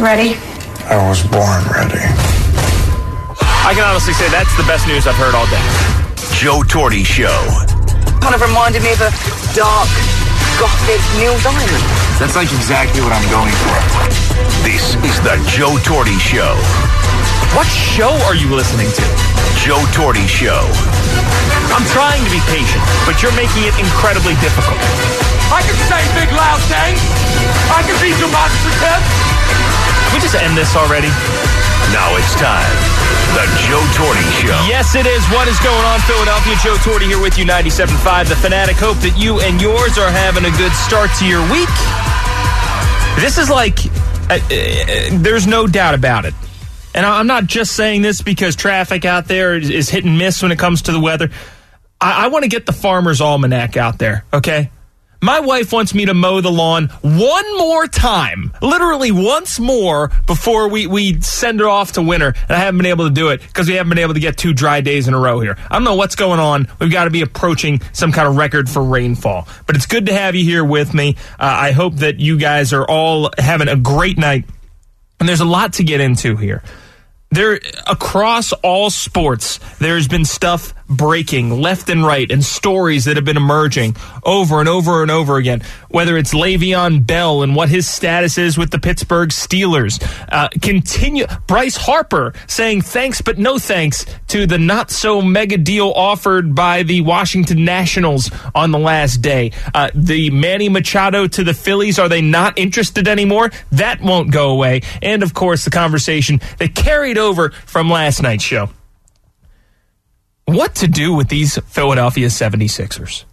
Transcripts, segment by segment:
Ready? I was born ready. I can honestly say that's the best news I've heard all day. Joe Torre Show. Kind of reminded me of a dark, gothic Neil Diamond. That's like exactly what I'm going for. This is the Joe Torre Show. What show are you listening to? Joe Torre Show. I'm trying to be patient, but you're making it incredibly difficult. I can say big loud things. I can be demonstrative. Can we just end this already? Now it's time. The Joe Torre Show. Yes, it is. What is going on, Philadelphia? Joe Torre here with you, 97.5 The Fanatic. Hope that you and yours are having a good start to your week. This is like, there's no doubt about it. And I'm not just saying this because traffic out there is hit and miss when it comes to the weather. I want to get the Farmer's Almanac out there, okay? My wife wants me to mow the lawn one more time, literally once more, before we send her off to winter. And I haven't been able to do it because we haven't been able to get 2 dry days in a row here. I don't know what's going on. We've got to be approaching some kind of record for rainfall. But it's good to have you here with me. I hope that you guys are all having a great night. And there's a lot to get into here. Across all sports, there's been stuff breaking left and right and stories that have been emerging over and over and over again, whether it's Le'Veon Bell and what his status is with the Pittsburgh Steelers. Bryce Harper saying thanks but no thanks to the not-so-mega deal offered by the Washington Nationals on the last day. The Manny Machado to the Phillies, are they not interested anymore? That won't go away. And, of course, the conversation that carried over from last night's show. What to do with these Philadelphia 76ers?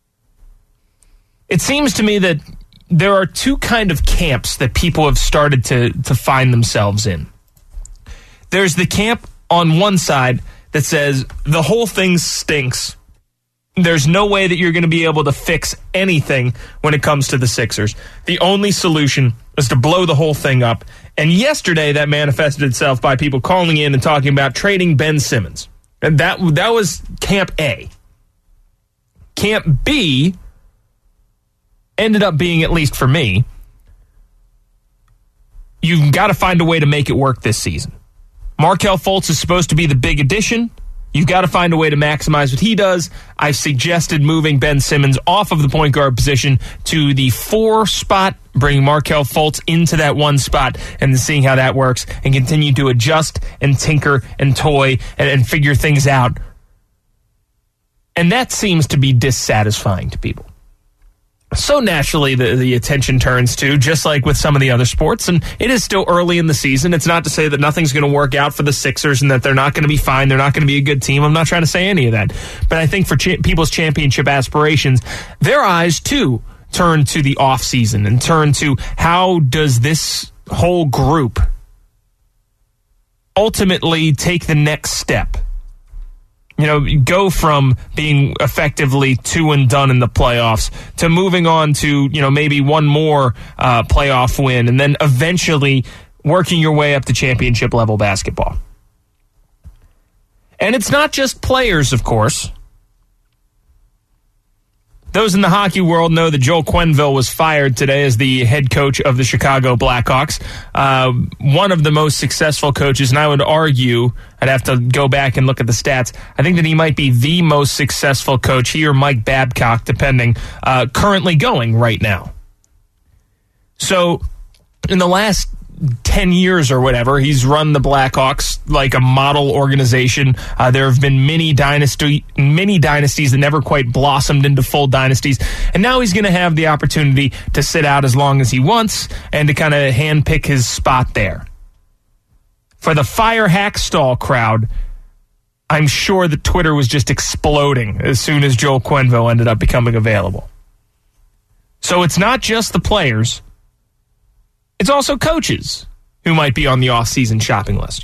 It seems to me that there are 2 kind of camps that people have started to find themselves in. There's the camp on one side that says the whole thing stinks. There's no way that you're going to be able to fix anything when it comes to the Sixers. The only solution is to blow the whole thing up. And yesterday that manifested itself by people calling in and talking about trading Ben Simmons. And that was Camp A. Camp B ended up being, at least for me, you've got to find a way to make it work this season. Markelle Fultz is supposed to be the big addition. You've got to find a way to maximize what he does. I've suggested moving Ben Simmons off of the point guard position to the 4 spot, bringing Markelle Fultz into that 1 spot, and seeing how that works, and continue to adjust and tinker and toy and figure things out. And that seems to be dissatisfying to people. So naturally, the attention turns to, just like with some of the other sports, and it is still early in the season. It's not to say that nothing's going to work out for the Sixers and that they're not going to be fine, they're not going to be a good team. I'm not trying to say any of that. But I think for people's championship aspirations, their eyes, too, turn to the offseason and turn to how does this whole group ultimately take the next step. You know, go from being effectively 2 and done in the playoffs to moving on to, maybe one more playoff win and then eventually working your way up to championship level basketball. And it's not just players, of course. Those in the hockey world know that Joel Quenneville was fired today as the head coach of the Chicago Blackhawks. One of the most successful coaches, and I would argue, I'd have to go back and look at the stats, I think that he might be the most successful coach, he or Mike Babcock, depending, currently going right now. So, in the last 10 years or whatever, he's run the Blackhawks like a model organization. There have been many dynasties that never quite blossomed into full dynasties, and now he's going to have the opportunity to sit out as long as he wants and to kind of handpick his spot there. For the Fire Hackstall crowd, I'm sure that Twitter was just exploding as soon as Joel Quenneville ended up becoming available. So it's not just the players. It's also coaches who might be on the off-season shopping list.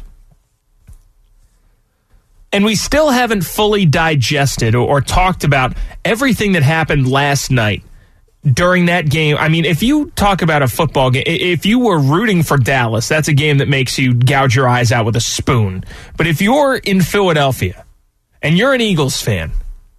And we still haven't fully digested or talked about everything that happened last night during that game. I mean, if you talk about a football game, if you were rooting for Dallas, that's a game that makes you gouge your eyes out with a spoon. But if you're in Philadelphia and you're an Eagles fan,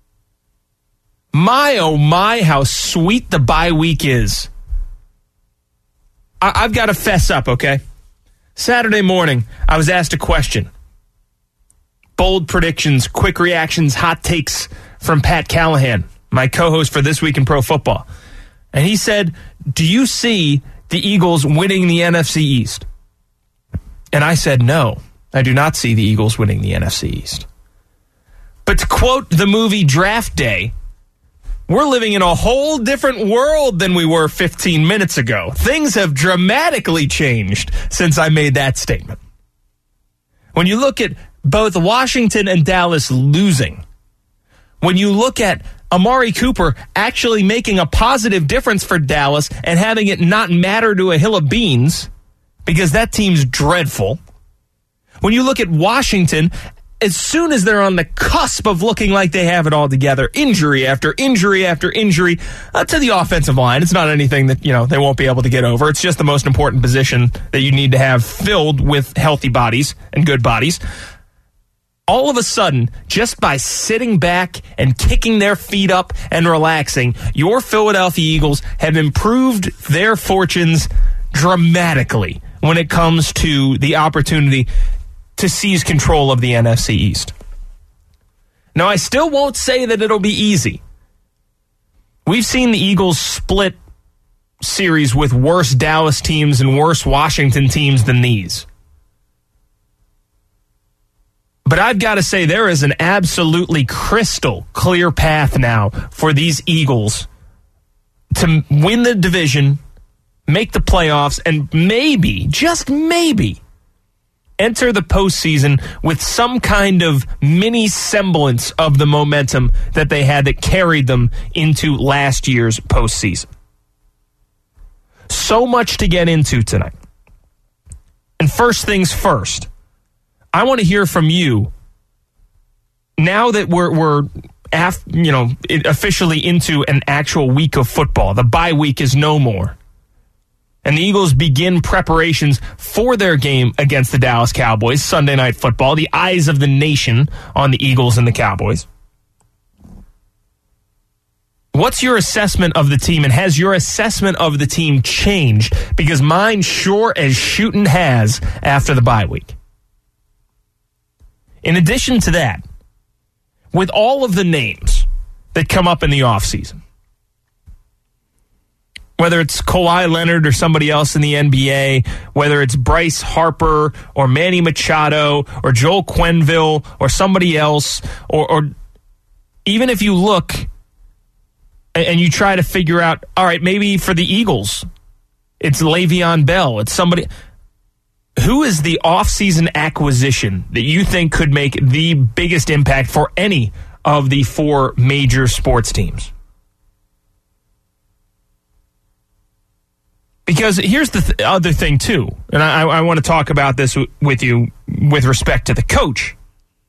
my, oh my, how sweet the bye week is. I've got to fess up, okay? Saturday morning, I was asked a question. Bold predictions, quick reactions, hot takes from Pat Callahan, my co-host for This Week in Pro Football. And he said, do you see the Eagles winning the NFC East? And I said, no, I do not see the Eagles winning the NFC East. But to quote the movie Draft Day, we're living in a whole different world than we were 15 minutes ago. Things have dramatically changed since I made that statement. When you look at both Washington and Dallas losing, when you look at Amari Cooper actually making a positive difference for Dallas and having it not matter to a hill of beans because that team's dreadful. When you look at Washington, as soon as they're on the cusp of looking like they have it all together, injury after injury after injury to the offensive line. It's not anything that, they won't be able to get over. It's just the most important position that you need to have filled with healthy bodies and good bodies. All of a sudden, just by sitting back and kicking their feet up and relaxing, your Philadelphia Eagles have improved their fortunes dramatically when it comes to the opportunity to seize control of the NFC East. Now, I still won't say that it'll be easy. We've seen the Eagles split series with worse Dallas teams and worse Washington teams than these. But I've got to say there is an absolutely crystal clear path now for these Eagles to win the division, make the playoffs, and maybe, just maybe, enter the postseason with some kind of mini semblance of the momentum that they had that carried them into last year's postseason. So much to get into tonight. And first things first, I want to hear from you now that we're officially into an actual week of football. The bye week is no more. And the Eagles begin preparations for their game against the Dallas Cowboys, Sunday Night Football, the eyes of the nation on the Eagles and the Cowboys. What's your assessment of the team, and has your assessment of the team changed? Because mine sure as shootin' has after the bye week. In addition to that, with all of the names that come up in the offseason, whether it's Kawhi Leonard or somebody else in the NBA, whether it's Bryce Harper or Manny Machado or Joel Quenneville or somebody else, or even if you look and you try to figure out, all right, maybe for the Eagles, it's Le'Veon Bell, it's somebody. Who is the offseason acquisition that you think could make the biggest impact for any of the four major sports teams? Because here's the other thing, too, and I want to talk about this with you with respect to the coach.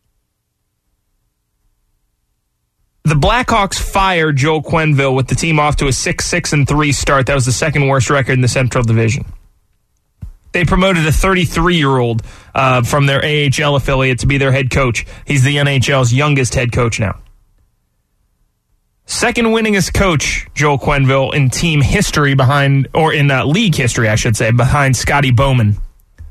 The Blackhawks fired Joel Quenneville with the team off to a 6-6-3 start. That was the second worst record in the Central Division. They promoted a 33-year-old from their AHL affiliate to be their head coach. He's the NHL's youngest head coach now. Second winningest coach, Joel Quenneville, in team history behind, or in league history, I should say, behind Scotty Bowman.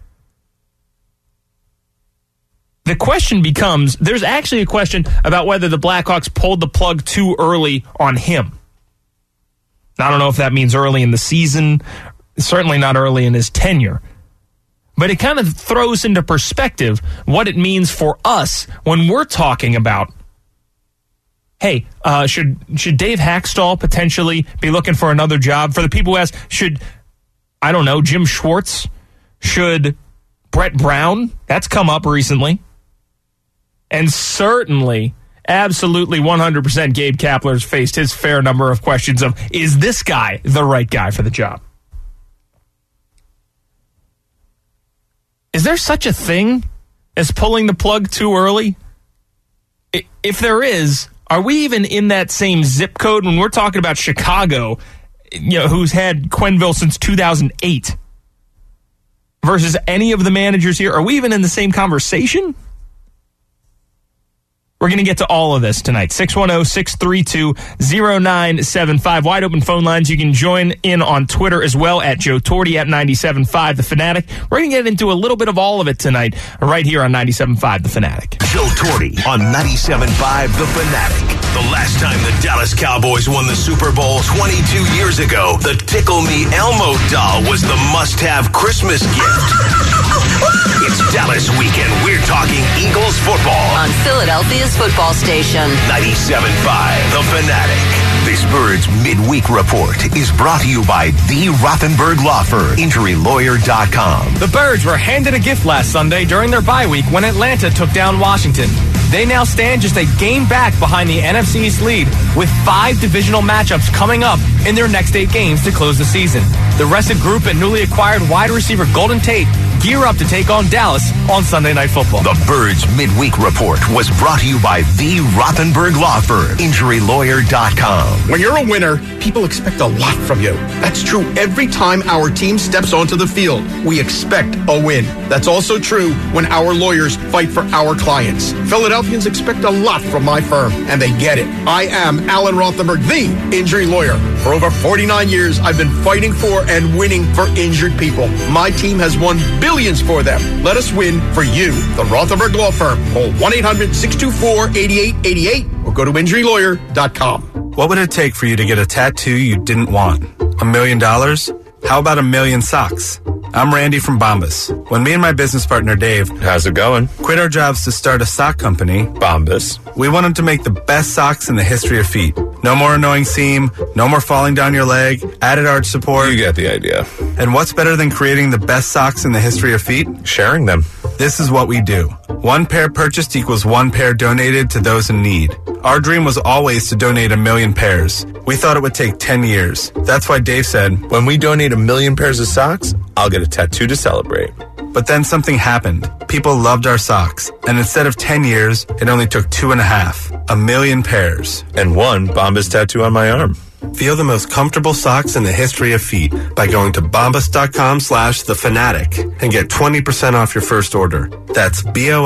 The question becomes, there's actually a question about whether the Blackhawks pulled the plug too early on him. I don't know if that means early in the season, certainly not early in his tenure. But it kind of throws into perspective what it means for us when we're talking about, hey, should Dave Hackstall potentially be looking for another job? For the people who ask, should, I don't know, Jim Schwartz? Should Brett Brown? That's come up recently. And certainly, absolutely 100% Gabe Kapler's faced his fair number of questions of, is this guy the right guy for the job? Is there such a thing as pulling the plug too early? If there is, are we even in that same zip code when we're talking about Chicago, who's had Quenneville since 2008, versus any of the managers here? Are we even in the same conversation? We're going to get to all of this tonight. 610-632-0975. Wide open phone lines. You can join in on Twitter as well at Joe Torti at 97.5 The Fanatic. We're going to get into a little bit of all of it tonight right here on 97.5 The Fanatic. Joe Torti on 97.5 The Fanatic. The last time the Dallas Cowboys won the Super Bowl 22 years ago, the Tickle Me Elmo doll was the must-have Christmas gift. It's Dallas weekend. We're talking Eagles football on Philadelphia's football station. 97.5 The Fanatic. This Birds Midweek Report is brought to you by the Rothenberg Law Firm, InjuryLawyer.com. The Birds were handed a gift last Sunday during their bye week when Atlanta took down Washington. They now stand just a game back behind the NFC East lead with 5 divisional matchups coming up in their next 8 games to close the season. The rested group and newly acquired wide receiver Golden Tate gear up to take on Dallas on Sunday Night Football. The Birds Midweek Report was brought to you by the Rothenberg Law Firm, InjuryLawyer.com. When you're a winner, people expect a lot from you. That's true every time our team steps onto the field. We expect a win. That's also true when our lawyers fight for our clients. Philadelphians expect a lot from my firm, and they get it. I am Alan Rothenberg, the injury lawyer. For over 49 years, I've been fighting for and winning for injured people. My team has won billions for them. Let us win for you. The Rothenberg Law Firm. Call 1-800-624-8888 or go to InjuryLawyer.com. What would it take for you to get a tattoo you didn't want? $1 million? How about 1 million socks? I'm Randy from Bombas. When me and my business partner Dave, how's it going, quit our jobs to start a sock company, Bombas, we wanted to make the best socks in the history of feet. No more annoying seam, no more falling down your leg, added arch support. You get the idea. And what's better than creating the best socks in the history of feet? Sharing them. This is what we do. 1 pair purchased equals 1 pair donated to those in need. Our dream was always to donate 1 million pairs. We thought it would take 10 years. That's why Dave said, when we donate 1 million pairs of socks, I'll get a tattoo to celebrate. But then something happened. People loved our socks. And instead of 10 years, it only took 2.5. 1 million pairs. And 1 Bombas tattoo on my arm. Feel the most comfortable socks in the history of feet by going to bombas.com/thefanatic and get 20% off your first order. That's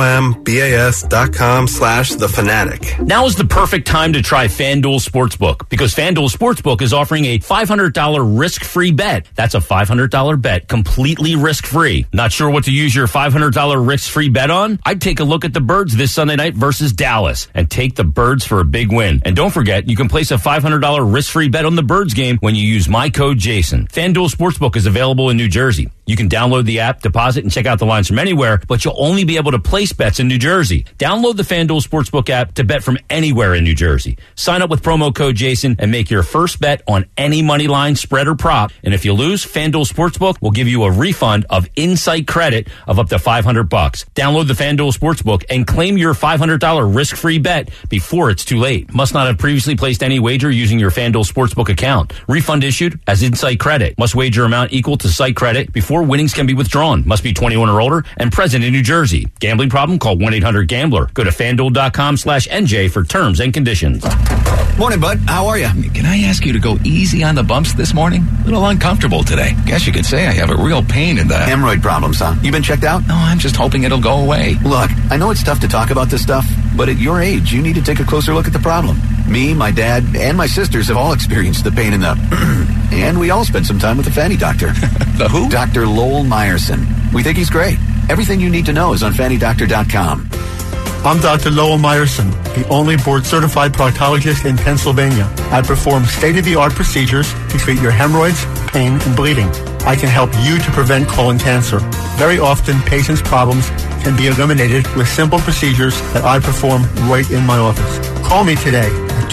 BOMBAS.com/thefanatic. Now is the perfect time to try FanDuel Sportsbook because FanDuel Sportsbook is offering a $500 risk-free bet. That's a $500 bet, completely risk-free. Not sure what to use your $500 risk-free bet on? I'd take a look at the Birds this Sunday night versus Dallas and take the Birds for a big win. And don't forget, you can place a $500 risk-free bet on the Birds game when you use my code Jason. FanDuel Sportsbook is available in New Jersey. You can download the app, deposit, and check out the lines from anywhere, but you'll only be able to place bets in New Jersey. Download the FanDuel Sportsbook app to bet from anywhere in New Jersey. Sign up with promo code Jason and make your first bet on any money line, spread, or prop. And if you lose, FanDuel Sportsbook will give you a refund of Insight credit of up to $500. Download the FanDuel Sportsbook and claim your $500 risk-free bet before it's too late. Must not have previously placed any wager using your FanDuel Sportsbook account. Refund issued as Insight credit. Must wager amount equal to site credit before winnings can be withdrawn. Must be 21 or older and present in New Jersey. Gambling problem? Call 1-800-GAMBLER. Go to FanDuel.com/NJ for terms and conditions. Morning, bud. How are you? Can I ask you to go easy on the bumps this morning? A little uncomfortable today. Guess you could say I have a real pain in the... Hemorrhoid problems, huh? You been checked out? No, I'm just hoping it'll go away. Look, I know it's tough to talk about this stuff, but at your age, you need to take a closer look at the problem. Me, my dad, and my sisters have all experienced the pain in the... and we all spent some time with the fanny doctor. The who? Dr. Lowell Meyerson. We think he's great. Everything you need to know is on FannyDoctor.com. I'm Dr. Lowell Meyerson, the only board-certified proctologist in Pennsylvania. I perform state-of-the-art procedures to treat your hemorrhoids, pain, and bleeding. I can help you to prevent colon cancer. Very often, patients' problems can be eliminated with simple procedures that I perform right in my office. Call me today at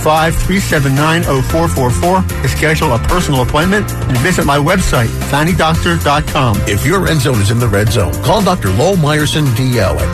215-379-0444 to schedule a personal appointment and visit my website, FannyDoctor.com. If your red zone is in the red zone, call Dr. Lowell Meyerson, DL at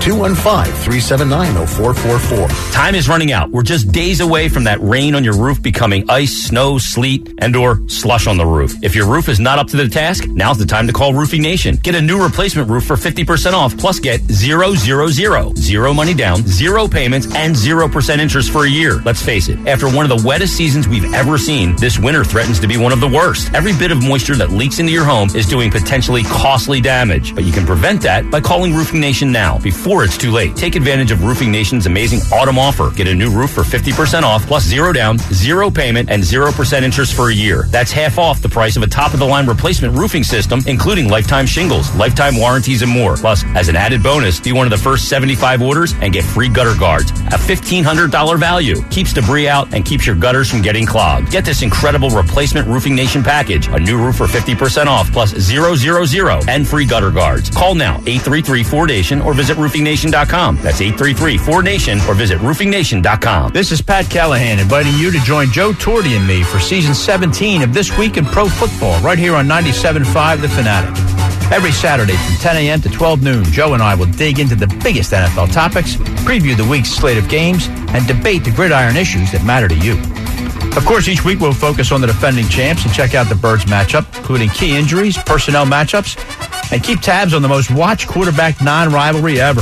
215-379-0444. Time is running out. We're just days away from that rain on your roof becoming ice, snow, sleet, and or slush on the roof. If your roof is not up to the task, now's the time to call Roofing Nation. Get a new replacement roof for 50% off, plus get 0, 0, 0. Zero money down, 0 payments, and 0% interest for a year. Let's face face it, after one of the wettest seasons we've ever seen, this winter threatens to be one of the worst. Every bit of moisture that leaks into your home is doing potentially costly damage. But you can prevent that by calling Roofing Nation now, before it's too late. Take advantage of Roofing Nation's amazing autumn offer. Get a new roof for 50% off, plus 0 down, 0 payment, and 0% interest for a year. That's half off the price of a top-of-the-line replacement roofing system, including lifetime shingles, lifetime warranties, and more. Plus, as an added bonus, be one of the first 75 orders and get free gutter guards, a $1,500 value. Keeps debris out and keeps your gutters from getting clogged. Get this incredible replacement Roofing Nation package. A new roof for 50% off, plus 000 and free gutter guards. Call now, 833-4NATION, or visit roofingnation.com. That's 833-4NATION, or visit roofingnation.com. This is Pat Callahan inviting you to join Joe Torti and me for season 17 of This Week in Pro Football right here on 97.5 The Fanatic. Every Saturday from 10 a.m. to 12 noon, Joe and I will dig into the biggest NFL topics, preview the week's slate of games, and debate the gridiron issues that matter to you. Of course, each week we'll focus on the defending champs and check out the Birds matchup, including key injuries, personnel matchups, and keep tabs on the most watched quarterback non-rivalry ever.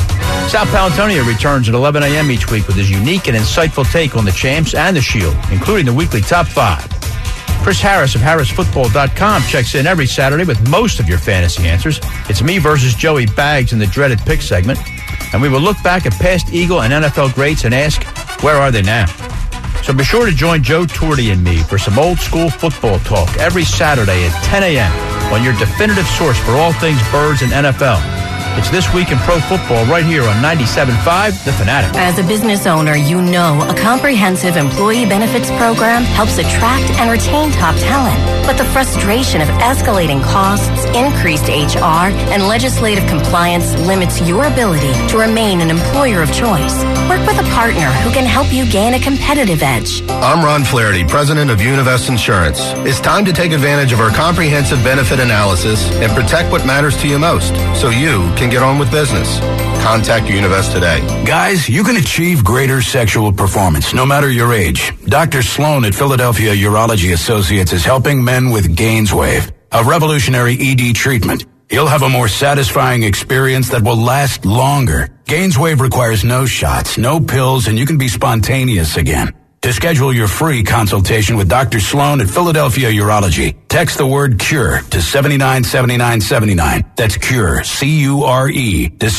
Sal Palantonio returns at 11 a.m. each week with his unique and insightful take on the champs and the Shield, including the weekly top 5. Chris Harris of HarrisFootball.com checks in every Saturday with most of your fantasy answers. It's me versus Joey Baggs in the dreaded pick segment, and we will look back at past Eagle and NFL greats and ask, where are they now? So be sure to join Joe Torti and me for some old school football talk every Saturday at 10 a.m. on your definitive source for all things Birds and NFL. It's This Week in Pro Football right here on 97.5 The Fanatic. As a business owner, you know a comprehensive employee benefits program helps attract and retain top talent. But the frustration of escalating costs, increased HR, and legislative compliance limits your ability to remain an employer of choice. Work with a partner who can help you gain a competitive edge. I'm Ron Flaherty, president of Univest Insurance. It's time to take advantage of our comprehensive benefit analysis and protect what matters to you most, so you can get on with business. Contact Univest today. Guys, you can achieve greater sexual performance no matter your age. Dr. Sloan at Philadelphia Urology Associates is helping men with GainsWave, a revolutionary ED treatment. You'll have a more satisfying experience that will last longer. GainsWave requires no shots, no pills, and you can be spontaneous again. To schedule your free consultation with Dr. Sloan at Philadelphia Urology, text the word CURE to 797979. That's CURE, C-U-R-E, to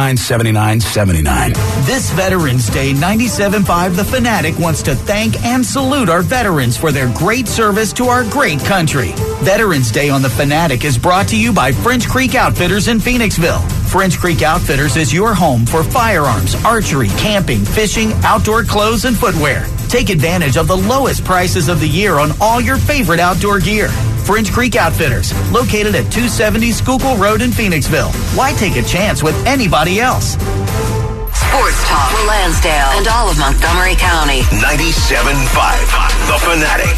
797979. This Veterans Day, 97.5 The Fanatic wants to thank and salute our veterans for their great service to our great country. Veterans Day on The Fanatic is brought to you by French Creek Outfitters in Phoenixville. French Creek Outfitters is your home for firearms, archery, camping, fishing, outdoor clothes, and footwear. Take advantage of the lowest prices of the year on all your favorite outdoor gear. French Creek Outfitters, located at 270 Schuylkill Road in Phoenixville. Why take a chance with anybody else? Sports Talk for Lansdale and all of Montgomery County. 97.5 The Fanatic.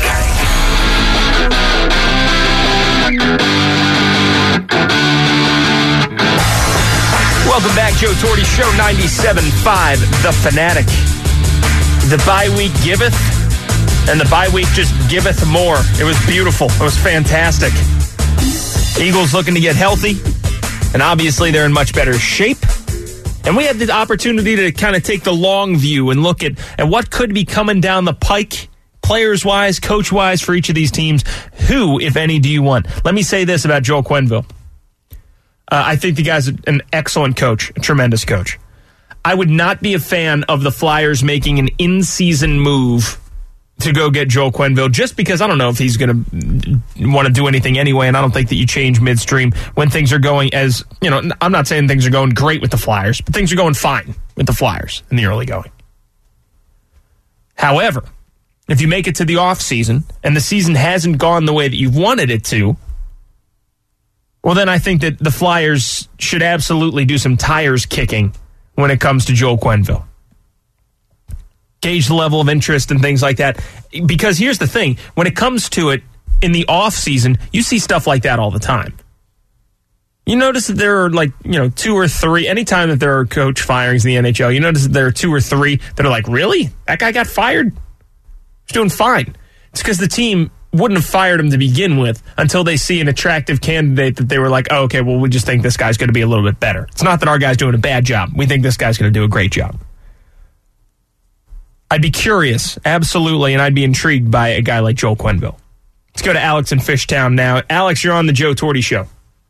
Welcome back, Joe Torti Show, 97.5 The Fanatic. The bye week giveth, and the bye week just giveth more. It was beautiful. It was fantastic. Eagles looking to get healthy, and obviously they're in much better shape. And we had the opportunity to kind of take the long view and look at what could be coming down the pike, players-wise, coach-wise, for each of these teams. Who, if any, do you want? Let me say this about Joel Quenneville. I think the guy's an excellent coach, a tremendous coach. I would not be a fan of the Flyers making an in-season move to go get Joel Quenneville, just because I don't know if he's going to want to do anything anyway, and I don't think that you change midstream when things are going as, you know, I'm not saying things are going great with the Flyers, but things are going fine with the Flyers in the early going. However, if you make it to the offseason and the season hasn't gone the way that you've wanted it to, well, then I think that the Flyers should absolutely do some tires kicking when it comes to Joel Quenneville. Gauge the level of interest and things like that. Because here's the thing. When it comes to it in the offseason, you see stuff like that all the time. You notice that there are 2 or 3, anytime that there are coach firings in the NHL, you notice that there are 2 or 3 that are like, really? That guy got fired? He's doing fine. It's because the team wouldn't have fired him to begin with until they see an attractive candidate that they were like, oh, okay, well, we just think this guy's going to be a little bit better. It's not that our guy's doing a bad job. We think this guy's going to do a great job. I'd be curious, absolutely, and I'd be intrigued by a guy like Joel Quenneville. Let's go to Alex in Fishtown now. Alex, you're on the Joe Torty Show.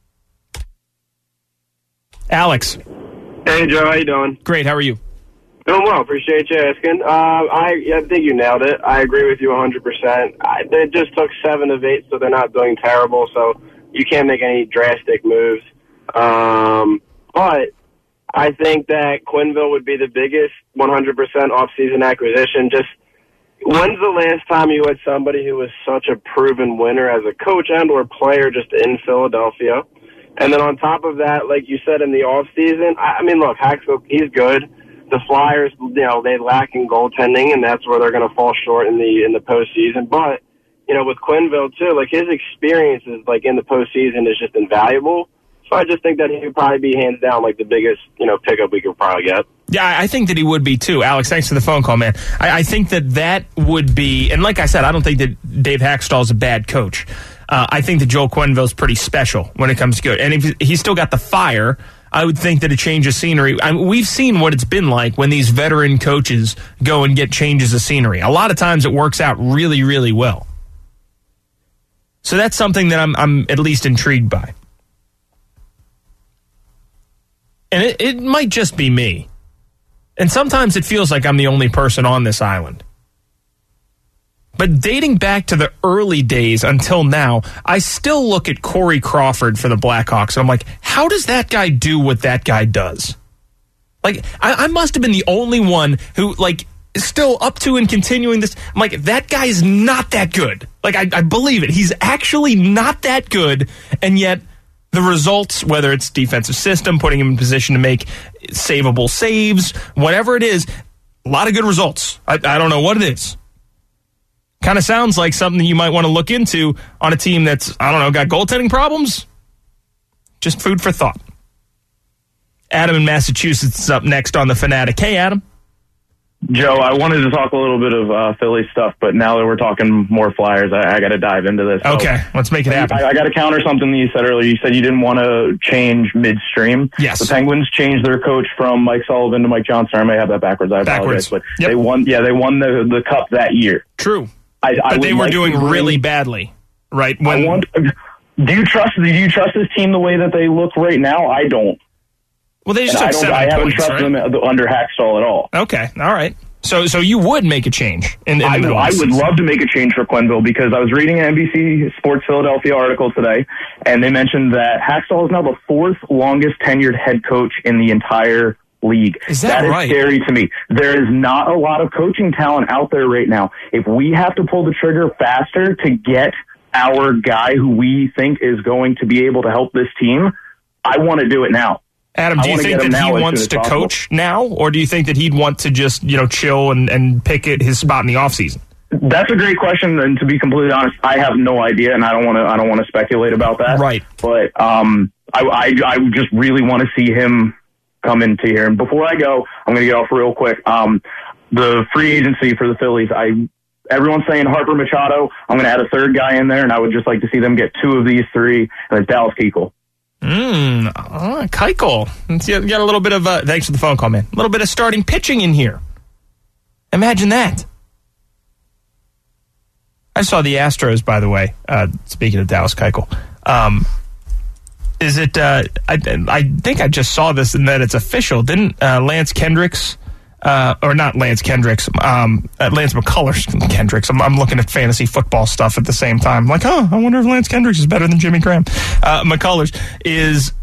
Alex. Hey, Joe. How you doing? Great. How are you? Doing well. Appreciate you asking. I think you nailed it. I agree with you 100%. They just took 7 of 8, so they're not doing terrible, so you can't make any drastic moves. But I think that Quenneville would be the biggest 100% off-season acquisition. Just when's the last time you had somebody who was such a proven winner as a coach and or player just in Philadelphia? And then on top of that, like you said, in the off-season, I mean, look, Haxel, he's good. The Flyers, they lack in goaltending, and that's where they're going to fall short in the postseason. But, with Quenneville, too, like, his experiences, like, in the postseason is just invaluable. So I just think that he would probably be hands down, like, the biggest, pickup we could probably get. Yeah, I think that he would be, too. Alex, thanks for the phone call, man. I think that would be, and like I said, I don't think that Dave Haxtell is a bad coach. I think that Joel Quenneville is pretty special when it comes to good. And if he's still got the fire, I would think that a change of scenery, we've seen what it's been like when these veteran coaches go and get changes of scenery. A lot of times it works out really, really well. So that's something that I'm at least intrigued by. And it might just be me. And sometimes it feels like I'm the only person on this island. But dating back to the early days until now, I still look at Corey Crawford for the Blackhawks, and I'm like, how does that guy do what that guy does? Like, I must have been the only one who, like, is still up to and continuing this. I'm like, that guy is not that good. Like, I believe it. He's actually not that good, and yet the results, whether it's defensive system, putting him in position to make savable saves, whatever it is, a lot of good results. I don't know what it is. Kind of sounds like something you might want to look into on a team that's, I don't know, got goaltending problems. Just food for thought. Adam in Massachusetts is up next on The Fanatic. Hey, Adam. Joe, I wanted to talk a little bit of Philly stuff, but now that we're talking more Flyers, I got to dive into this. Okay, let's make it happen. I got to counter something that you said earlier. You said you didn't want to change midstream. Yes. The Penguins changed their coach from Mike Sullivan to Mike Johnson. I may have that backwards. I apologize. But yep. They won the cup that year. True. But they were doing really badly, right? Do you trust this team the way that they look right now? I don't. Well, they just took 7 I haven't points, trusted them under Haxtell at all. Okay, all right. So you would make a change in the middle I of the would season. love to make a change for Quenneville because I was reading an NBC Sports Philadelphia article today, and they mentioned that Haxtell is now the 4th longest tenured head coach in the entire league. Is that right? Is scary to me. There is not a lot of coaching talent out there right now. If we have to pull the trigger faster to get our guy who we think is going to be able to help this team, I want to do it now. Adam, do you think that he wants to coach now, or do you think that he'd want to just, chill and pick his spot in the offseason? That's a great question, and to be completely honest, I have no idea, and I don't want to speculate about that. Right. But I just really want to see him come into here. And before I go, I'm going to get off real quick. The free agency for the Phillies, everyone's saying Harper Machado. I'm going to add a 3rd guy in there, and I would just like to see them get 2 of these 3, and it's Dallas Keuchel. Keuchel. You got a little bit of, thanks for the phone call, man. A little bit of starting pitching in here. Imagine that. I saw the Astros, by the way, speaking of Dallas Keuchel. Is it, I think I just saw this and that it's official. Didn't Lance Kendricks, or not Lance Kendricks, Lance McCullers Kendricks. I'm looking at fantasy football stuff at the same time. I'm like, I wonder if Lance Kendricks is better than Jimmy Graham. McCullers is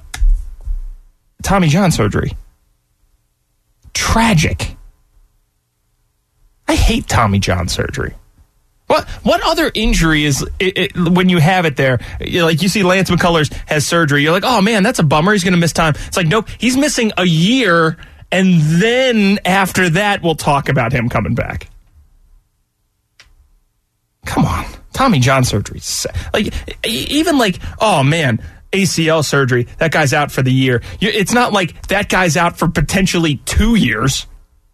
Tommy John surgery. Tragic. I hate Tommy John surgery. What other injury is when you have it there? Like you see Lance McCullers has surgery. You're like, oh man, that's a bummer. He's going to miss time. It's like, nope, he's missing a year. And then after that, we'll talk about him coming back. Come on. Tommy John surgery. Like, even like, oh man, ACL surgery. That guy's out for the year. It's not like that guy's out for potentially 2 years.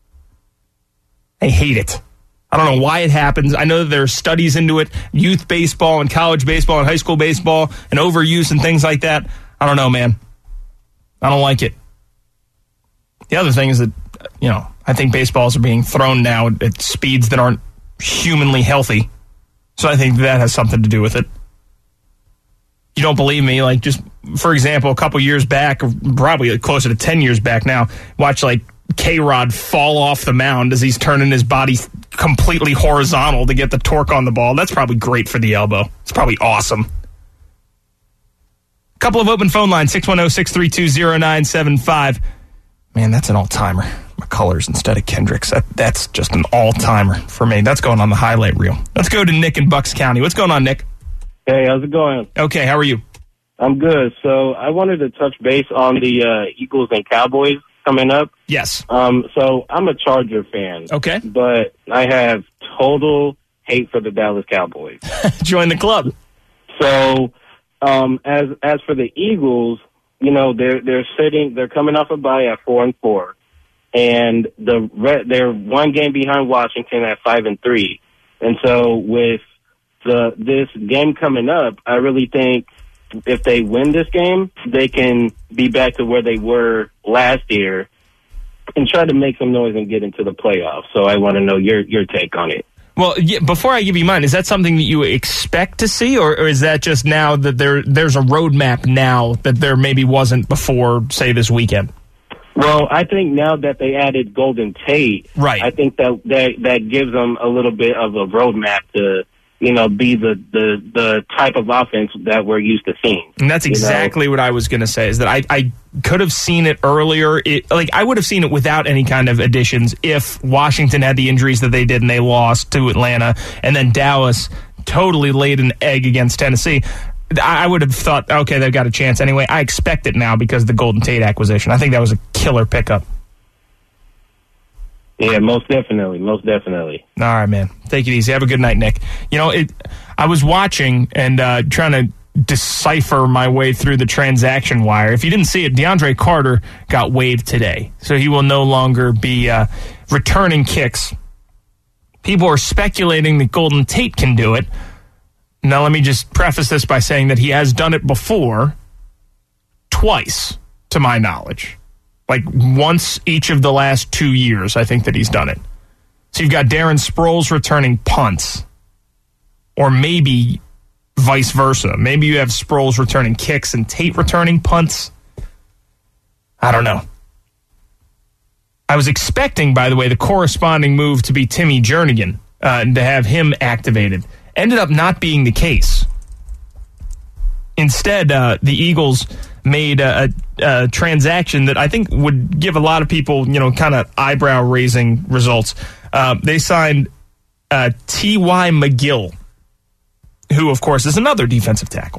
I hate it. I don't know why it happens. I know that there are studies into it, youth baseball and college baseball and high school baseball and overuse and things like that. I don't know, man. I don't like it. The other thing is that, I think baseballs are being thrown now at speeds that aren't humanly healthy. So I think that has something to do with it. You don't believe me? Like, just, for example, a couple years back, probably closer to 10 years back now, watch, like, K-Rod fall off the mound as he's turning his body completely horizontal to get the torque on the ball. That's probably great for the elbow. It's probably awesome. Couple of open phone lines, 610-632-0975. Man, that's an all-timer. McCullers instead of Kendricks. That's just an all-timer for me. That's going on the highlight reel. Let's go to Nick in Bucks County. What's going on, Nick? Hey, how's it going? Okay, how are you? I'm good. So I wanted to touch base on the Eagles and Cowboys coming up. Yes. So I'm a Charger fan. Okay. But I have total hate for the Dallas Cowboys. Join the club. So as for the Eagles, you know, they're coming off a bye at 4-4. And they're one game behind Washington at 5-3. And so with this game coming up, I really think if they win this game, they can be back to where they were last year and try to make some noise and get into the playoffs. So I want to know your take on it. Well, yeah, before I give you mine, is that something that you expect to see, or is that just now that there's a roadmap now that there maybe wasn't before, say, this weekend? Well, I think now that they added Golden Tate, right, I think that gives them a little bit of a roadmap to, you know, be the type of offense that we're used to seeing. And that's exactly what I was going to say, is that I could have seen it earlier. I would have seen it without any kind of additions if Washington had the injuries that they did and they lost to Atlanta, and then Dallas totally laid an egg against Tennessee. I would have thought, okay, they've got a chance anyway. I expect it now because of the Golden Tate acquisition. I think that was a killer pickup. Yeah, most definitely. All right, man. Take it easy. Have a good night, Nick. You know, I was watching and trying to decipher my way through the transaction wire. If you didn't see it, DeAndre Carter got waived today, so he will no longer be returning kicks. People are speculating that Golden Tate can do it. Now, let me just preface this by saying that he has done it before, twice, to my knowledge. Like once each of the last 2 years, I think that he's done it. So you've got Darren Sproles returning punts, or maybe vice versa. Maybe you have Sproles returning kicks and Tate returning punts. I don't know. I was expecting, by the way, the corresponding move to be Timmy Jernigan and to have him activated. Ended up not being the case. Instead, the Eagles made a transaction that I think would give a lot of people, you know, kind of eyebrow-raising results. They signed T.Y. McGill, who, of course, is another defensive tackle.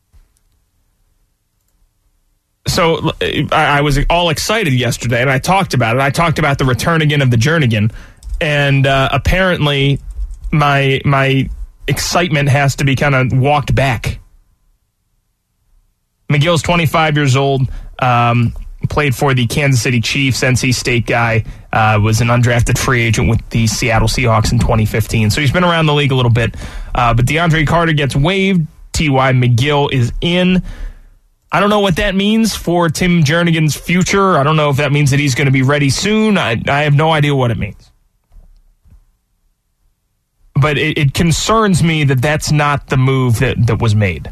So I was all excited yesterday, and I talked about it. I talked about the return again of the Jernigan, and apparently my excitement has to be kind of walked back. McGill's 25 years old, played for the Kansas City Chiefs, NC State guy, was an undrafted free agent with the Seattle Seahawks in 2015. So he's been around the league a little bit. But DeAndre Carter gets waived. T.Y. McGill is in. I don't know what that means for Tim Jernigan's future. I don't know if that means that he's going to be ready soon. I have no idea what it means. But it concerns me that that's not the move that was made.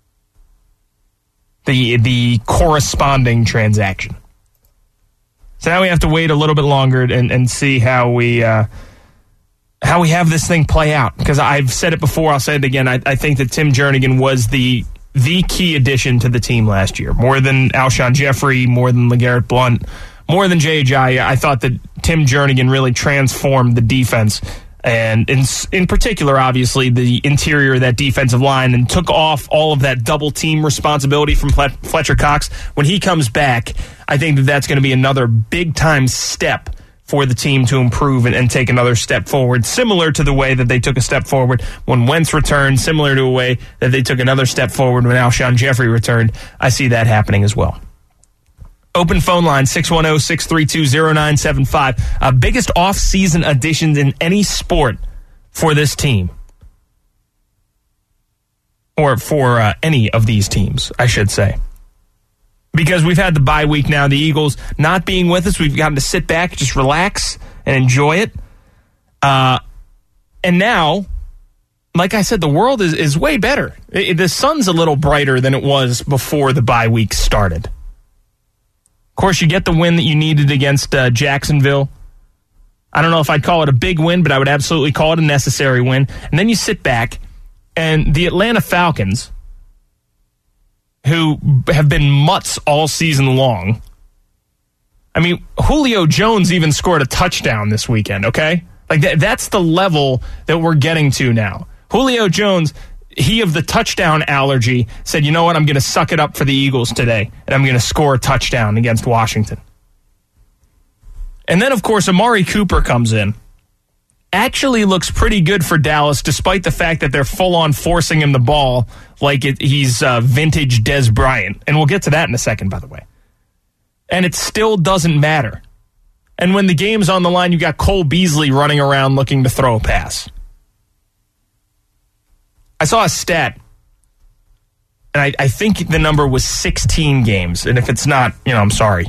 The corresponding transaction. So now we have to wait a little bit longer and see how we have this thing play out. Because I've said it before, I'll say it again. I think that Tim Jernigan was the key addition to the team last year. More than Alshon Jeffrey, more than LeGarrette Blount, more than Jay Ajayi. I thought that Tim Jernigan really transformed the defense. And in particular, obviously, the interior of that defensive line, and took off all of that double team responsibility from Fletcher Cox. When he comes back, I think that that's going to be another big time step for the team to improve and take another step forward, similar to the way that they took a step forward when Wentz returned, similar to a way that they took another step forward when Alshon Jeffrey returned. I see that happening as well. Open phone line, 610-632-0975. Biggest off-season additions in any sport for this team. Or for any of these teams, I should say. because we've had the bye week now. The Eagles not being with us, we've gotten to sit back, just relax, and enjoy it. And now, like I said, the world is way better. The sun's a little brighter than it was before the bye week started. Of course, you get the win that you needed against Jacksonville. I don't know if I'd call it a big win, but I would absolutely call it a necessary win. And then you sit back, and the Atlanta Falcons, who have been mutts all season long. I mean, Julio Jones even scored a touchdown this weekend, okay? Like, that's the level that we're getting to now. Julio Jones, he of the touchdown allergy, said, you know what, I'm going to suck it up for the Eagles today, and I'm going to score a touchdown against Washington. And then, of course, Amari Cooper comes in. Actually looks pretty good for Dallas, despite the fact that they're full-on forcing him the ball like he's vintage Dez Bryant. And we'll get to that in a second, by the way. And it still doesn't matter. And when the game's on the line, you got Cole Beasley running around looking to throw a pass. I saw a stat, and I think the number was 16 games. And if it's not, I'm sorry.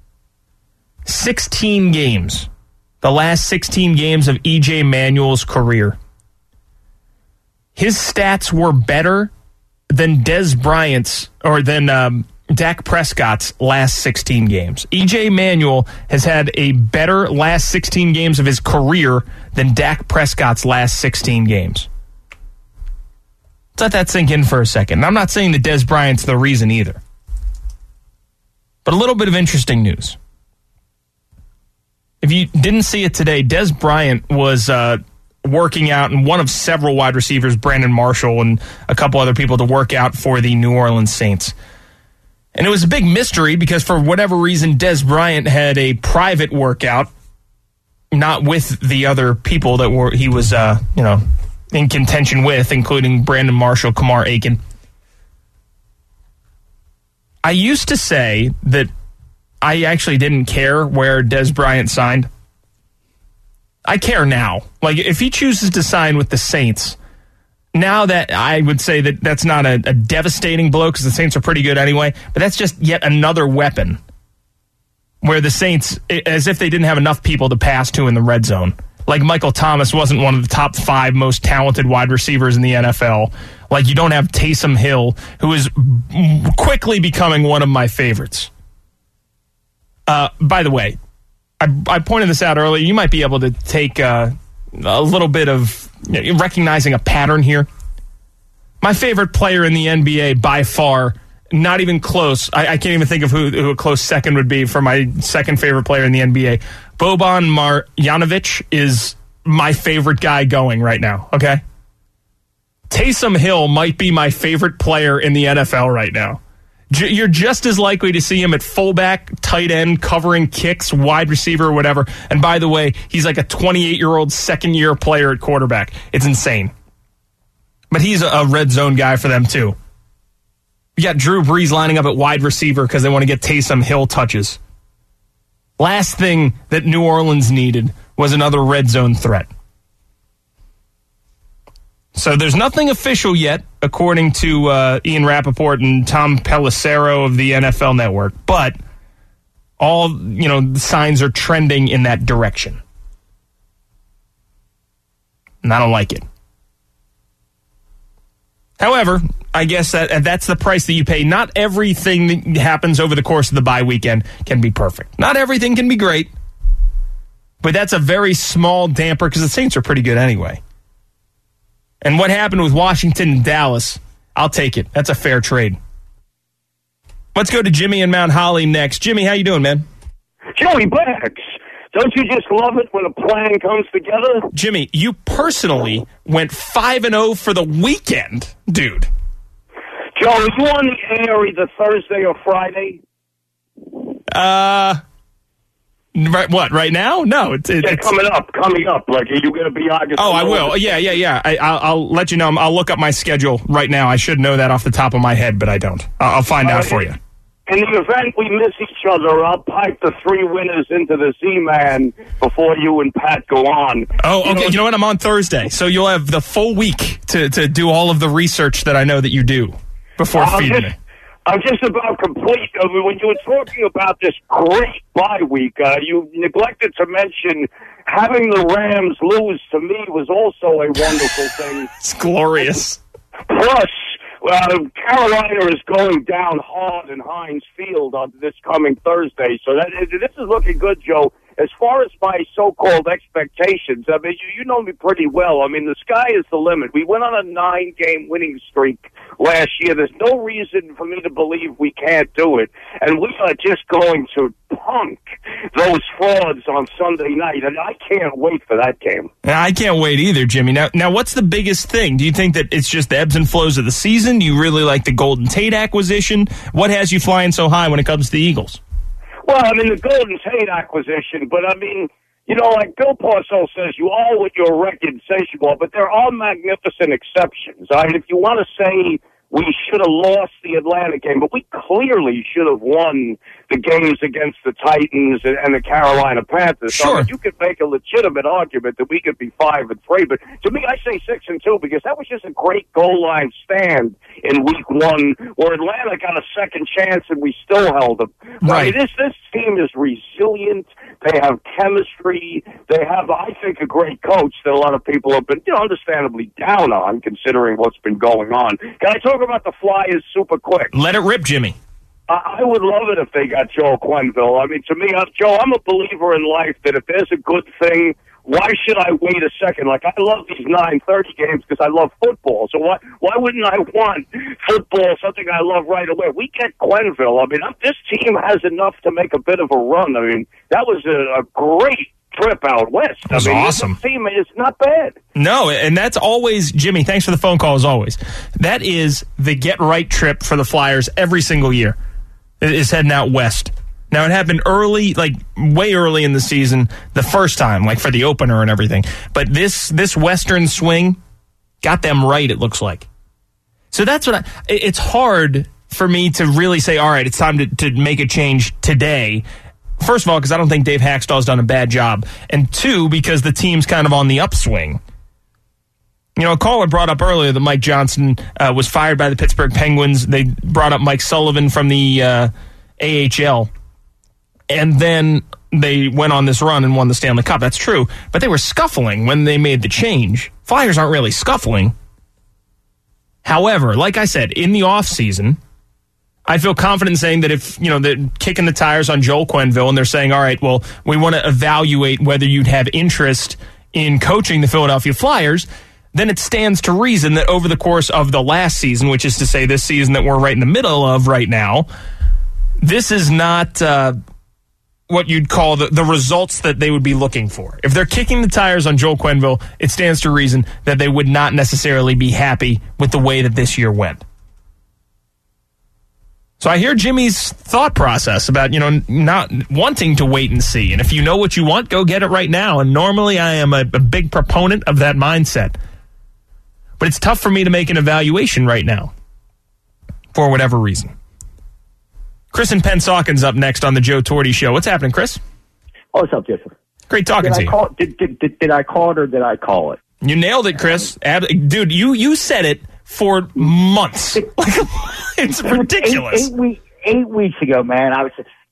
16 games. The last 16 games of E.J. Manuel's career. His stats were better than Dez Bryant's, or than Dak Prescott's last 16 games. E.J. Manuel has had a better last 16 games of his career than Dak Prescott's last 16 games. Let's let that sink in for a second. And I'm not saying that Dez Bryant's the reason either. But a little bit of interesting news. If you didn't see it today, Dez Bryant was working out, and one of several wide receivers, Brandon Marshall and a couple other people, to work out for the New Orleans Saints. And it was a big mystery because for whatever reason, Dez Bryant had a private workout, not with the other people that he was in contention with, including Brandon Marshall, Kamar Aiken. I used to say that I actually didn't care where Dez Bryant signed. I care now. Like, if he chooses to sign with the Saints, now that I would say that that's not a devastating blow because the Saints are pretty good anyway, but that's just yet another weapon where the Saints, as if they didn't have enough people to pass to in the red zone. Like Michael Thomas wasn't one of the top 5 most talented wide receivers in the NFL. Like, you don't have Taysom Hill, who is quickly becoming one of my favorites. By the way, I pointed this out earlier. You might be able to take a little bit of recognizing a pattern here. My favorite player in the NBA by far, not even close. I can't even think of who a close second would be for my second favorite player in the NBA. Boban Marjanovic is my favorite guy going right now, okay? Taysom Hill might be my favorite player in the NFL right now. You're just as likely to see him at fullback, tight end, covering kicks, wide receiver, whatever. And by the way, he's like a 28-year-old second-year player at quarterback. It's insane. But he's a red zone guy for them, too. You got Drew Brees lining up at wide receiver because they want to get Taysom Hill touches. Last thing that New Orleans needed was another red zone threat. So there's nothing official yet, according to Ian Rappaport and Tom Pelissero of the NFL Network. But all, the signs are trending in that direction. And I don't like it. However, I guess that's the price that you pay. Not everything that happens over the course of the bye weekend can be perfect. Not everything can be great. But that's a very small damper because the Saints are pretty good anyway. And what happened with Washington and Dallas, I'll take it. That's a fair trade. Let's go to Jimmy in Mount Holly next. Jimmy, how you doing, man? Joey Bax, don't you just love it when a plan comes together? Jimmy, you personally went 5-0 for the weekend, dude. Joe, are you on the air either Thursday or Friday? Right, what, right now? No. It's coming up. Like, are you going to be on? Oh, I will. Yeah. I'll let you know. I'll look up my schedule right now. I should know that off the top of my head, but I don't. I'll find out for you. In the event we miss each other, I'll pipe the 3 winners into the Z-Man before you and Pat go on. Oh, okay. You know what? I'm on Thursday, so you'll have the full week to do all of the research that I know that you do before feeding me. I'm just about complete. I mean, when you were talking about this great bye week, you neglected to mention having the Rams lose to me was also a wonderful thing. It's glorious. Plus, Carolina is going down hard in Heinz Field on this coming Thursday, so this is looking good, Joe. As far as my so-called expectations, I mean, you know me pretty well. I mean, the sky is the limit. We went on a 9-game winning streak last year. There's no reason for me to believe we can't do it. And we are just going to punk those frauds on Sunday night. And I can't wait for that game. I can't wait either, Jimmy. Now, what's the biggest thing? Do you think that it's just the ebbs and flows of the season? Do you really like the Golden Tate acquisition? What has you flying so high when it comes to the Eagles? Well, I mean, the Golden Tate acquisition, but I mean, you know, like Bill Parcells says, you are what your record says you are, but there are magnificent exceptions. I mean, if you want to say we should have lost the Atlanta game, but we clearly should have won the games against the Titans and the Carolina Panthers. Sure. So I mean, you could make a legitimate argument that we could be 5-3, but to me, I say 6-2 because that was just a great goal line stand in week 1 where Atlanta got a second chance and we still held them. Right. I mean, this team is resilient. They have chemistry. They have, I think, a great coach that a lot of people have been, understandably down on considering what's been going on. Can I talk about the Flyers super quick? Let it rip, Jimmy. I would love it if they got Joe Quenneville. I mean, to me, Joe, I'm a believer in life that if there's a good thing, why should I wait a second? Like, I love these 9:30 games because I love football. So why wouldn't I want football, something I love right away? We get Quenneville. I mean, this team has enough to make a bit of a run. I mean, that was a great trip out west. It was awesome. This team is not bad. No, and that's always, Jimmy, thanks for the phone call as always. That is the get-right trip for the Flyers every single year. It is heading out west. Now, it happened early, like way early in the season, the first time, like for the opener and everything. But this western swing got them right, it looks like. So that's what it's hard for me to really say, all right, it's time to make a change today. First of all, because I don't think Dave Hackstall's done a bad job. And two, because the team's kind of on the upswing. You know, a caller brought up earlier that Mike Johnson was fired by the Pittsburgh Penguins. They brought up Mike Sullivan from the AHL. And then they went on this run and won the Stanley Cup. That's true. But they were scuffling when they made the change. Flyers aren't really scuffling. However, like I said, in the offseason, I feel confident in saying that if, they're kicking the tires on Joel Quenneville and they're saying, all right, well, we want to evaluate whether you'd have interest in coaching the Philadelphia Flyers, then it stands to reason that over the course of the last season, which is to say this season that we're right in the middle of right now, this is not what you'd call the results that they would be looking for. If they're kicking the tires on Joel Quenneville, it stands to reason that they would not necessarily be happy with the way that this year went. So I hear Jimmy's thought process about, not wanting to wait and see. And if you know what you want, go get it right now. And normally I am a big proponent of that mindset. But it's tough for me to make an evaluation right now for whatever reason. Chris in Pensauken's up next on the Joe Torty Show. What's happening, Chris? Oh, what's up, Joseph? Great talking to you. Did I call it or did I call it? You nailed it, Chris. Dude, you said it for months. It's ridiculous. 8 weeks ago, man, I was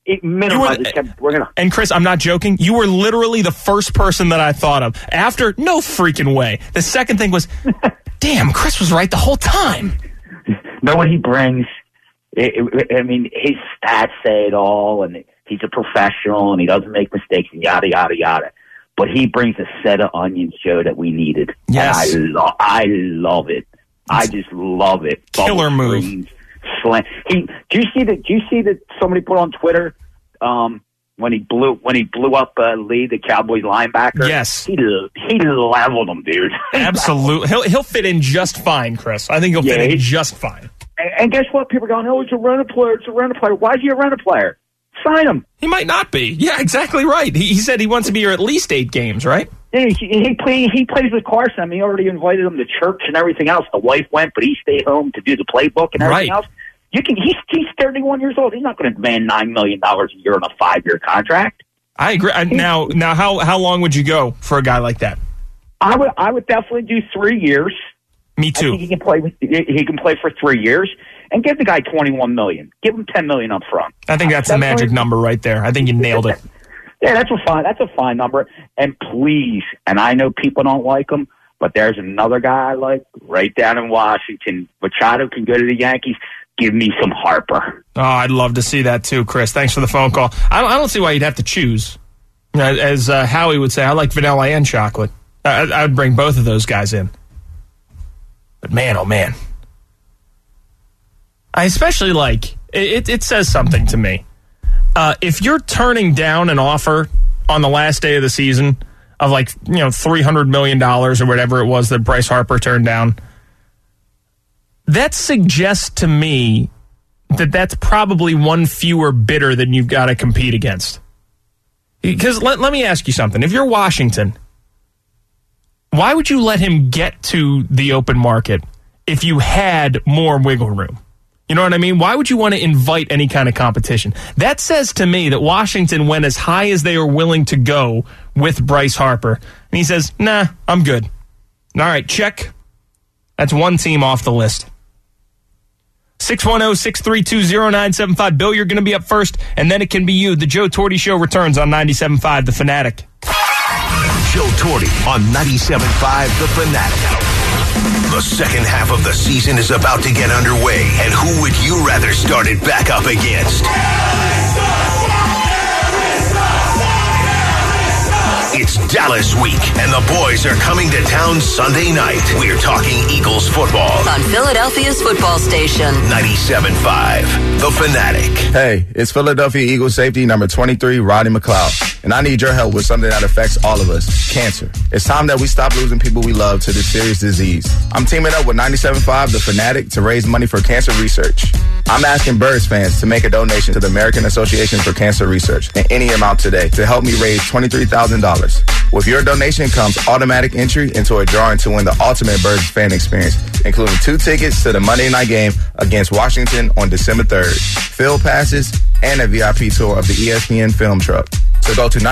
And Chris, I'm not joking. You were literally the first person that I thought of. After, no freaking way. The second thing was, damn, Chris was right the whole time. Know what he brings. His stats say it all, and he's a professional, and he doesn't make mistakes, and yada, yada, yada. But he brings a set of onions, Joe, that we needed. Yes. And I love it. I just love it. Killer move. Do you see that somebody put on Twitter when he blew up Lee, the Cowboys linebacker? Yes. He leveled him, dude. Absolutely. He'll fit in just fine, Chris. I think he'll fit in just fine. And guess what? People are going, oh, it's a rental player. Why is he a rental player? Sign him. He might not be. Yeah, exactly right. He said he wants to be here at least 8 games, right? Yeah, he plays with Carson. I mean, he already invited him to church and everything else. The wife went, but he stayed home to do the playbook and everything else. He's 31 years old. He's not going to demand $9 million a year on a 5-year contract. I agree. Now, how long would you go for a guy like that? I would definitely do 3 years. Me too. I think he can play for 3 years. and give the guy $21 million. Give him $10 million up front. I think that's the magic number right there. I think you nailed it. Yeah, that's a fine number. And please, and I know people don't like him, but there's another guy I like right down in Washington. Machado can go to the Yankees. Give me some Harper. Oh, I'd love to see that too, Chris. Thanks for the phone call. I don't see why you'd have to choose. As Howie would say, I like vanilla and chocolate. I would bring both of those guys in. But man, oh man. I especially like, it says something to me. If you're turning down an offer on the last day of the season of $300 million or whatever it was that Bryce Harper turned down, that suggests to me that that's probably one fewer bidder than you've got to compete against. Because let me ask you something. If you're Washington, why would you let him get to the open market if you had more wiggle room? You know what I mean? Why would you want to invite any kind of competition? That says to me that Washington went as high as they are willing to go with Bryce Harper. And he says, nah, I'm good. All right, check. That's one team off the list. 610-632-0975. Bill, you're going to be up first, and then it can be you. The Joe Torty Show returns on 97.5 The Fanatic. Joe Torty on 97.5 The Fanatic. The second half of the season is about to get underway, and who would you rather start it back up against? It's Dallas week, and the boys are coming to town Sunday night. We're talking Eagles football. On Philadelphia's football station. 97.5, The Fanatic. Hey, it's Philadelphia Eagles safety number 23, Rodney McLeod. And I need your help with something that affects all of us, cancer. It's time that we stop losing people we love to this serious disease. I'm teaming up with 97.5, The Fanatic, to raise money for cancer research. I'm asking Birds fans to make a donation to the American Association for Cancer Research in any amount today to help me raise $23,000. With your donation comes automatic entry into a drawing to win the ultimate Birds fan experience, including 2 tickets to the Monday night game against Washington on December 3rd, field passes, and a VIP tour of the ESPN film truck. So go to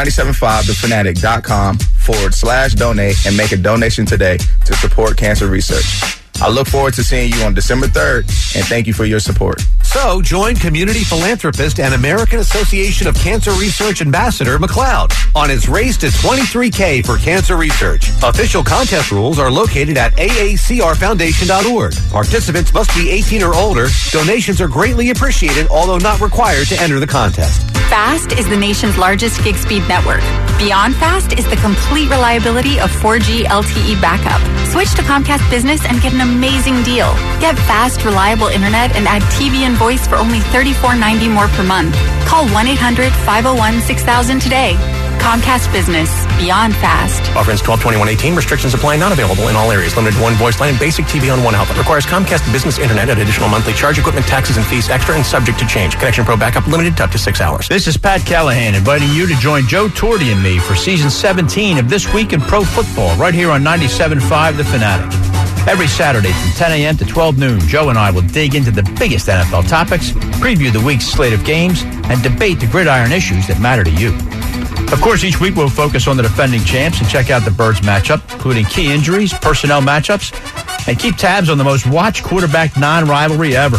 975thefanatic.com/donate and make a donation today to support cancer research. I look forward to seeing you on December 3rd, and thank you for your support. So join community philanthropist and American Association of Cancer Research Ambassador McLeod on his race to $23K for cancer research. Official contest rules are located at aacrfoundation.org. Participants must be 18 or older. Donations are greatly appreciated, although not required to enter the contest. FAST is the nation's largest gig speed network. Beyond FAST is the complete reliability of 4G LTE backup. Switch to Comcast Business and get an amazing deal. Get fast, reliable internet and add TV and voice for only $34.90 more per month. Call 1-800-501-6000 today. Comcast Business. Beyond fast. Offer ends 12/21/18. Restrictions apply. Not available in all areas. Limited to one voice line and basic TV on one outlet. Requires Comcast Business Internet at additional monthly charge. Equipment, taxes, and fees extra and subject to change. Connection Pro backup limited to up to 6 hours. This is Pat Callahan inviting you to join Joe Torty and me for Season 17 of This Week in Pro Football right here on 97.5 The Fanatic. Every Saturday from 10 a.m. to 12 noon, Joe and I will dig into the biggest NFL topics, preview the week's slate of games, and debate the gridiron issues that matter to you. Of course, each week we'll focus on the defending champs and check out the Birds matchup, including key injuries, personnel matchups, and keep tabs on the most watched quarterback non-rivalry ever.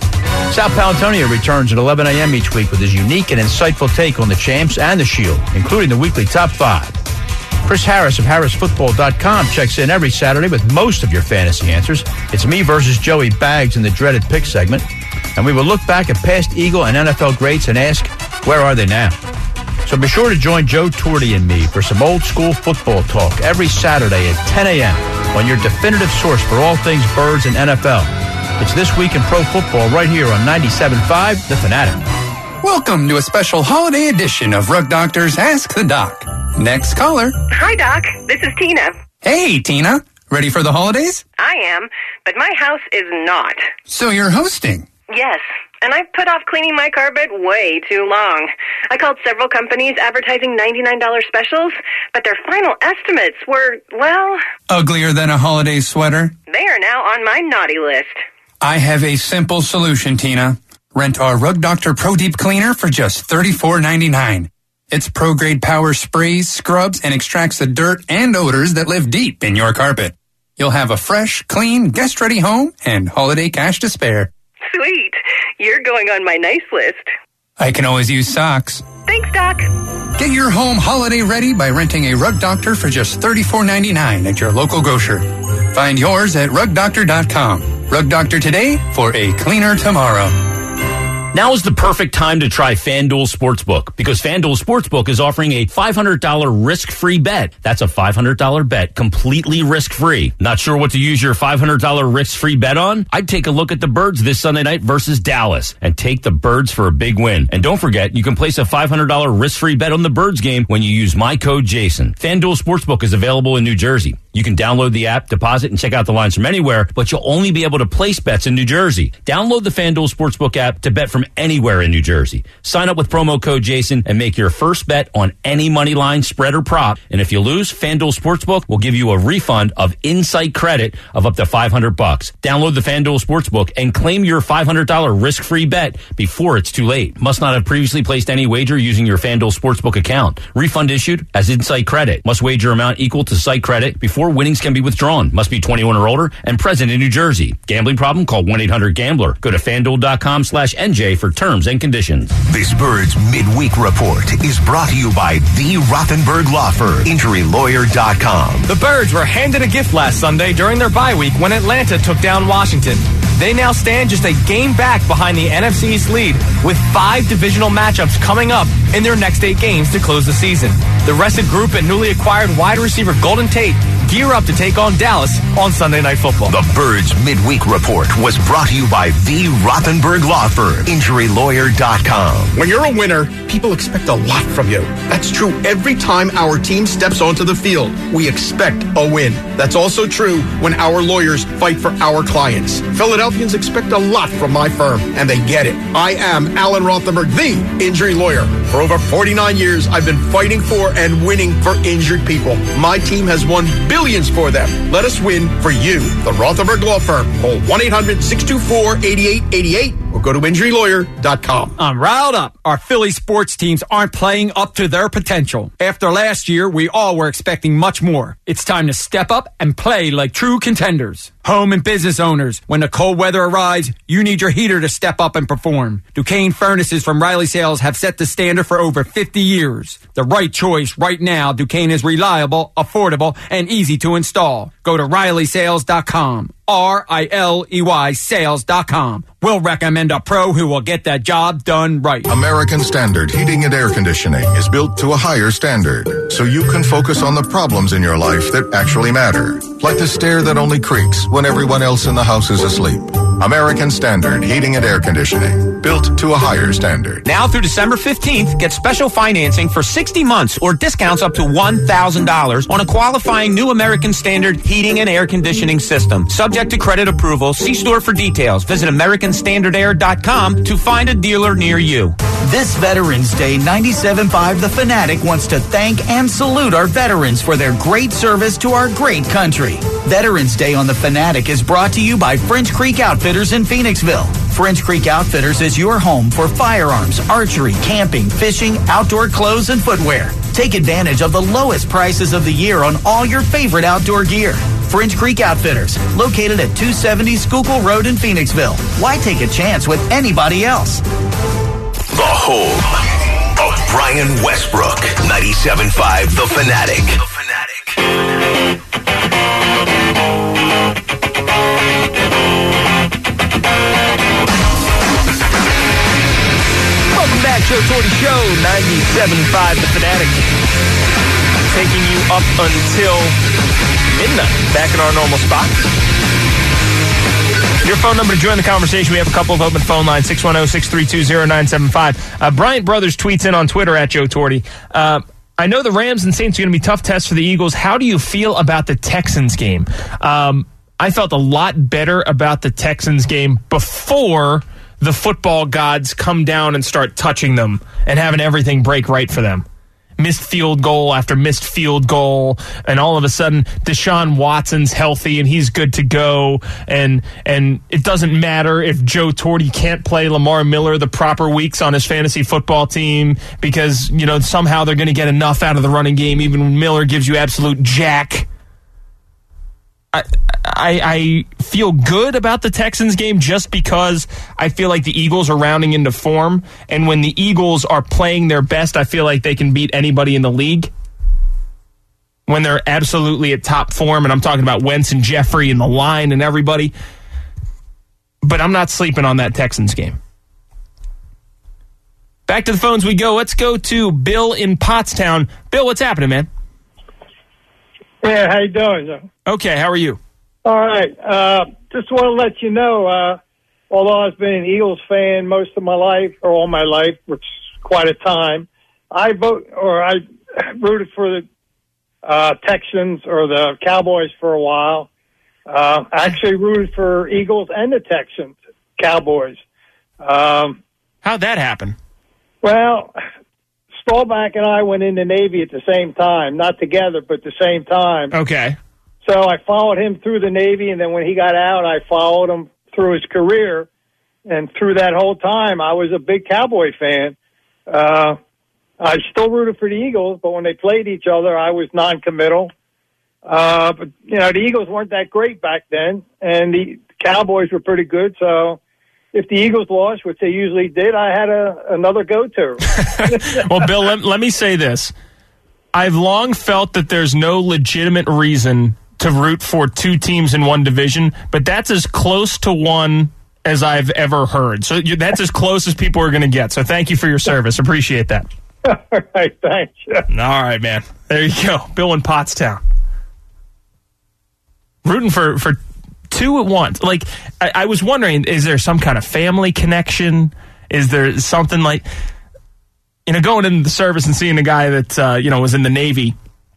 Sal Palantonio returns at 11 a.m. each week with his unique and insightful take on the champs and the Shield, including the weekly top 5. Chris Harris of HarrisFootball.com checks in every Saturday with most of your fantasy answers. It's me versus Joey Baggs in the dreaded pick segment, and we will look back at past Eagle and NFL greats and ask, where are they now? So be sure to join Joe Torty and me for some old school football talk every Saturday at 10 a.m. on your definitive source for all things Birds and NFL. It's This Week in Pro Football right here on 97.5 The Fanatic. Welcome to a special holiday edition of Rug Doctor's Ask the Doc. Next caller. Hi, Doc. This is Tina. Hey, Tina. Ready for the holidays? I am, but my house is not. So you're hosting? Yes, and I've put off cleaning my carpet way too long. I called several companies advertising $99 specials, but their final estimates were, well... Uglier than a holiday sweater? They are now on my naughty list. I have a simple solution, Tina. Rent our Rug Doctor Pro Deep Cleaner for just $34.99. Its pro-grade power sprays, scrubs, and extracts the dirt and odors that live deep in your carpet. You'll have a fresh, clean, guest-ready home and holiday cash to spare. Sweet. You're going on my nice list. I can always use socks. Thanks, Doc. Get your home holiday ready by renting a Rug Doctor for just $34.99 at your local grocer. Find yours at rugdoctor.com. Rug Doctor today for a cleaner tomorrow. Now is the perfect time to try FanDuel Sportsbook because FanDuel Sportsbook is offering a $500 risk-free bet. That's a $500 bet, completely risk-free. Not sure what to use your $500 risk-free bet on? I'd take a look at the Birds this Sunday night versus Dallas and take the Birds for a big win. And don't forget, you can place a $500 risk-free bet on the Birds game when you use my code Jason. FanDuel Sportsbook is available in New Jersey. You can download the app, deposit, and check out the lines from anywhere, but you'll only be able to place bets in New Jersey. Download the FanDuel Sportsbook app to bet from anywhere in New Jersey. Sign up with promo code Jason and make your first bet on any money line, spread, or prop. And if you lose, FanDuel Sportsbook will give you a refund of insight credit of up to $500. Download the FanDuel Sportsbook and claim your $500 risk-free bet before it's too late. Must not have previously placed any wager using your FanDuel Sportsbook account. Refund issued as insight credit. Must wager amount equal to site credit before winnings can be withdrawn. Must be 21 or older and present in New Jersey. Gambling problem? Call 1-800-GAMBLER. Go to FanDuel.com/NJ for terms and conditions. This Birds Midweek Report is brought to you by the Rothenberg Law Firm, InjuryLawyer.com. The Birds were handed a gift last Sunday during their bye week when Atlanta took down Washington. They now stand just a game back behind the NFC East lead with 5 divisional matchups coming up in their next 8 games to close the season. The rested group and newly acquired wide receiver Golden Tate gear up to take on Dallas on Sunday Night Football. The Birds Midweek Report was brought to you by the Rothenberg Law Firm, InjuryLawyer.com. When you're a winner, people expect a lot from you. That's true every time our team steps onto the field. We expect a win. That's also true when our lawyers fight for our clients. Philadelphians expect a lot from my firm, and they get it. I am Alan Rothenberg, the injury lawyer. For over 49 years, I've been fighting for and winning for injured people. My team has won billions for them. Let us win for you. The Rothenberg Law Firm. Call 1-800-624-8888 or go to InjuryLawyer.com. I'm riled up. Our Philly sports teams aren't playing up to their potential. After last year, we all were expecting much more. It's time to step up and play like true contenders. Home and business owners, when the cold weather arrives, you need your heater to step up and perform. Duquesne Furnaces from Riley Sales have set the standard for over 50 years. The right choice right now. Duquesne is reliable, affordable, and easy to install. Go to RileySales.com. RILEY sales.com. We'll recommend a pro who will get that job done right. American Standard Heating and Air Conditioning is built to a higher standard, so you can focus on the problems in your life that actually matter, like the stair that only creaks when everyone else in the house is asleep. American Standard Heating and Air Conditioning, built to a higher standard. Now through December 15th, get special financing for 60 months or discounts up to $1,000 on a qualifying new American Standard heating and air conditioning system. Subject to credit approval. See store for details. Visit AmericanStandardAir.com to find a dealer near you. This Veterans Day, 97.5 The Fanatic wants to thank and salute our veterans for their great service to our great country. Veterans Day on The Fanatic is brought to you by French Creek Outfitters in Phoenixville. French Creek Outfitters is your home for firearms, archery, camping, fishing, outdoor clothes, and footwear. Take advantage of the lowest prices of the year on all your favorite outdoor gear. French Creek Outfitters, located at 270 Schuylkill Road in Phoenixville. Why take a chance with anybody else? The home of Brian Westbrook, 97.5 The Fanatic. Welcome back, Joe Torti Show, 97.5 The Fanatic. Taking you up until midnight, back in our normal spot. Your phone number to join the conversation. We have a couple of open phone lines, 610-632-0975. Bryant Brothers tweets in on Twitter at Joe Torti. I know the Rams and Saints are going to be tough tests for the Eagles. How do you feel about the Texans game? I felt a lot better about the Texans game before the football gods come down and start touching them and having everything break right for them. Missed field goal after missed field goal, and all of a sudden Deshaun Watson's healthy and he's good to go, and it doesn't matter if Joe Torti can't play Lamar Miller the proper weeks on his fantasy football team because, you know, somehow they're going to get enough out of the running game even when Miller gives you absolute jack. I feel good about the Texans game just because I feel like the Eagles are rounding into form. And when the Eagles are playing their best, I feel like they can beat anybody in the league. When they're absolutely at top form, and I'm talking about Wentz and Jeffrey and the line and everybody. But I'm not sleeping on that Texans game. Back to the phones we go. Let's go to Bill in Pottstown. Bill, what's happening, man? Yeah, how you doing? Okay, how are you? All right. Just want to let you know, although I've been an Eagles fan most of my life, or all my life, which is quite a time, I rooted for the Texans or the Cowboys for a while. I actually rooted for Eagles and the Texans, Cowboys. How'd that happen? Well, Staubach and I went in the Navy at the same time. Not together, but the same time. Okay. So I followed him through the Navy, and then when he got out, I followed him through his career. And through that whole time, I was a big Cowboy fan. I still rooted for the Eagles, but when they played each other, I was non-committal. But, the Eagles weren't that great back then, and the Cowboys were pretty good, so if the Eagles lost, which they usually did, I had another go-to. Well, Bill, let me say this. I've long felt that there's no legitimate reason to root for two teams in one division, but that's as close to one as I've ever heard. So that's as close as people are going to get. So thank you for your service. Appreciate that. All right, thanks. All right, man. There you go. Bill in Pottstown. Rooting for two at once. Like, I was wondering, is there some kind of family connection? Is there something like, going into the service and seeing a guy that, was in the Navy,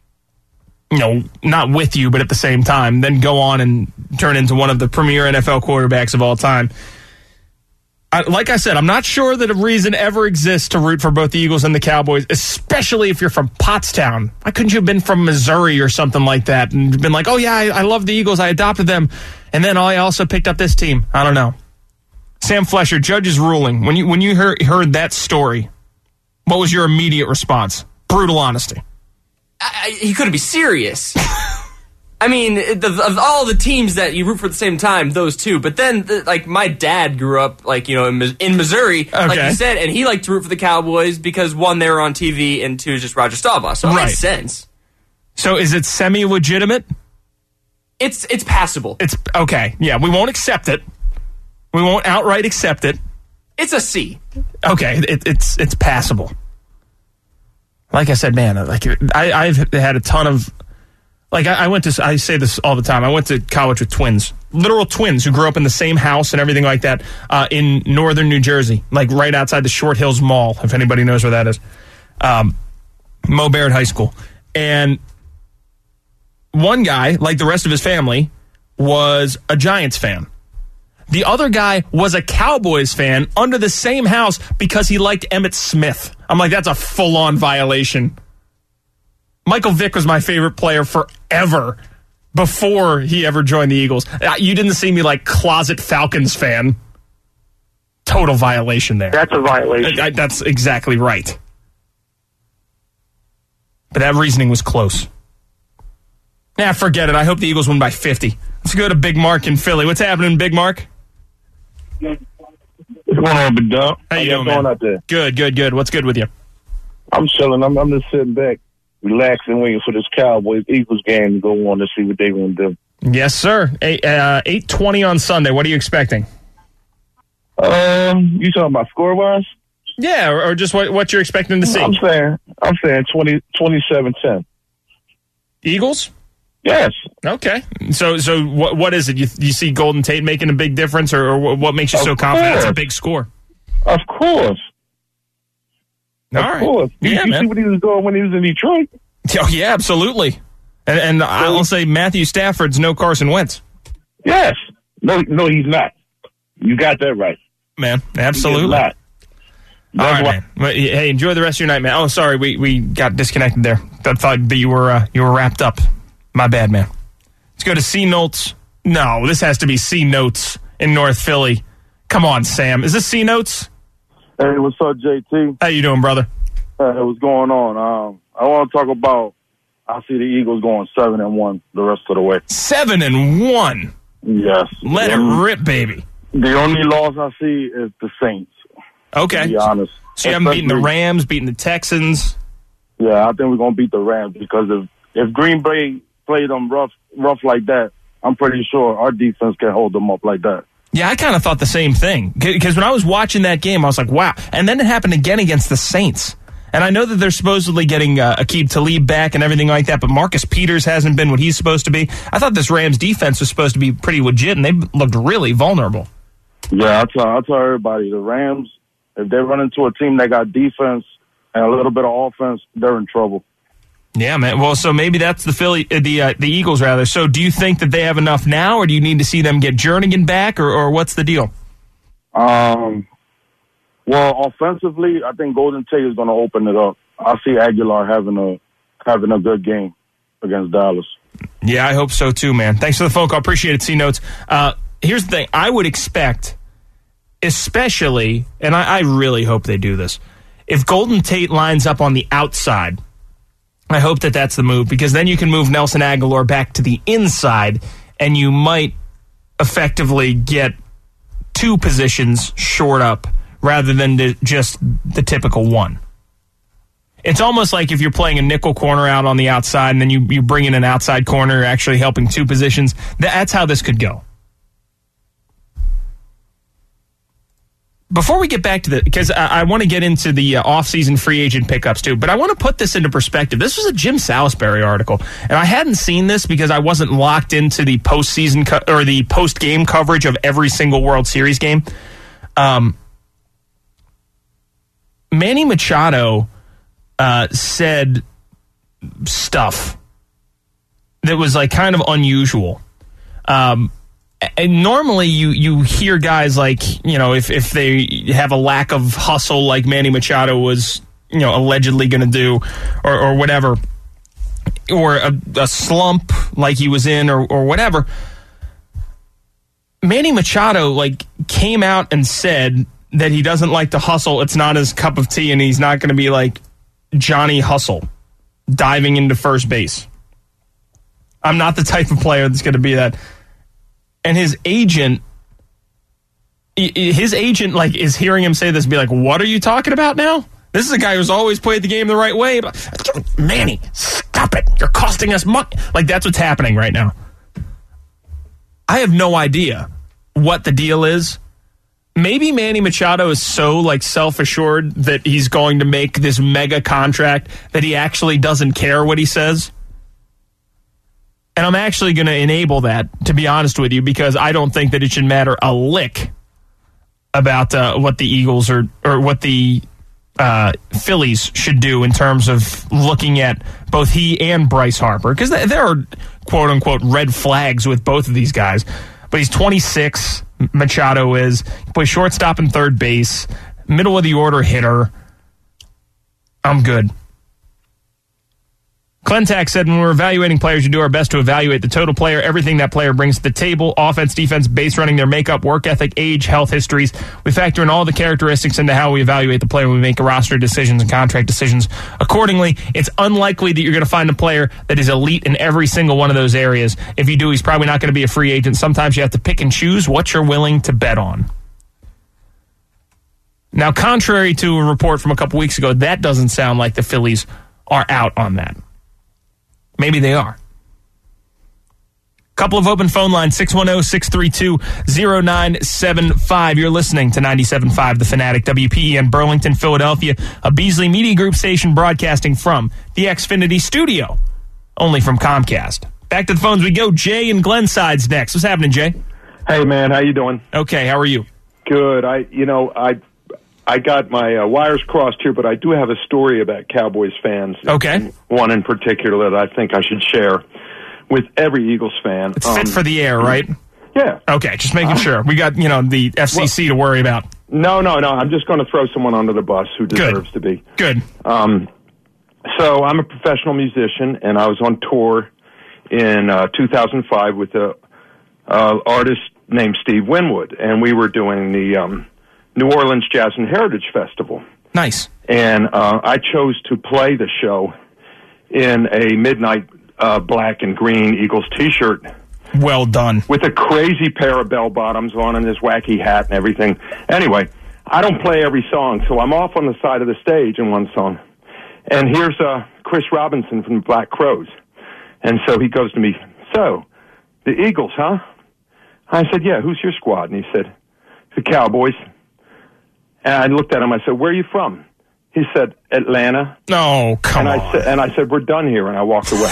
not with you, but at the same time, then go on and turn into one of the premier NFL quarterbacks of all time. Like I said, I'm not sure that a reason ever exists to root for both the Eagles and the Cowboys, especially if you're from Pottstown. Why couldn't you have been from Missouri or something like that and been like, oh, yeah, I love the Eagles. I adopted them. And then I also picked up this team. I don't know. Sam Flesher, judge's ruling. When you heard that story, what was your immediate response? Brutal honesty. He couldn't be serious. I mean, of all the teams that you root for at the same time, those two. But then, my dad grew up, in Missouri, like you said, and he liked to root for the Cowboys because, one, they were on TV, and two, just Roger Staubach. So it makes sense. So is it semi-legitimate? It's passable. It's okay. Yeah, we won't accept it. We won't outright accept it. It's a C. Okay, it's passable. Like I said, man, I've had a ton of. I say this all the time. I went to college with twins, literal twins who grew up in the same house and everything like that in northern New Jersey, like right outside the Short Hills Mall, if anybody knows where that is. Mo Barrett High School. And one guy, like the rest of his family, was a Giants fan. The other guy was a Cowboys fan under the same house because he liked Emmitt Smith. I'm like, that's a full-on violation. Michael Vick was my favorite player forever before he ever joined the Eagles. You didn't see me like closet Falcons fan. Total violation there. That's a violation. That's exactly right. But that reasoning was close. Yeah, forget it. I hope the Eagles win by 50. Let's go to Big Mark in Philly. What's happening, Big Mark? What's going on, Big Dog? How you doing, man? Out there? Good. What's good with you? I'm chilling. I'm just sitting back, relaxing, waiting for this Cowboys-Eagles game to go on to see what they going to do. Yes, sir. 8:20 on Sunday. What are you expecting? You talking about score-wise? Yeah, or just what you're expecting to see. I'm saying 27-10. Eagles? Yes. Okay. So what is it? You see Golden Tate making a big difference, or what makes you so confident it's a big score? Of course. All right. Of course. You see what he was doing when he was in Detroit? Oh, yeah, absolutely. And I will say Matthew Stafford's no Carson Wentz. Yes. No, he's not. You got that right. Man, absolutely. All right, man. Well, hey, enjoy the rest of your night, man. Oh, sorry, we got disconnected there. I thought that you were wrapped up. My bad, man. Let's go to C Notes. No, this has to be C Notes in North Philly. Come on, Sam. Is this C Notes? Hey, what's up, JT? How you doing, brother? What's going on? I want to talk about I see the Eagles going 7-1 the rest of the way. 7-1. Yes. Let it rip, baby. The only loss I see is the Saints. Okay. To be honest. So you haven't beaten the Rams, beaten the Texans. Yeah, I think we're going to beat the Rams because if Green Bay played them rough like that, I'm pretty sure our defense can hold them up like that. Yeah, I kind of thought the same thing. Because when I was watching that game, I was like, wow. And then it happened again against the Saints. And I know that they're supposedly getting Aqib Talib back and everything like that, but Marcus Peters hasn't been what he's supposed to be. I thought this Rams defense was supposed to be pretty legit, and they looked really vulnerable. Yeah, I tell everybody, the Rams, if they run into a team that got defense and a little bit of offense, they're in trouble. Yeah, man. Well, so maybe that's the Eagles, rather. So do you think that they have enough now, or do you need to see them get Jernigan back, or what's the deal? Well, offensively, I think Golden Tate is going to open it up. I see Aguilar having a good game against Dallas. Yeah, I hope so too, man. Thanks for the phone call. Appreciate it, C-Notes. Here's the thing. I would expect, especially, and I really hope they do this, if Golden Tate lines up on the outside, I hope that that's the move, because then you can move Nelson Aguilar back to the inside, and you might effectively get two positions short up rather than just the typical one. It's almost like if you're playing a nickel corner out on the outside and then you bring in an outside corner actually helping two positions. That's how this could go. Before we get back to because I want to get into the offseason free agent pickups too, but I want to put this into perspective. This was a Jim Salisbury article, and I hadn't seen this because I wasn't locked into the postseason or the post-game coverage of every single World Series game. Manny Machado said stuff that was like kind of unusual. And normally you hear guys like, you know, if they have a lack of hustle like Manny Machado was, you know, allegedly going to do or whatever, or a slump like he was in or whatever. Manny Machado like came out and said that he doesn't like to hustle. It's not his cup of tea, and he's not going to be like Johnny Hustle diving into first base. I'm not the type of player that's going to be that. And his agent like is hearing him say this and be like, what are you talking about now? This is a guy who's always played the game the right way. Manny, stop it. You're costing us money. Like, that's what's happening right now. I have no idea what the deal is. Maybe Manny Machado is so like self-assured that he's going to make this mega contract that he actually doesn't care what he says. And I'm actually going to enable that, to be honest with you, because I don't think that it should matter a lick about what the Eagles or what the Phillies should do in terms of looking at both he and Bryce Harper, because there are quote-unquote red flags with both of these guys. But he's 26, Machado is. He plays shortstop and third base, middle of the order hitter. I'm good. Clentac said, when we're evaluating players, we do our best to evaluate the total player, everything that player brings to the table, offense, defense, base running, their makeup, work ethic, age, health histories. We factor in all the characteristics into how we evaluate the player when we make roster decisions and contract decisions. Accordingly, it's unlikely that you're going to find a player that is elite in every single one of those areas. If you do, he's probably not going to be a free agent. Sometimes you have to pick and choose what you're willing to bet on. Now, contrary to a report from a couple weeks ago, that doesn't sound like the Phillies are out on that. Maybe they are. Couple of open phone lines, 610-632-0975. You're listening to 97.5 The Fanatic, WPEN Burlington, Philadelphia, a Beasley Media Group station broadcasting from the Xfinity studio, only from Comcast. Back to the phones we go. Jay and Glenside's next. What's happening, Jay? Hey, man. How you doing? Okay, how are you? Good. I got my wires crossed here, but I do have a story about Cowboys fans. Okay. One in particular that I think I should share with every Eagles fan. It's fit for the air, right? Yeah. Okay, just making sure. We got, the FCC to worry about. No. I'm just going to throw someone under the bus who deserves to be. Good. So I'm a professional musician, and I was on tour in 2005 with an artist named Steve Winwood, and we were doing the New Orleans Jazz and Heritage Festival. Nice. And I chose to play the show in a midnight black and green Eagles T-shirt. Well done. With a crazy pair of bell bottoms on and this wacky hat and everything. Anyway, I don't play every song, so I'm off on the side of the stage in one song. And here's Chris Robinson from the Black Crowes. And so he goes to me, "So, the Eagles, huh?" I said, "Yeah, who's your squad?" And he said, "The Cowboys." And I looked at him, I said, "Where are you from?" He said, "Atlanta." No, come on. And I said, "We're done here," and I walked away.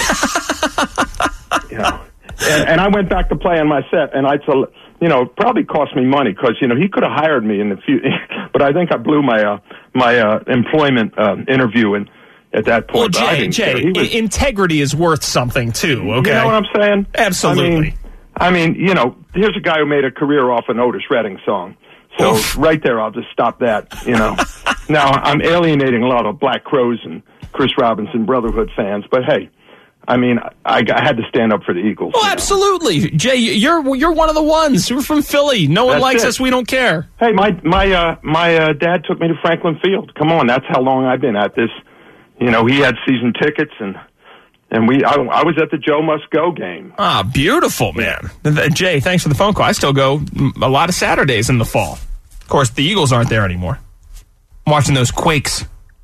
You know. And I went back to play on my set, and I told, you know, it probably cost me money because, you know, he could have hired me in the future, but I think I blew my employment interview at that point. Well, Jay, integrity is worth something too, okay? You know what I'm saying? Absolutely. I mean, you know, here's a guy who made a career off an Otis Redding song. So right there, I'll just stop that, you know. Now, I'm alienating a lot of Black Crowes and Chris Robinson Brotherhood fans, but hey, I mean, I had to stand up for the Eagles. Oh, absolutely. Jay, you're one of the ones. We're from Philly. No one likes us. We don't care. Hey, my dad took me to Franklin Field. Come on, that's how long I've been at this. You know, he had season tickets, and I was at the Joe Must Go game. Ah, beautiful, man. Jay, thanks for the phone call. I still go a lot of Saturdays in the fall. Of course, the Eagles aren't there anymore. I'm watching those Quakes.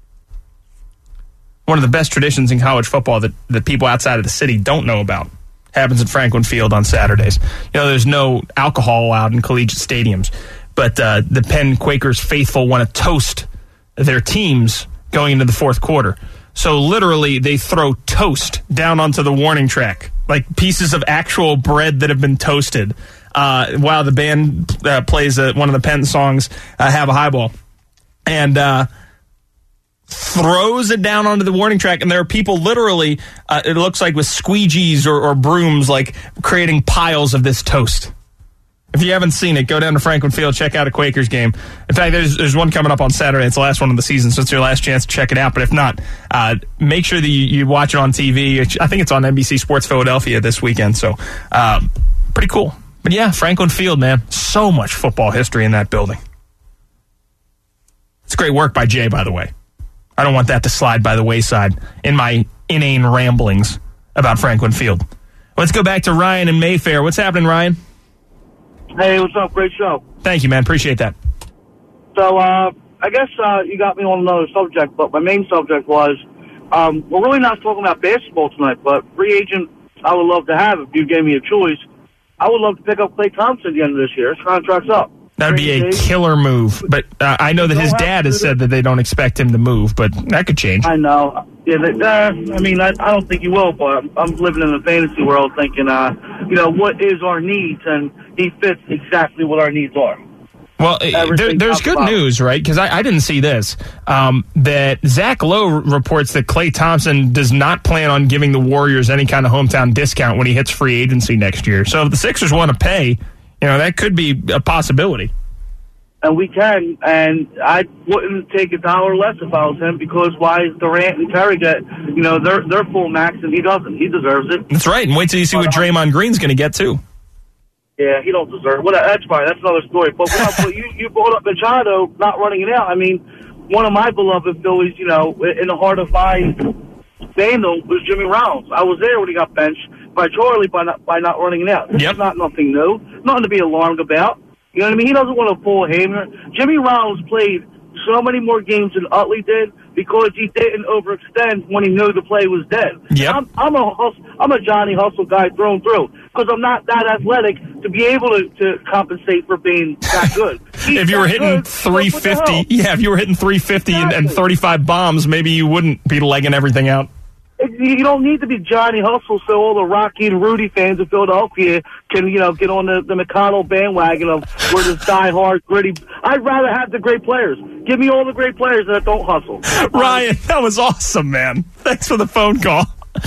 One of the best traditions in college football that people outside of the city don't know about happens at Franklin Field on Saturdays. You know, there's no alcohol allowed in collegiate stadiums, but the Penn Quakers faithful want to toast their teams going into the fourth quarter. So literally, they throw toast down onto the warning track, like pieces of actual bread that have been toasted, while the band plays one of the Penn songs, Have a Highball. And throws it down onto the warning track, and there are people literally, it looks like with squeegees or brooms, like creating piles of this toast. If you haven't seen it, go down to Franklin Field, check out a Quakers game. In fact, there's one coming up on Saturday. It's the last one of the season, so it's your last chance to check it out. But if not, make sure that you watch it on TV. I think it's on NBC Sports Philadelphia this weekend, so pretty cool. But yeah, Franklin Field, man, so much football history in that building. It's great work by Jay, by the way. I don't want that to slide by the wayside in my inane ramblings about Franklin Field. Let's go back to Ryan in Mayfair. What's happening, Ryan? Hey, what's up? Great show. Thank you, man. Appreciate that. So, I guess you got me on another subject, but my main subject was, we're really not talking about basketball tonight, but free agent I would love to have if you gave me a choice. I would love to pick up Klay Thompson at the end of this year. His contract's up. That would be a killer move, but I know that his dad has said that they don't expect him to move, but that could change. I know. Yeah, I mean, I don't think he will, but I'm living in the fantasy world thinking, you know, what is our needs, and he fits exactly what our needs are. Well, there's good news, right? Because I didn't see this. That Zach Lowe reports that Klay Thompson does not plan on giving the Warriors any kind of hometown discount when he hits free agency next year. So if the Sixers want to pay, you know, that could be a possibility. And we can, and I wouldn't take $1 less if I was him, because why is Durant and Curry get, you know, they're full max and he doesn't. He deserves it. That's right, and wait till you see what Draymond Green's going to get, too. Yeah, he don't deserve it. Well, that's fine. That's another story. But you brought up Machado not running it out. I mean, one of my beloved Phillies, you know, in the heart of my fandom was Jimmy Rollins. I was there when he got benched by Charlie by not running it out. This is not nothing new. Nothing to be alarmed about. You know what I mean? He doesn't want to pull a hammer. Jimmy Rollins played so many more games than Utley did because he didn't overextend when he knew the play was dead. Yep. I'm a Johnny Hustle guy through and through because I'm not that athletic to be able to compensate for being that good. If you were hitting 350, if you were hitting 350 and 35 bombs, maybe you wouldn't be legging everything out. You don't need to be Johnny Hustle so all the Rocky and Rudy fans of Philadelphia can, you know, get on the McConnell bandwagon of we're this die-hard, gritty. I'd rather have the great players. Give me all the great players that don't hustle. Ryan, that was awesome, man. Thanks for the phone call.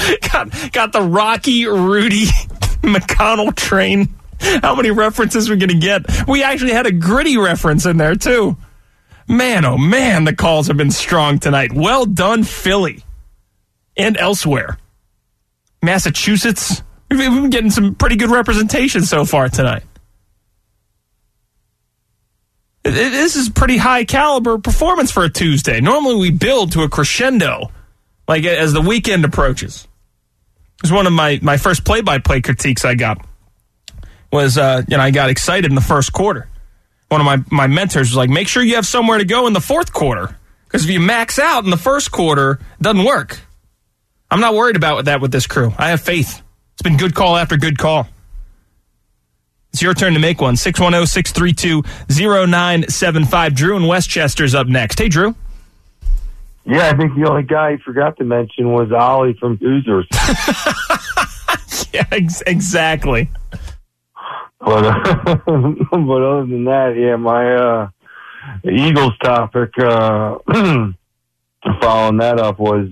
Got the Rocky, Rudy, McConnell train. How many references are we going to get? We actually had a gritty reference in there, too. Man, oh man, the calls have been strong tonight. Well done, Philly. And elsewhere. Massachusetts. We've been getting some pretty good representation so far tonight. This is pretty high caliber performance for a Tuesday. Normally we build to a crescendo Like, as the weekend approaches. It was one of my first play-by-play critiques I got. Was, I got excited in the first quarter. One of my mentors was like, make sure you have somewhere to go in the fourth quarter. Because if you max out in the first quarter, it doesn't work. I'm not worried about that with this crew. I have faith. It's been good call after good call. It's your turn to make one. 610-632-0975. Drew in Westchester's up next. Hey, Drew. Yeah, I think the only guy he forgot to mention was Ollie from Hoosiers. Yeah, exactly. But other than that, yeah, my Eagles topic, following that up, was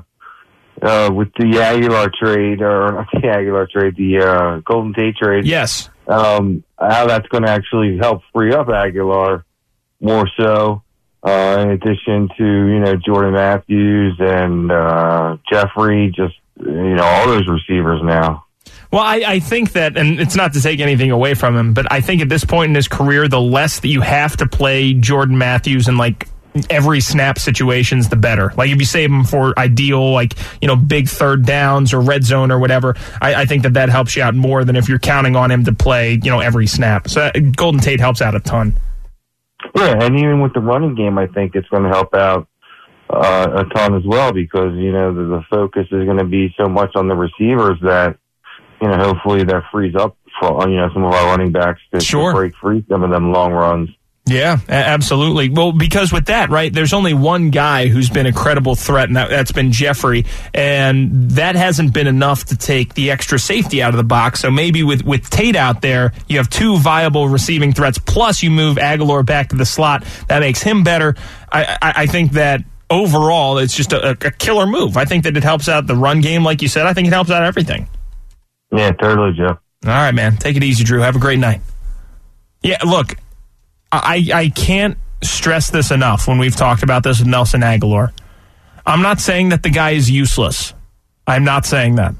with the Aguilar trade, or not the Aguilar trade, the Golden Tate trade. Yes. How that's going to actually help free up Aguilar more so, in addition to, Jordan Matthews and Jeffrey, just, all those receivers now. Well, I think that, and it's not to take anything away from him, but I think at this point in his career, the less that you have to play Jordan Matthews in, like, every snap situations, the better. Like, if you save him for ideal, like, big third downs or red zone or whatever, I think that helps you out more than if you're counting on him to play, every snap. So Golden Tate helps out a ton. Yeah, and even with the running game, I think it's going to help out a ton as well, because, the focus is going to be so much on the receivers that, hopefully that frees up for, some of our running backs to break free some of them long runs. Yeah, absolutely. Well, because with that, right, there's only one guy who's been a credible threat, and that's been Jeffrey, and that hasn't been enough to take the extra safety out of the box. So maybe with Tate out there, you have two viable receiving threats, plus you move Aguilar back to the slot. That makes him better. I think that overall, it's just a killer move. I think that it helps out the run game, like you said. I think it helps out everything. Yeah, totally, Joe. All right, man. Take it easy, Drew. Have a great night. Yeah, look, I can't stress this enough when we've talked about this with Nelson Aguilar. I'm not saying that the guy is useless. I'm not saying that.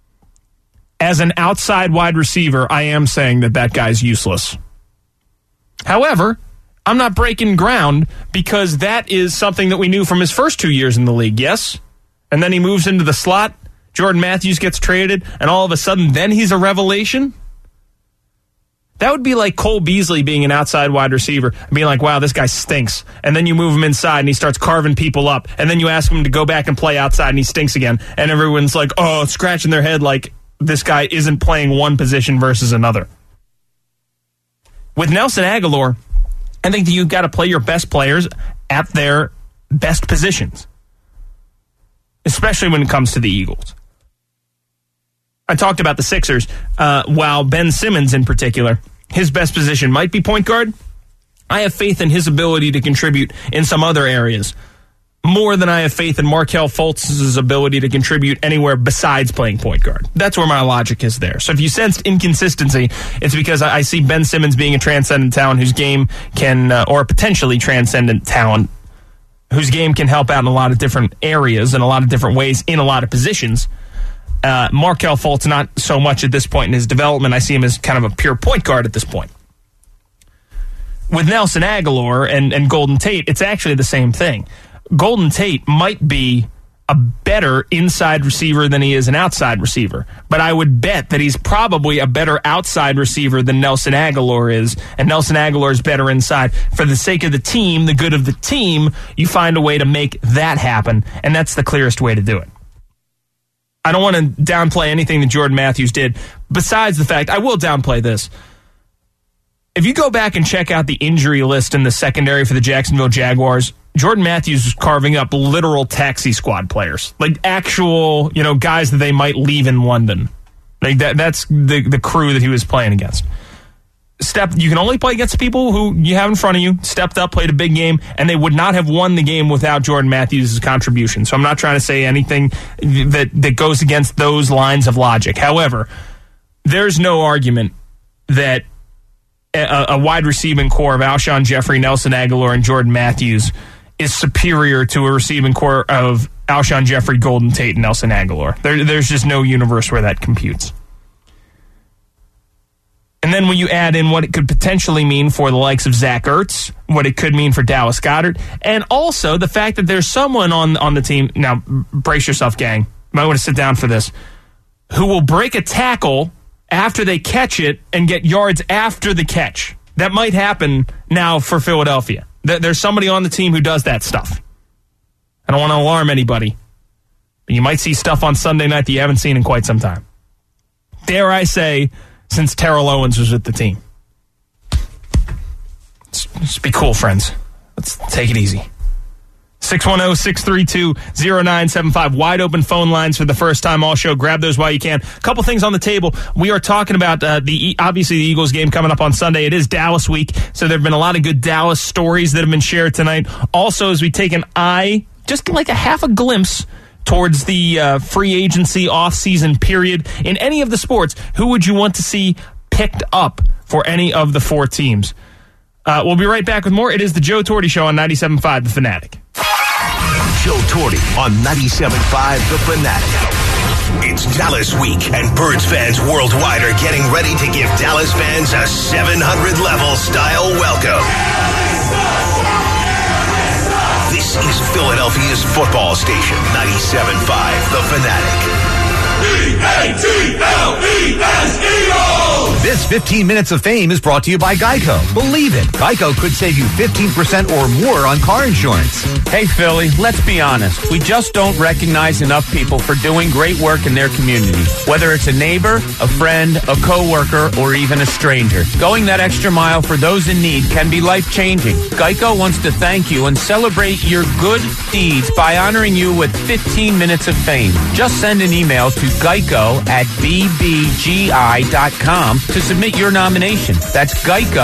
As an outside wide receiver, I am saying that guy's useless. However, I'm not breaking ground, because that is something that we knew from his first 2 years in the league, yes? And then he moves into the slot. Jordan Matthews gets traded, and all of a sudden, then he's a revelation? That would be like Cole Beasley being an outside wide receiver, being like, wow, this guy stinks. And then you move him inside, and he starts carving people up. And then you ask him to go back and play outside, and he stinks again. And everyone's like, oh, scratching their head like this guy isn't playing one position versus another. With Nelson Aguilar, I think that you've got to play your best players at their best positions, especially when it comes to the Eagles. I talked about the Sixers, while Ben Simmons in particular, his best position might be point guard. I have faith in his ability to contribute in some other areas, more than I have faith in Markelle Fultz's ability to contribute anywhere besides playing point guard. That's where my logic is there. So if you sensed inconsistency, it's because I see Ben Simmons being a transcendent talent whose game can, or potentially transcendent talent, whose game can help out in a lot of different areas and a lot of different ways in a lot of positions. Markelle Fultz, not so much at this point in his development. I see him as kind of a pure point guard at this point. With Nelson Aguilar and Golden Tate, it's actually the same thing. Golden Tate might be a better inside receiver than he is an outside receiver, but I would bet that he's probably a better outside receiver than Nelson Aguilar is, and Nelson Aguilar is better inside. For the sake of the team, the good of the team, you find a way to make that happen, and that's the clearest way to do it. I don't want to downplay anything that Jordan Matthews did, besides the fact, I will downplay this. If you go back and check out the injury list in the secondary for the Jacksonville Jaguars, Jordan Matthews was carving up literal taxi squad players, like actual, guys that they might leave in London. Like that's the crew that he was playing against. You can only play against people who you have in front of you, stepped up, played a big game, and they would not have won the game without Jordan Matthews' contribution. So I'm not trying to say anything that goes against those lines of logic. However, there's no argument that a wide receiving core of Alshon Jeffrey, Nelson Aguilar, and Jordan Matthews is superior to a receiving core of Alshon Jeffrey, Golden Tate, and Nelson Aguilar. There's just no universe where that computes. And then when you add in what it could potentially mean for the likes of Zach Ertz, what it could mean for Dallas Goedert, and also the fact that there's someone on the team, now brace yourself, gang, you might want to sit down for this, who will break a tackle after they catch it and get yards after the catch. That might happen now for Philadelphia. There's somebody on the team who does that stuff. I don't want to alarm anybody, but you might see stuff on Sunday night that you haven't seen in quite some time. Dare I say, since Terrell Owens was with the team. Let's be cool, friends. Let's take it easy. 610-632-0975. Wide open phone lines for the first time all show. Grab those while you can. A couple things on the table. We are talking about obviously the Eagles game coming up on Sunday. It is Dallas week, so there have been a lot of good Dallas stories that have been shared tonight. Also, as we take an eye, just like a half a glimpse towards the free agency off-season period in any of the sports, who would you want to see picked up for any of the four teams? We'll be right back with more. It is the Joe Torty Show on 97.5 The Fanatic. Joe Torty on 97.5 The Fanatic. It's Dallas week, and Birds fans worldwide are getting ready to give Dallas fans a 700-level style welcome. This is Philadelphia's football station, 97.5 The Fanatic. This 15 minutes of fame is brought to you by Geico. Believe it, Geico could save you 15% or more on car insurance. Hey, Philly, let's be honest. We just don't recognize enough people for doing great work in their community. Whether it's a neighbor, a friend, a coworker, or even a stranger. Going that extra mile for those in need can be life-changing. Geico wants to thank you and celebrate your good deeds by honoring you with 15 minutes of fame. Just send an email to geico@bbgi.com to submit your nomination. That's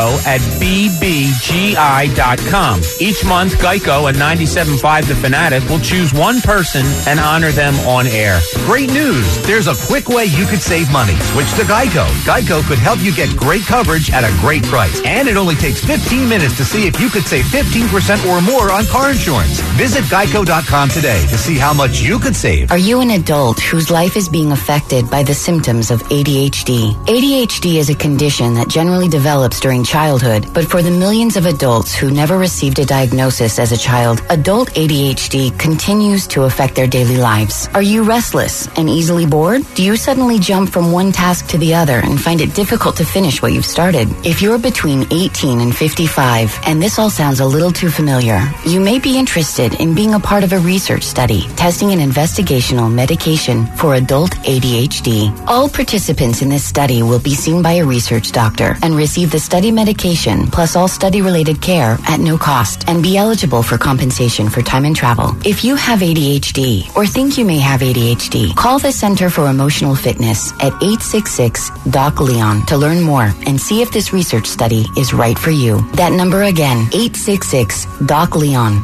geico@bbgi.com. Each month, Geico and 97.5 The Fanatic will choose one person and honor them on air. Great news! There's a quick way you could save money. Switch to Geico. Geico could help you get great coverage at a great price. And it only takes 15 minutes to see if you could save 15% or more on car insurance. Visit geico.com today to see how much you could save. Are you an adult whose life is being affected by the symptoms of ADHD? ADHD is a condition that generally develops during childhood, but for the millions of adults who never received a diagnosis as a child, adult ADHD continues to affect their daily lives. Are you restless and easily bored? Do you suddenly jump from one task to the other and find it difficult to finish what you've started? If you're between 18 and 55, and this all sounds a little too familiar, you may be interested in being a part of a research study testing an investigational medication for adult ADHD. All participants in this study will be seen by a research doctor and receive the study medication plus all study-related care at no cost and be eligible for compensation for time and travel. If you have ADHD or think you may have ADHD, call the Center for Emotional Fitness at 866-DOC-LEON to learn more and see if this research study is right for you. That number again, 866-DOC-LEON,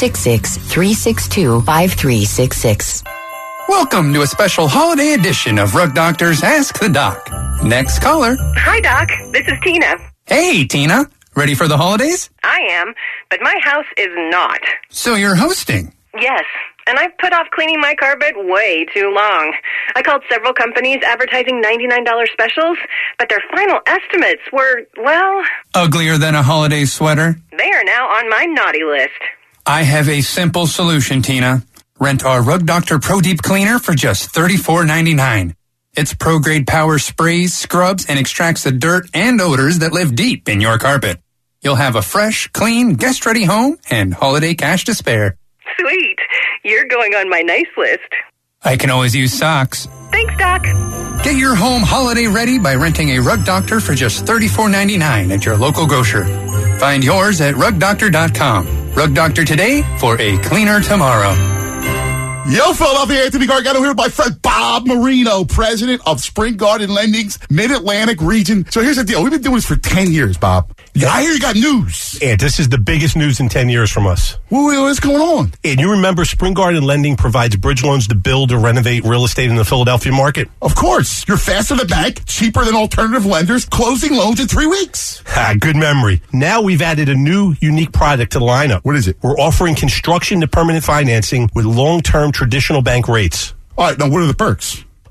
866-362-5366. Welcome to a special holiday edition of Rug Doctor's Ask the Doc. Next caller. Hi, Doc. This is Tina. Hey, Tina. Ready for the holidays? I am, but my house is not. So you're hosting? Yes, and I've put off cleaning my carpet way too long. I called several companies advertising $99 specials, but their final estimates were, well... Uglier than a holiday sweater? They are now on my naughty list. I have a simple solution, Tina. Rent our Rug Doctor Pro Deep Cleaner for just $34.99. Its pro-grade power sprays, scrubs, and extracts the dirt and odors that live deep in your carpet. You'll have a fresh, clean, guest-ready home and holiday cash to spare. Sweet. You're going on my nice list. I can always use socks. Thanks, Doc. Get your home holiday ready by renting a Rug Doctor for just $34.99 at your local grocer. Find yours at rugdoctor.com. Rug Doctor today for a cleaner tomorrow. Yo, Philadelphia, Anthony Gargano here with my friend Bob Marino, president of Spring Garden Lending's Mid-Atlantic region. So here's the deal. We've been doing this for 10 years, Bob. I hear you got news. And this is the biggest news in 10 years from us. What's going on? And you remember Spring Garden Lending provides bridge loans to build or renovate real estate in the Philadelphia market? Of course. You're faster than bank, cheaper than alternative lenders, closing loans in 3 weeks. Good memory. Now we've added a new, unique product to the lineup. What is it? We're offering construction to permanent financing with long-term traditional bank rates. All right, now what are the perks?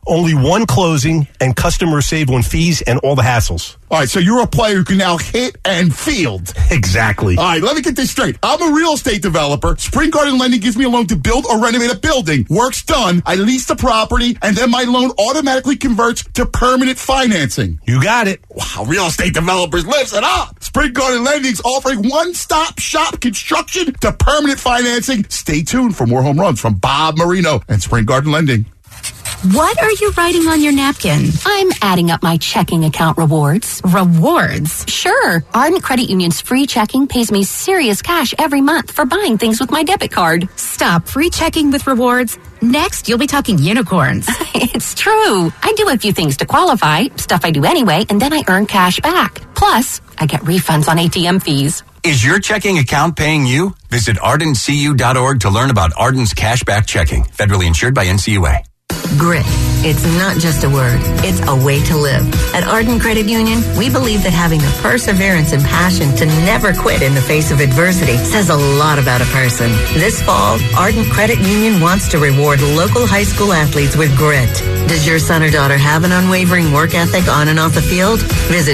Only one closing, and customers save on fees and all the hassles. All right, so you're a player who can now hit and field. Exactly. All right, let me get this straight. I'm a real estate developer. Spring Garden Lending gives me a loan to build or renovate a building. Work's done. I lease the property, and then my loan automatically converts to permanent financing. You got it. Wow, real estate developers lives it up. Spring Garden Lending's offering one-stop shop construction to permanent financing. Stay tuned for more home runs from Bob Marino and Spring Garden Lending. What are you writing on your napkin? I'm adding up my checking account rewards. Rewards? Sure. Ardent Credit Union's free checking pays me serious cash every month for buying things with my debit card. Stop free checking with rewards. Next, you'll be talking unicorns. It's true. I do a few things to qualify, stuff I do anyway, and then I earn cash back. Plus, I get refunds on ATM fees. Is your checking account paying you? Visit ardentcu.org to learn about Ardent's cashback checking. Federally insured by NCUA. Grit. It's not just a word. It's a way to live. At Ardent Credit Union, we believe that having the perseverance and passion to never quit in the face of adversity says a lot about a person. This fall, Ardent Credit Union wants to reward local high school athletes with grit. Does your son or daughter have an unwavering work ethic on and off the field? Visit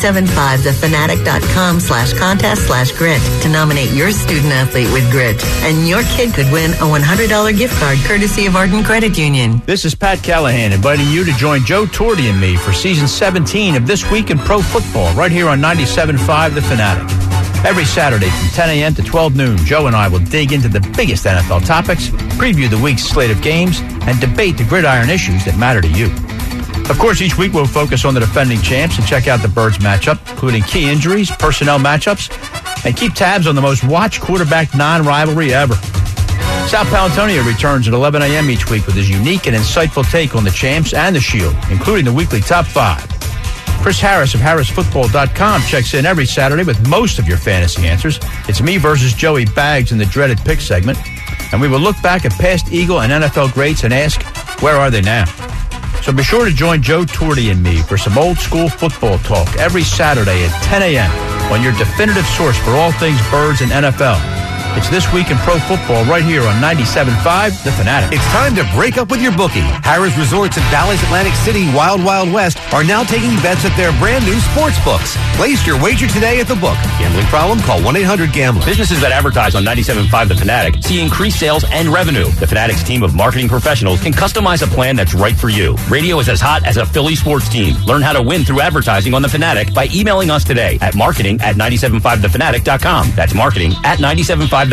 975thefanatic.com/contest/grit to nominate your student athlete with grit. And your kid could win a $100 gift card courtesy of Ardent Credit Union. This is Pat Callahan inviting you to join Joe Torti and me for season 17 of This Week in Pro Football right here on 97.5 The Fanatic. Every Saturday from 10 a.m. to 12 noon, Joe and I will dig into the biggest NFL topics, preview the week's slate of games, and debate the gridiron issues that matter to you. Of course, each week we'll focus on the defending champs and check out the Birds matchup, including key injuries, personnel matchups, and keep tabs on the most watched quarterback non-rivalry ever. Sal Palantonio returns at 11 a.m. each week with his unique and insightful take on the champs and the Shield, including the weekly top 5. Chris Harris of HarrisFootball.com checks in every Saturday with most of your fantasy answers. It's me versus Joey Baggs in the dreaded pick segment, and we will look back at past Eagle and NFL greats and ask, where are they now? So be sure to join Joe Torti and me for some old school football talk every Saturday at 10 a.m. on your definitive source for all things Birds and NFL. It's This Week in Pro Football right here on 97.5 The Fanatic. It's time to break up with your bookie. Harrah's Resorts in Bally's Atlantic City, Wild Wild West, are now taking bets at their brand new sports books. Place your wager today at the book. Gambling problem? Call 1-800-GAMBLER. Businesses that advertise on 97.5 The Fanatic see increased sales and revenue. The Fanatic's team of marketing professionals can customize a plan that's right for you. Radio is as hot as a Philly sports team. Learn how to win through advertising on The Fanatic by emailing us today at marketing@975thefanatic.com. That's marketing@975thefanatic.com.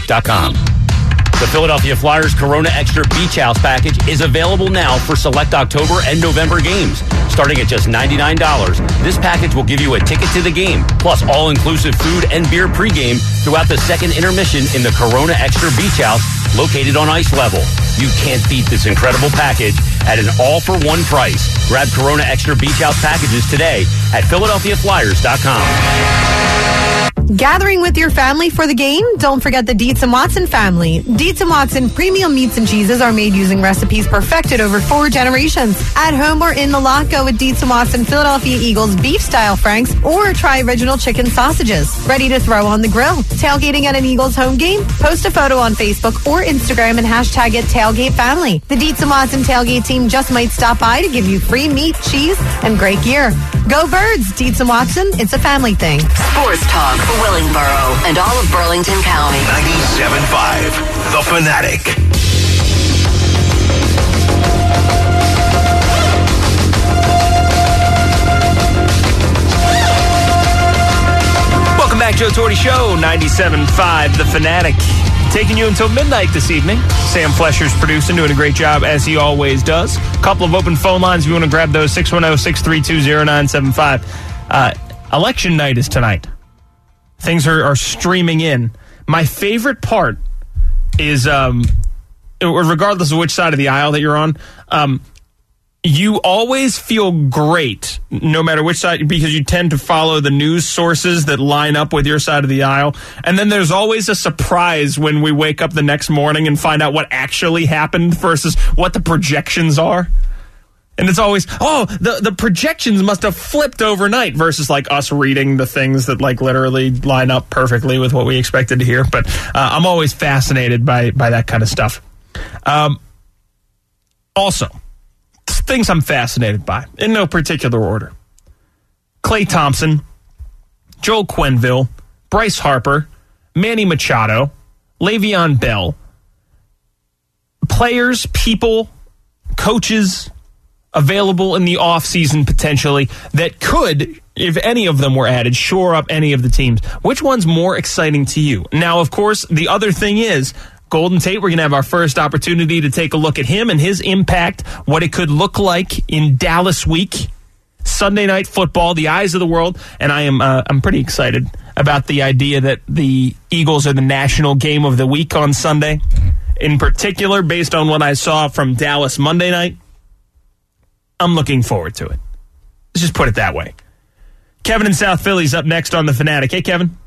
The Philadelphia Flyers Corona Extra Beach House package is available now for select October and November games. Starting at just $99, this package will give you a ticket to the game, plus all-inclusive food and beer pregame throughout the second intermission in the Corona Extra Beach House located on ice level. You can't beat this incredible package at an all-for-one price. Grab Corona Extra Beach House packages today at PhiladelphiaFlyers.com. Gathering with your family for the game? Don't forget the Dietz & Watson family. Dietz & Watson premium meats and cheeses are made using recipes perfected over 4 generations. At home or in the lot, go with Dietz & Watson Philadelphia Eagles beef-style franks or try original chicken sausages. Ready to throw on the grill? Tailgating at an Eagles home game? Post a photo on Facebook or Instagram and hashtag it Tailgate Family. The Dietz & Watson tailgate team just might stop by to give you free meat, cheese, and great gear. Go Birds! Dietz & Watson, it's a family thing. Sports talk for Willingboro and all of Burlington County. 97.5 The Fanatic. Welcome back, Joe Torti Show, 97.5 The Fanatic. Taking you until midnight this evening. Sam Flesher's producing, doing a great job, as he always does. A couple of open phone lines if you want to grab those, 610-632-0975. Election night is tonight. Things are streaming in. My favorite part is, regardless of which side of the aisle that you're on, you always feel great, no matter which side, because you tend to follow the news sources that line up with your side of the aisle. And then there's always a surprise when we wake up the next morning and find out what actually happened versus what the projections are. And it's always, the projections must have flipped overnight versus like us reading the things that like literally line up perfectly with what we expected to hear. But I'm always fascinated by that kind of stuff. Also, things I'm fascinated by, in no particular order. Klay Thompson, Joel Quenneville, Bryce Harper, Manny Machado, Le'Veon Bell. Players, people, coaches available in the offseason potentially that could, if any of them were added, shore up any of the teams. Which one's more exciting to you? Now, of course, the other thing is Golden Tate. We're going to have our first opportunity to take a look at him and his impact, what it could look like in Dallas week. Sunday Night Football, the eyes of the world, and I'm pretty excited about the idea that the Eagles are the national game of the week on Sunday. In particular, based on what I saw from Dallas Monday night, I'm looking forward to it. Let's just put it that way. Kevin in South Philly's up next on The Fanatic. Hey, Kevin.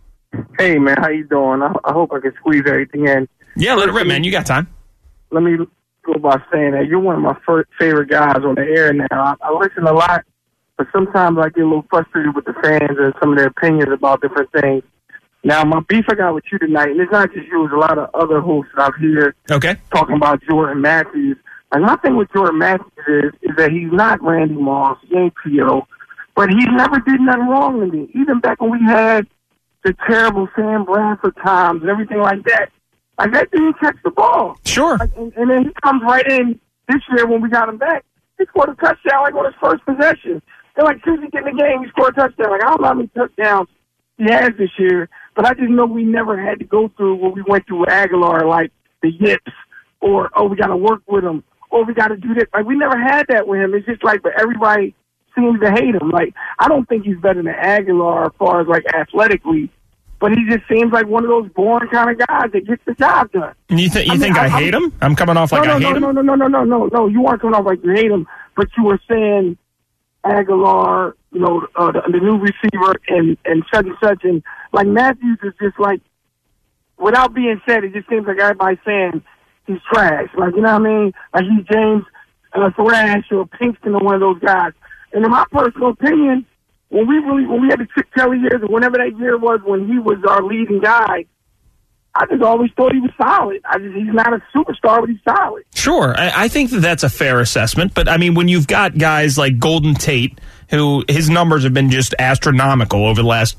Hey, man, how you doing? I hope I can squeeze everything in. Yeah, let it rip, man. You got time. Let me go by saying that you're one of my favorite guys on the air now. I listen a lot, but sometimes I get a little frustrated with the fans and some of their opinions about different things. Now, my beef I got with you tonight, and it's not just you, it's a lot of other hosts that I've heard talking about Jordan Matthews. And my thing with Jordan Matthews is that he's not Randy Moss, he ain't P.O., but he never did nothing wrong to me. Even back when we had the terrible Sam Bradford times and everything like that. Like, that dude catch the ball. Sure. Like, and then he comes right in this year when we got him back. He scored a touchdown like on his first possession. And like, as soon as he get in the game, he scored a touchdown. Like, I don't know how many touchdowns he has this year, but I just know we never had to go through what we went through with Aguilar, like the yips, or, oh, we got to work with him, or we got to do this. Like, we never had that with him. It's just like, but everybody seems to hate him. Like, I don't think he's better than Aguilar as far as, like, athletically, but he just seems like one of those boring kind of guys that gets the job done. You think I hate him? I'm coming off like I hate him? No. You aren't coming off like you hate him, but you were saying Aguilar, you know, the new receiver and such. And, like, Matthews is just like, without being said, it just seems like everybody's saying he's trash. Like, you know what I mean? Like, he's James Thrash or Pinkston or one of those guys. And in my personal opinion, when we had the Chip Kelly years, or whenever that year was when he was our leading guy, I just always thought he was solid. He's not a superstar, but he's solid. Sure. I think that's a fair assessment. But, I mean, when you've got guys like Golden Tate, who his numbers have been just astronomical over the last,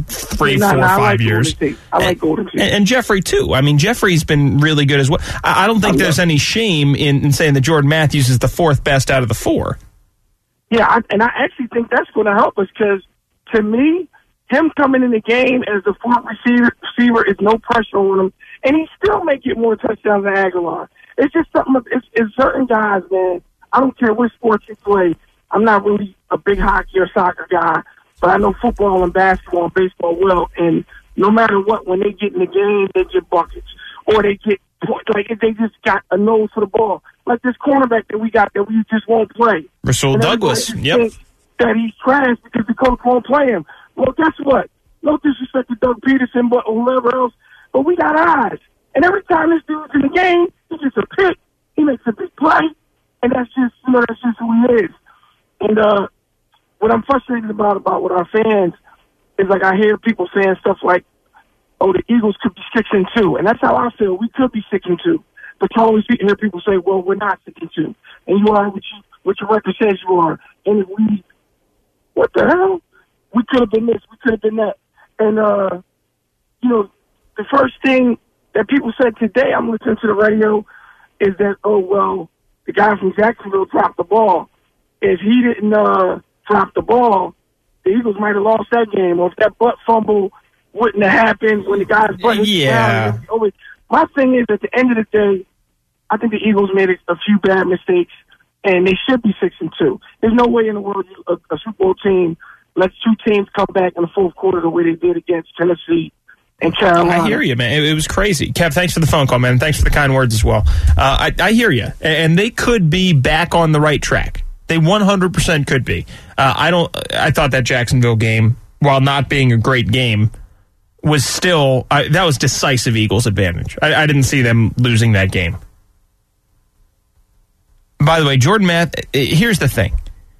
3, 4, 5 years. I like Golden Tate. And Jeffrey, too. I mean, Jeffrey's been really good as well. I don't think there's any shame in saying that Jordan Matthews is the fourth best out of the four. Yeah, I actually think that's going to help us because, to me, him coming in the game as the fourth receiver is no pressure on him, and he still may get more touchdowns than Aguilar. It's just something. It's certain guys, man. I don't care what sport you play. I'm not really a big hockey or soccer guy, but I know football and basketball and baseball well. And no matter what, when they get in the game, they get buckets or they get if they just got a nose for the ball. Like this cornerback that we got that we just won't play. Rasul Douglas. Yep. That he's trash because the coach won't play him. Well, guess what? No disrespect to Doug Peterson, but whoever else, but we got eyes. And every time this dude's in the game, he gets a pick. He makes a big play, and that's just who he is. And what I'm frustrated about with our fans is like I hear people saying stuff like, "Oh, the Eagles could be 6-2," and that's how I feel. We could be 6-2, but you always hear people say, "Well, we're not 6-2," and you are what your record says you are. And if we, what the hell? We could have been this, we could have been that. And, the first thing that people said today, I'm listening to the radio, is that, oh, well, the guy from Jacksonville dropped the ball. If he didn't drop the ball, the Eagles might have lost that game. Or if that butt fumble wouldn't have happened when the guy's butt hit down. My thing is, at the end of the day, I think the Eagles made a few bad mistakes, and they should be 6-2. There's no way in the world a Super Bowl team lets two teams come back in the fourth quarter the way they did against Tennessee and Carolina. I hear you, man. It was crazy. Kev, thanks for the phone call, man. Thanks for the kind words as well. I hear you. And they could be back on the right track. They 100% could be. I thought that Jacksonville game, while not being a great game, was still that was decisive Eagles advantage. I didn't see them losing that game. By the way, Jordan here's the thing.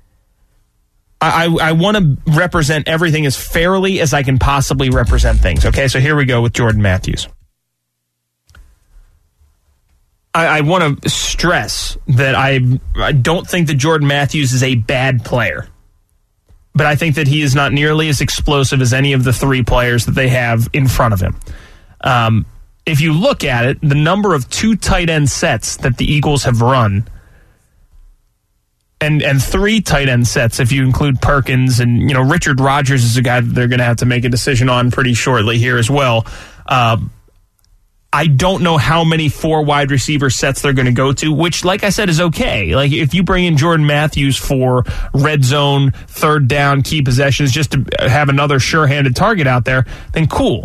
I want to represent everything as fairly as I can possibly represent things. Okay, so here we go with Jordan Matthews. I want to stress that I don't think that Jordan Matthews is a bad player. But I think that he is not nearly as explosive as any of the three players that they have in front of him. If you look at it, the number of 2 tight end sets that the Eagles have run, and 3 tight end sets if you include Perkins, and Richard Rodgers is a guy that they're going to have to make a decision on pretty shortly here as well. I don't know how many 4 wide receiver sets they're going to go to, which, like I said, is okay. Like, if you bring in Jordan Matthews for red zone, third down, key possessions, just to have another sure-handed target out there, then cool.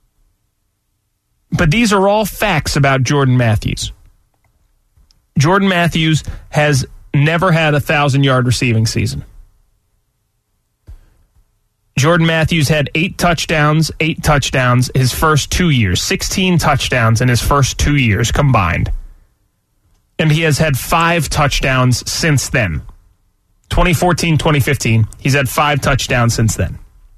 But these are all facts about Jordan Matthews. Jordan Matthews has never had a 1,000-yard receiving season. Jordan Matthews had 8 touchdowns his first 2 years, 16 touchdowns in his first 2 years combined. And he has had 5 touchdowns since then. 2014, 2015, he's had 5 touchdowns since then.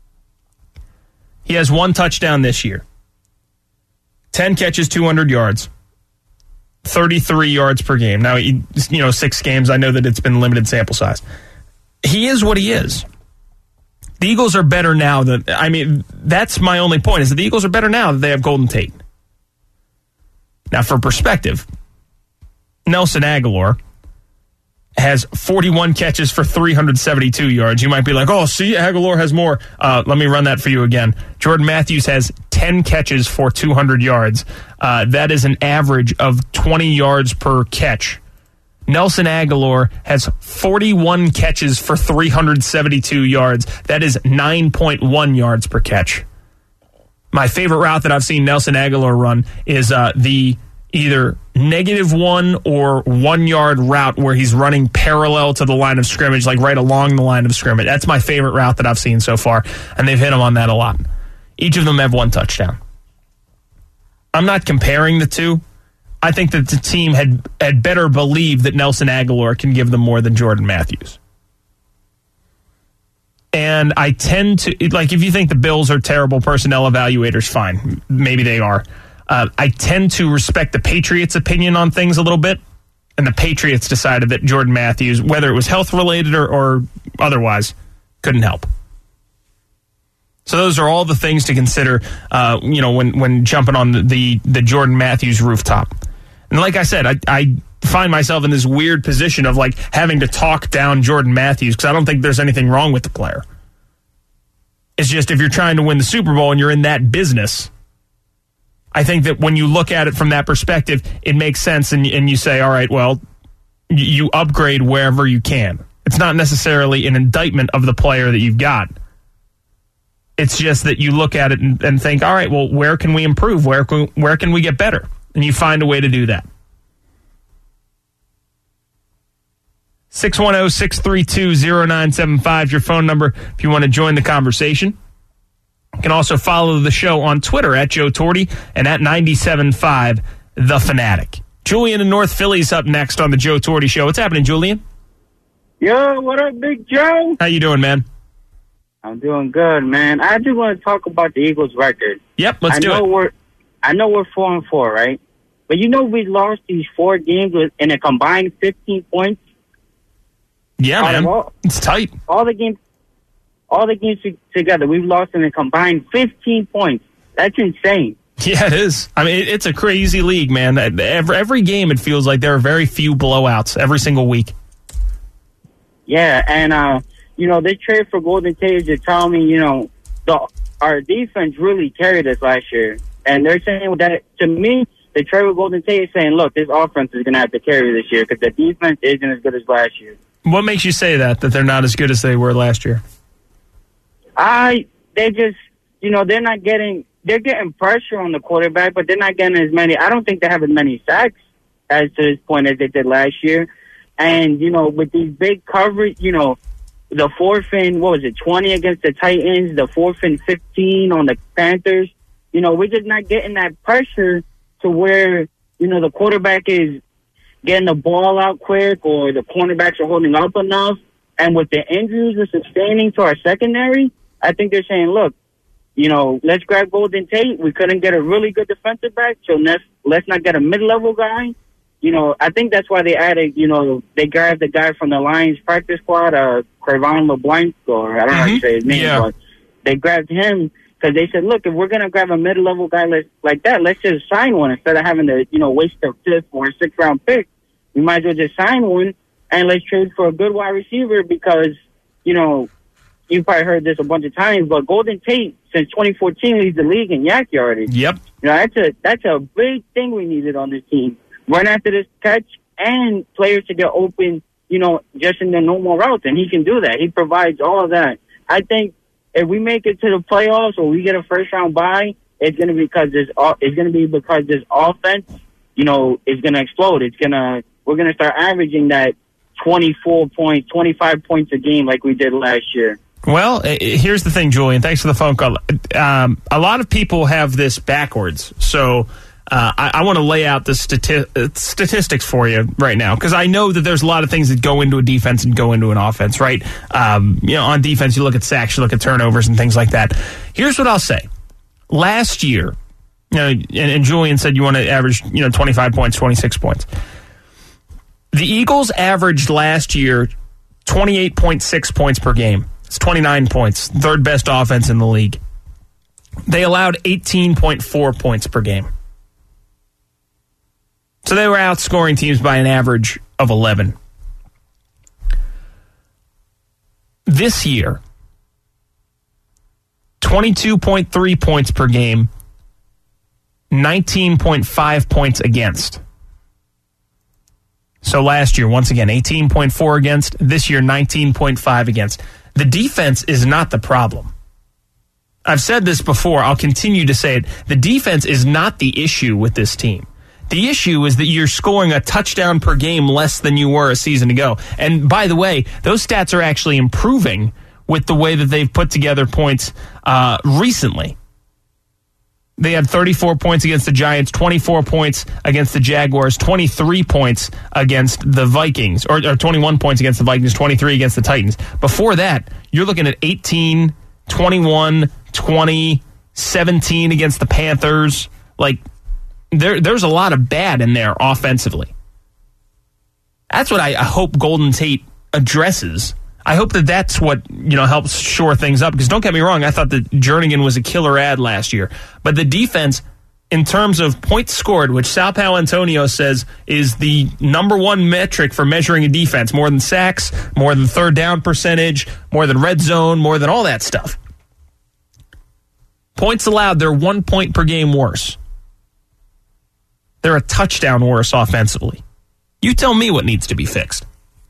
He has 1 touchdown this year. 10 catches, 200 yards. 33 yards per game. Now, 6 games, I know that it's been limited sample size. He is what he is. The Eagles are better now that's my only point, is that the Eagles are better now that they have Golden Tate. Now, for perspective, Nelson Aguilar has 41 catches for 372 yards. You might be like, oh, see, Aguilar has more. Let me run that for you again. Jordan Matthews has 10 catches for 200 yards. That is an average of 20 yards per catch. Nelson Aguilar has 41 catches for 372 yards. That is 9.1 yards per catch. My favorite route that I've seen Nelson Aguilar run is the either -1 or 1 yard route where he's running parallel to the line of scrimmage, like right along the line of scrimmage. That's my favorite route that I've seen so far, and they've hit him on that a lot. Each of them have 1 touchdown. I'm not comparing the two. I think that the team had better believe that Nelson Aguilar can give them more than Jordan Matthews. And I tend to, if you think the Bills are terrible personnel evaluators, fine. Maybe they are. I tend to respect the Patriots' opinion on things a little bit. And the Patriots decided that Jordan Matthews, whether it was health-related or otherwise, couldn't help. So those are all the things to consider, when jumping on the Jordan Matthews rooftop. And like I said, I find myself in this weird position of having to talk down Jordan Matthews because I don't think there's anything wrong with the player. It's just if you're trying to win the Super Bowl and you're in that business, I think that when you look at it from that perspective, it makes sense and you say, all right, well, you upgrade wherever you can. It's not necessarily an indictment of the player that you've got. It's just that you look at it and think, all right, well, where can we improve? Where can we get better? And you find a way to do that. 610-632-0975 is your phone number if you want to join the conversation. You can also follow the show on Twitter at Joe Torty and at 97.5 The Fanatic. Julian in North Philly's up next on the Joe Torty Show. What's happening, Julian? Yo, what up, Big Joe? How you doing, man? I'm doing good, man. I just want to talk about the Eagles' record. Yep, let's do it. I know we're 4-4, right? But we lost these 4 games in a combined 15 points. Yeah, man. It's tight. All the games together, we've lost in a combined 15 points. That's insane. Yeah, it is. I mean, it's a crazy league, man. Every game, it feels like there are very few blowouts every single week. Yeah, and they trade for Golden Tate to tell me, our defense really carried us last year. And they're saying that, to me, the trade with Golden Tate is saying, look, this offense is going to have to carry this year because the defense isn't as good as last year. What makes you say that they're not as good as they were last year? They're getting pressure on the quarterback, but they're not getting as many. I don't think they have as many sacks as to this point as they did last year. And, with these big coverage, the 4th and, 20 against the Titans, the 4th and 15 on the Panthers, we're just not getting that pressure to where, the quarterback is getting the ball out quick or the cornerbacks are holding up enough. And with the injuries we're sustaining to our secondary, I think they're saying, look, let's grab Golden Tate. We couldn't get a really good defensive back, so let's not get a mid-level guy. I think that's why they added, they grabbed the guy from the Lions practice squad, Crevon LeBlanc, or I don't know how to say his name, but they grabbed him because they said, look, if we're going to grab a mid-level guy like that, let's just sign one instead of having to, waste a 5th or 6th round pick. We might as well just sign one and let's trade for a good wide receiver because, you probably heard this a bunch of times, but Golden Tate, since 2014, leads the league in yak yardage. Yep. That's a big thing we needed on this team. Run after this catch and players to get open, just in the normal routes, and he can do that. He provides all of that. I think if we make it to the playoffs or we get a first round bye, it's going to be because this offense, is going to explode. We're going to start averaging that 24 points, 25 points a game like we did last year. Well, here's the thing, Julian. Thanks for the phone call. A lot of people have this backwards. So I want to lay out the statistics for you right now because I know that there's a lot of things that go into a defense and go into an offense, right? On defense, you look at sacks, you look at turnovers and things like that. Here's what I'll say. Last year, and Julian said you want to average 25 points, 26 points. The Eagles averaged last year 28.6 points per game. It's 29 points, third best offense in the league. They allowed 18.4 points per game. So they were outscoring teams by an average of 11. This year, 22.3 points per game, 19.5 points against. So last year, once again, 18.4 against. This year, 19.5 against. The defense is not the problem. I've said this before. I'll continue to say it. The defense is not the issue with this team. The issue is that you're scoring a touchdown per game less than you were a season ago. And by the way, those stats are actually improving with the way that they've put together points recently. They had 34 points against the Giants, 24 points against the Jaguars, 23 points against the Vikings, or 21 points against the Vikings, 23 against the Titans. Before that, you're looking at 18, 21, 20, 17 against the Panthers. Like, there's a lot of bad in there offensively. That's what I hope Golden Tate addresses. I hope that that's what helps shore things up. Because don't get me wrong, I thought that Jernigan was a killer ad last year. But the defense, in terms of points scored, which Sal Paolantonio says is the number one metric for measuring a defense, more than sacks, more than third down percentage, more than red zone, more than all that stuff. Points allowed, they're 1 point per game worse. They're a touchdown worse offensively. You tell me what needs to be fixed.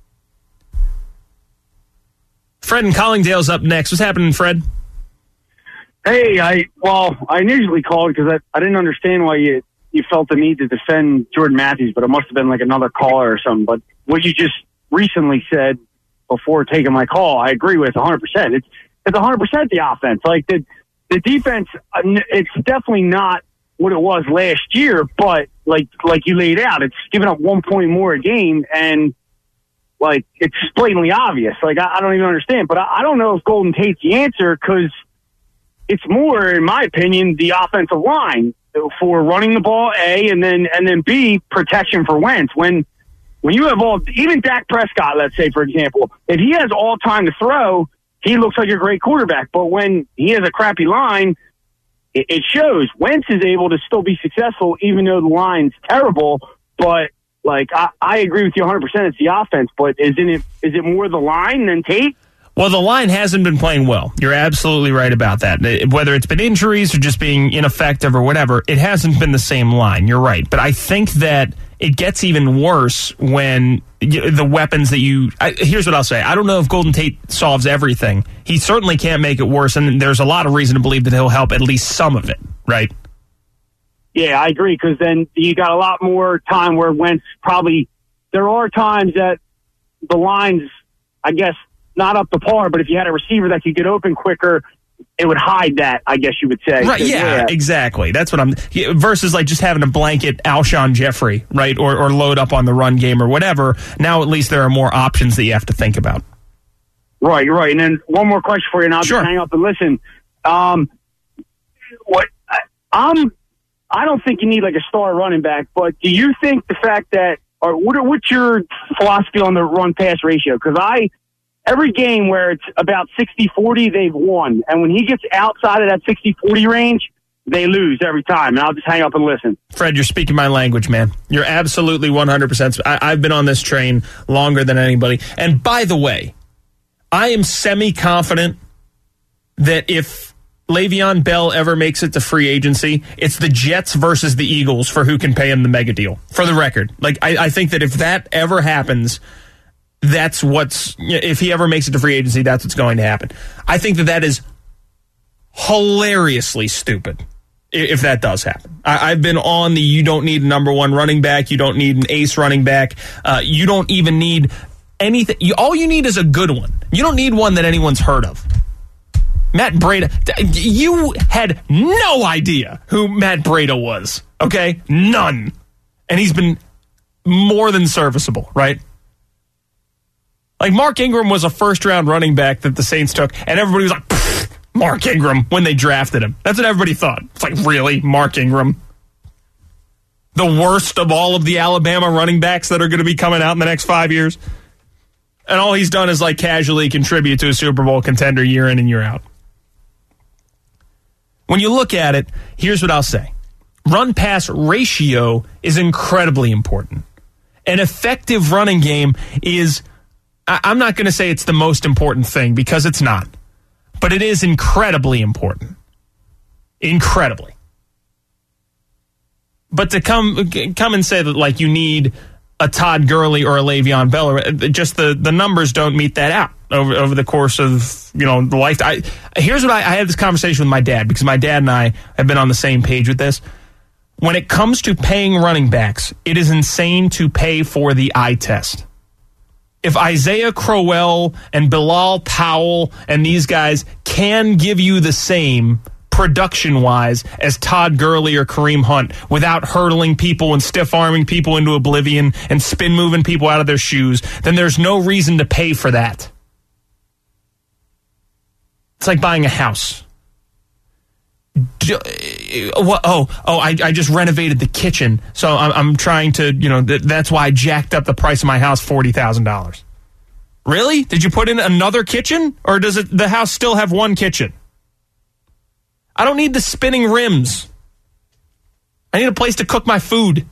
Fred in Collingdale's up next. What's happening, Fred? Hey, I initially called because I didn't understand why you felt the need to defend Jordan Matthews, but it must have been like another caller or something. But what you just recently said before taking my call, I agree with 100%. It's 100% the offense. Like the defense, it's definitely not what it was last year, but like you laid out, it's giving up 1 point more a game, and like, it's blatantly obvious. Like, I don't even understand. But I don't know if Golden Tate's the answer because it's more, in my opinion, the offensive line for running the ball, A, and then B, protection for Wentz. When you have even Dak Prescott, let's say, for example, if he has all time to throw, he looks like a great quarterback. But when he has a crappy line, it shows. Wentz is able to still be successful even though the line's terrible, but like, I agree with you 100%. It's the offense, but is it more the line than Tate? Well, the line hasn't been playing well. You're absolutely right about that. Whether it's been injuries or just being ineffective or whatever, it hasn't been the same line. You're right. But I think that it gets even worse when the weapons that here's what I'll say. I don't know if Golden Tate solves everything. He certainly can't make it worse, and there's a lot of reason to believe that he'll help at least some of it, right? Yeah, I agree, because then you got a lot more time where Wentz there are times that the line's, I guess, not up to par, but if you had a receiver that could get open quicker, it would hide that, I guess you would say. Right, yeah, exactly. That's what versus like just having a blanket Alshon Jeffrey, right, or load up on the run game or whatever. Now at least there are more options that you have to think about. Right. And then one more question for you, and I'll just hang up and listen. I don't think you need like a star running back, but do you think the fact that or what's your philosophy on the run-pass ratio? Because every game where it's about 60-40, they've won. And when he gets outside of that 60-40 range, they lose every time. And I'll just hang up and listen. Fred, you're speaking my language, man. You're absolutely 100%. I've been on this train longer than anybody. And by the way, I am semi-confident that if Le'Veon Bell ever makes it to free agency, it's the Jets versus the Eagles for who can pay him the mega deal. For the record. Like, I think that if that ever happens, if he ever makes it to free agency, that's what's going to happen. I think that is hilariously stupid if that does happen. I've been on you don't need a number one running back. You don't need an ace running back. You don't even need anything. All you need is a good one. You don't need one that anyone's heard of. Matt Breida, you had no idea who Matt Breida was, okay? None. And he's been more than serviceable, right? Like, Mark Ingram was a first-round running back that the Saints took, and everybody was like, Mark Ingram, when they drafted him. That's what everybody thought. It's like, really? Mark Ingram? The worst of all of the Alabama running backs that are going to be coming out in the next 5 years? And all he's done is, like, casually contribute to a Super Bowl contender year in and year out. When you look at it, here's what I'll say. Run-pass ratio is incredibly important. An effective running game is, I'm not going to say it's the most important thing, because it's not. But it is incredibly important. Incredibly. But to come and say that, like, you need a Todd Gurley or a Le'Veon Bell, just the numbers don't meet that out over the course of, the life. Here's what I had this conversation with my dad, because my dad and I have been on the same page with this. When it comes to paying running backs, it is insane to pay for the eye test. If Isaiah Crowell and Bilal Powell and these guys can give you the same production-wise as Todd Gurley or Kareem Hunt without hurdling people and stiff-arming people into oblivion and spin-moving people out of their shoes, then there's no reason to pay for that. It's like buying a house. I just renovated the kitchen, so I'm trying to, that's why I jacked up the price of my house $40,000. Really? Did you put in another kitchen, or does the house still have one kitchen? I don't need the spinning rims. I need a place to cook my food.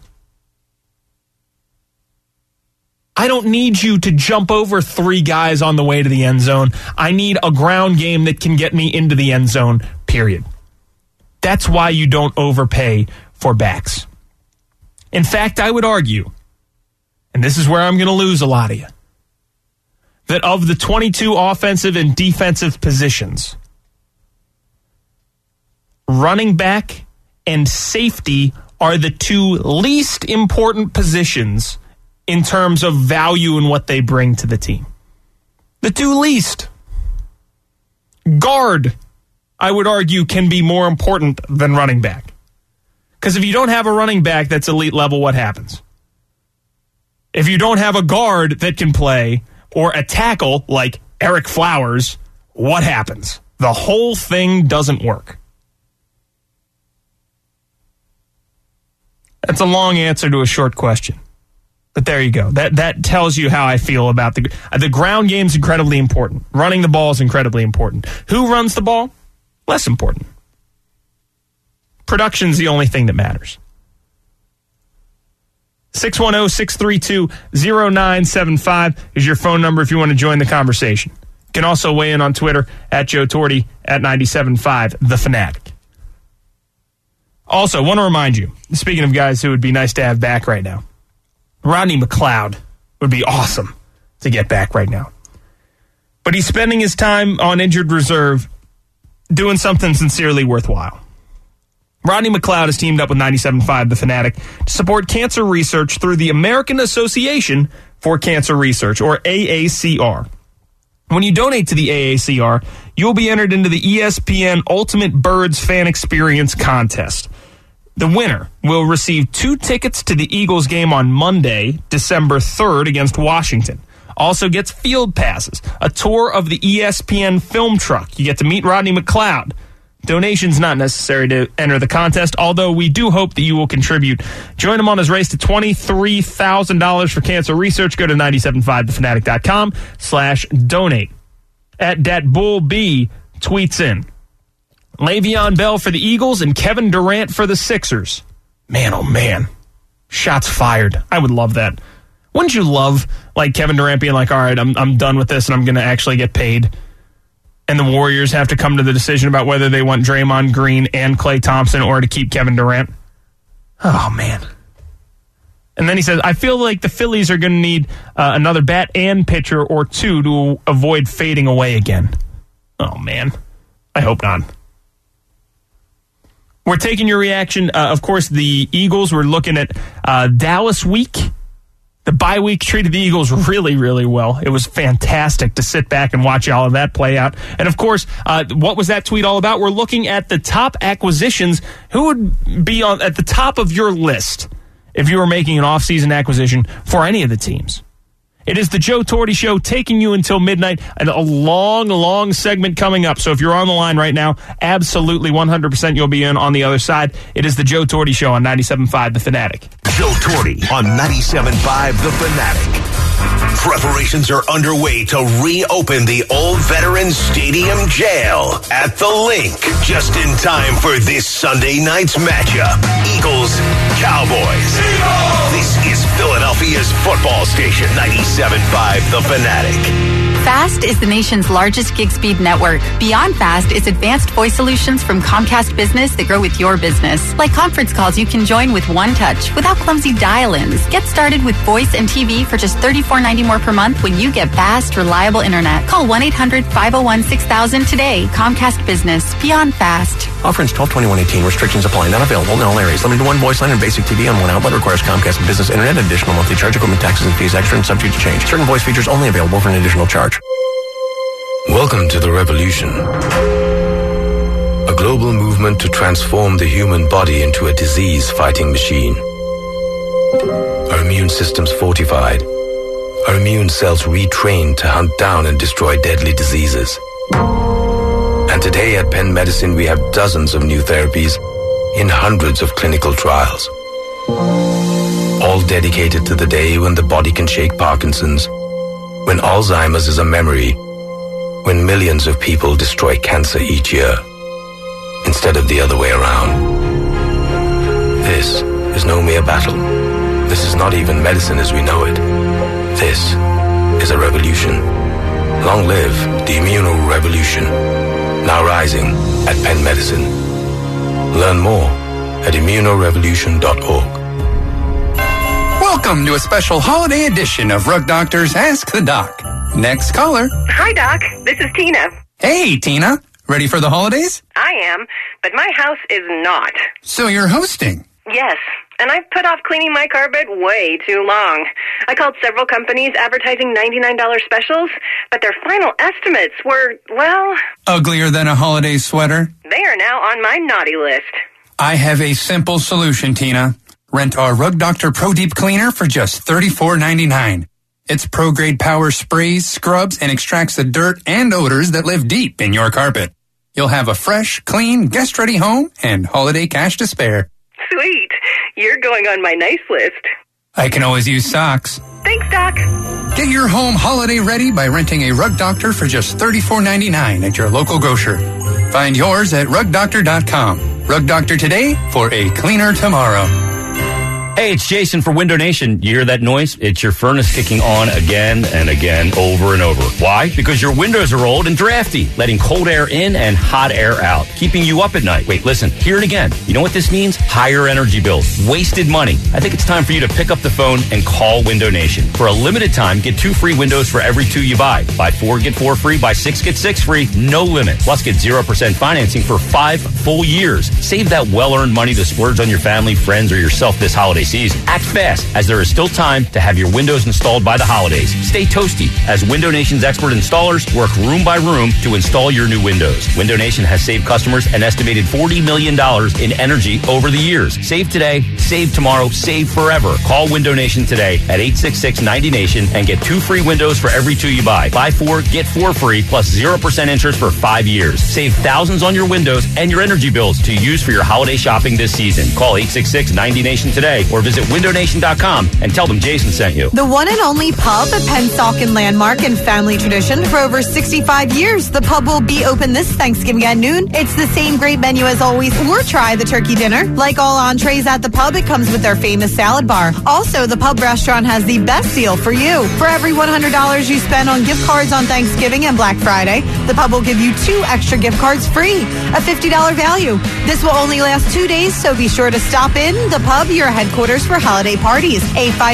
I don't need you to jump over 3 guys on the way to the end zone. I need a ground game that can get me into the end zone, period. That's why you don't overpay for backs. In fact, I would argue, and this is where I'm going to lose a lot of you, that of the 22 offensive and defensive positions, running back and safety are the 2 least important positions in terms of value and what they bring to the team. The 2 least. Guard, I would argue, can be more important than running back. Because if you don't have a running back that's elite level, what happens? If you don't have a guard that can play, or a tackle like Eric Flowers, what happens? The whole thing doesn't work. That's a long answer to a short question. But there you go. That tells you how I feel about the ground game's incredibly important. Running the ball is incredibly important. Who runs the ball? Less important. Production's the only thing that matters. 610-632-0975 is your phone number if you want to join the conversation. You can also weigh in on Twitter at Joe Torti at 97.5 The Fanatic. Also, want to remind you, speaking of guys who would be nice to have back right now, Rodney McLeod would be awesome to get back right now. But he's spending his time on injured reserve doing something sincerely worthwhile. Rodney McLeod has teamed up with 97.5 The Fanatic to support cancer research through the American Association for Cancer Research, or AACR. When you donate to the AACR, you'll be entered into the ESPN Ultimate Birds Fan Experience Contest. The winner will receive 2 tickets to the Eagles game on Monday, December 3rd against Washington. Also gets field passes, a tour of the ESPN film truck. You get to meet Rodney McLeod, Donation's not necessary to enter the contest, although we do hope that you will contribute. Join him on his race to $23,000 for cancer research. Go to 975thefanatic.com/donate. At DatBullB tweets in, Le'Veon Bell for the Eagles and Kevin Durant for the Sixers. Man, oh man. Shots fired. I would love that. Wouldn't you love, like, Kevin Durant being like, all right, I'm done with this and I'm going to actually get paid? And the Warriors have to come to the decision about whether they want Draymond Green and Klay Thompson or to keep Kevin Durant. Oh, man. And then he says, I feel like the Phillies are going to need another bat and pitcher or two to avoid fading away again. Oh, man. I hope not. We're taking your reaction. Of course, the Eagles, we're looking at Dallas week. The bye week treated the Eagles really, really well. It was fantastic to sit back and watch all of that play out. And, of course, what was that tweet all about? We're looking at the top acquisitions. Who would be at the top of your list if you were making an offseason acquisition for any of the teams? It is the Joe Torti Show, taking you until midnight, and a long, long segment coming up. So if you're on the line right now, absolutely 100% you'll be in on the other side. It is the Joe Torti Show on 97.5 The Fanatic. Joe Torti on 97.5 The Fanatic. Preparations are underway to reopen the old Veterans Stadium jail at the Link. Just in time for this Sunday night's matchup. Eagles, Cowboys. This is Philadelphia's football station, 97.5 The Fanatic. Fast is the nation's largest gig speed network. Beyond Fast is advanced voice solutions from Comcast Business that grow with your business. Like conference calls you can join with one touch without clumsy dial-ins. Get started with voice and TV for just $34.90 more per month when you get fast, reliable internet. Call 1-800-501-6000 today. Comcast Business. Beyond Fast. Offer ends 12/21/18. Restrictions apply. Not available in all areas. Limited to one voice line and basic TV on one outlet. Requires Comcast Business Internet. Additional monthly charge, equipment taxes and fees extra and subject to change. Certain voice features only available for an additional charge. Welcome to the revolution. A global movement to transform the human body into a disease-fighting machine. Our immune systems fortified. Our immune cells retrained to hunt down and destroy deadly diseases. And today at Penn Medicine we have dozens of new therapies in hundreds of clinical trials. All dedicated to the day when the body can shake Parkinson's, when Alzheimer's is a memory, when millions of people destroy cancer each year, instead of the other way around. This is no mere battle. This is not even medicine as we know it. This is a revolution. Long live the immuno-revolution. Now rising at Penn Medicine. Learn more at immunorevolution.org. Welcome to a special holiday edition of Rug Doctor's Ask the Doc. Next caller. Hi, Doc. This is Tina. Hey, Tina. Ready for the holidays? I am, but my house is not. So you're hosting? Yes, and I've put off cleaning my carpet way too long. I called several companies advertising $99 specials, but their final estimates were, well... Uglier than a holiday sweater? They are now on my naughty list. I have a simple solution, Tina. Rent our Rug Doctor Pro Deep Cleaner for just $34.99. Its pro-grade power sprays, scrubs, and extracts the dirt and odors that live deep in your carpet. You'll have a fresh, clean, guest-ready home and holiday cash to spare. Sweet. You're going on my nice list. I can always use socks. Thanks, Doc. Get your home holiday ready by renting a Rug Doctor for just $34.99 at your local grocer. Find yours at rugdoctor.com. Rug Doctor today for a cleaner tomorrow. Hey, it's Jason for Window Nation. You hear that noise? It's your furnace kicking on again and again, over and over. Why? Because your windows are old and drafty, letting cold air in and hot air out, keeping you up at night. Wait, listen, hear it again. You know what this means? Higher energy bills, wasted money. I think it's time for you to pick up the phone and call Window Nation. For a limited time, get 2 free windows for every 2 you buy. Buy 4, get 4 free. Buy 6, get 6 free. No limit. Plus, get 0% financing for 5 full years. Save that well-earned money to splurge on your family, friends, or yourself this holiday holiday season. Act fast, as there is still time to have your windows installed by the holidays. Stay toasty, as Window Nation's expert installers work room by room to install your new windows. Window Nation has saved customers an estimated $40 million in energy over the years. Save today, save tomorrow, save forever. Call Window Nation today at 866-90Nation and get 2 free windows for every 2 you buy. Buy 4, get 4 free, plus 0% interest for 5 years. Save thousands on your windows and your energy bills to use for your holiday shopping this season. Call 866-90Nation today or visit windownation.com and tell them Jason sent you. The one and only pub at Pennsauken Landmark and family tradition for over 65 years. The pub will be open this Thanksgiving at noon. It's the same great menu as always, or try the turkey dinner. Like all entrees at the pub, it comes with their famous salad bar. Also, the pub restaurant has the best deal for you. For every $100 you spend on gift cards on Thanksgiving and Black Friday, the pub will give you 2 extra gift cards free, a $50 value. This will only last 2 days, so be sure to stop in the pub, your headquarters for holiday parties.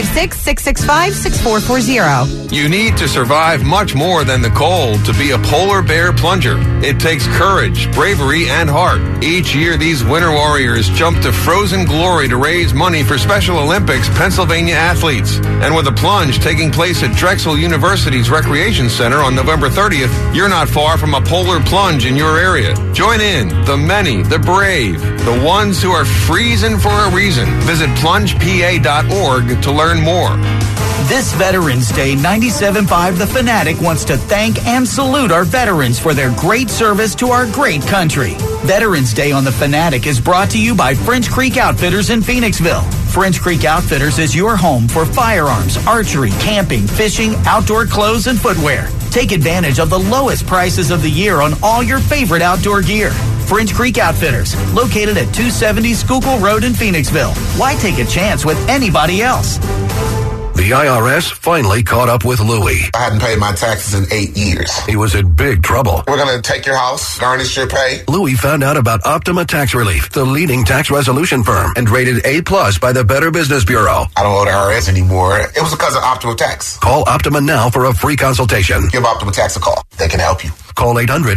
856-665-6440. You need to survive much more than the cold to be a polar bear plunger. It takes courage, bravery, and heart. Each year, these winter warriors jump to frozen glory to raise money for Special Olympics Pennsylvania athletes. And with a plunge taking place at Drexel University's Recreation Center on November 30th, you're not far from a polar plunge in your area. Join in, the many, the brave, the ones who are freezing for a reason. Visit plungepa.org to learn more. This Veterans Day, 97.5 The Fanatic wants to thank and salute our veterans for their great service to our great country. Veterans Day on The Fanatic is brought to you by French Creek Outfitters in Phoenixville. French Creek Outfitters is your home for firearms, archery, camping, fishing, outdoor clothes, and footwear. Take advantage of the lowest prices of the year on all your favorite outdoor gear. French Creek Outfitters, located at 270 Schuylkill Road in Phoenixville. Why take a chance with anybody else? The IRS finally caught up with Louie. I hadn't paid my taxes in 8 years. He was in big trouble. We're going to take your house, garnish your pay. Louie found out about Optima Tax Relief, the leading tax resolution firm, and rated A+ by the Better Business Bureau. I don't owe the IRS anymore. It was because of Optima Tax. Call Optima now for a free consultation. Give Optima Tax a call. They can help you. Call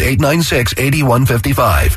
800-896-8155.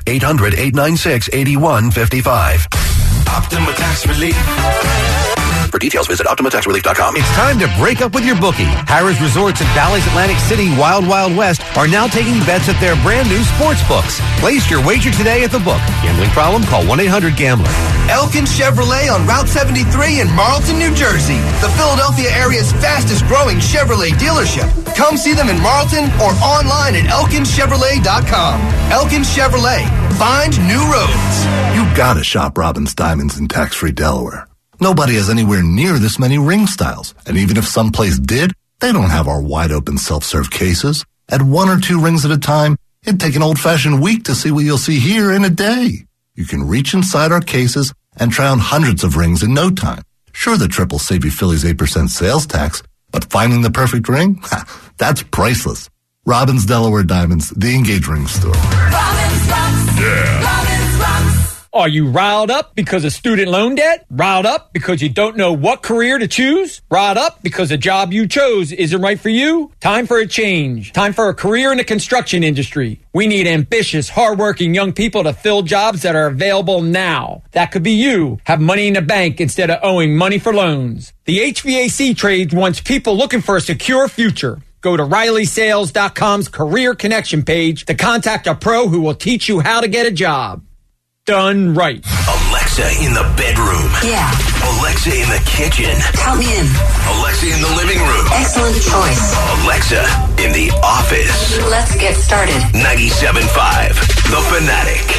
800-896-8155. Optima Tax Relief. For details, visit OptimaTaxRelief.com. It's time to break up with your bookie. Harrah's Resorts in Bally's Atlantic City, Wild Wild West, are now taking bets at their brand new sports books. Place your wager today at the book. Gambling problem? Call 1-800-GAMBLER. Elkin Chevrolet on Route 73 in Marlton, New Jersey. The Philadelphia area's fastest growing Chevrolet dealership. Come see them in Marlton or online at ElkinChevrolet.com. Elkin Chevrolet. Find new roads. You gotta shop Robbins Diamonds in tax-free Delaware. Nobody has anywhere near this many ring styles. And even if someplace did, they don't have our wide-open self-serve cases. At 1 or 2 rings at a time, it'd take an old-fashioned week to see what you'll see here in a day. You can reach inside our cases and try on hundreds of rings in no time. Sure, the trip will save you Philly's 8% sales tax, but finding the perfect ring? That's priceless. Robbins Delaware Diamonds, the engagement ring store. Robbins rocks. Yeah. Robbins rocks. Are you riled up because of student loan debt? Riled up because you don't know what career to choose? Riled up because the job you chose isn't right for you? Time for a change. Time for a career in the construction industry. We need ambitious, hardworking young people to fill jobs that are available now. That could be you. Have money in the bank instead of owing money for loans. The HVAC trade wants people looking for a secure future. Go to RileySales.com's Career Connection page to contact a pro who will teach you how to get a job. Done right. Alexa in the bedroom. Yeah. Alexa in the kitchen. Count me in. Alexa in the living room. Excellent choice. Alexa in the office. Let's get started. 97.5 The Fanatic.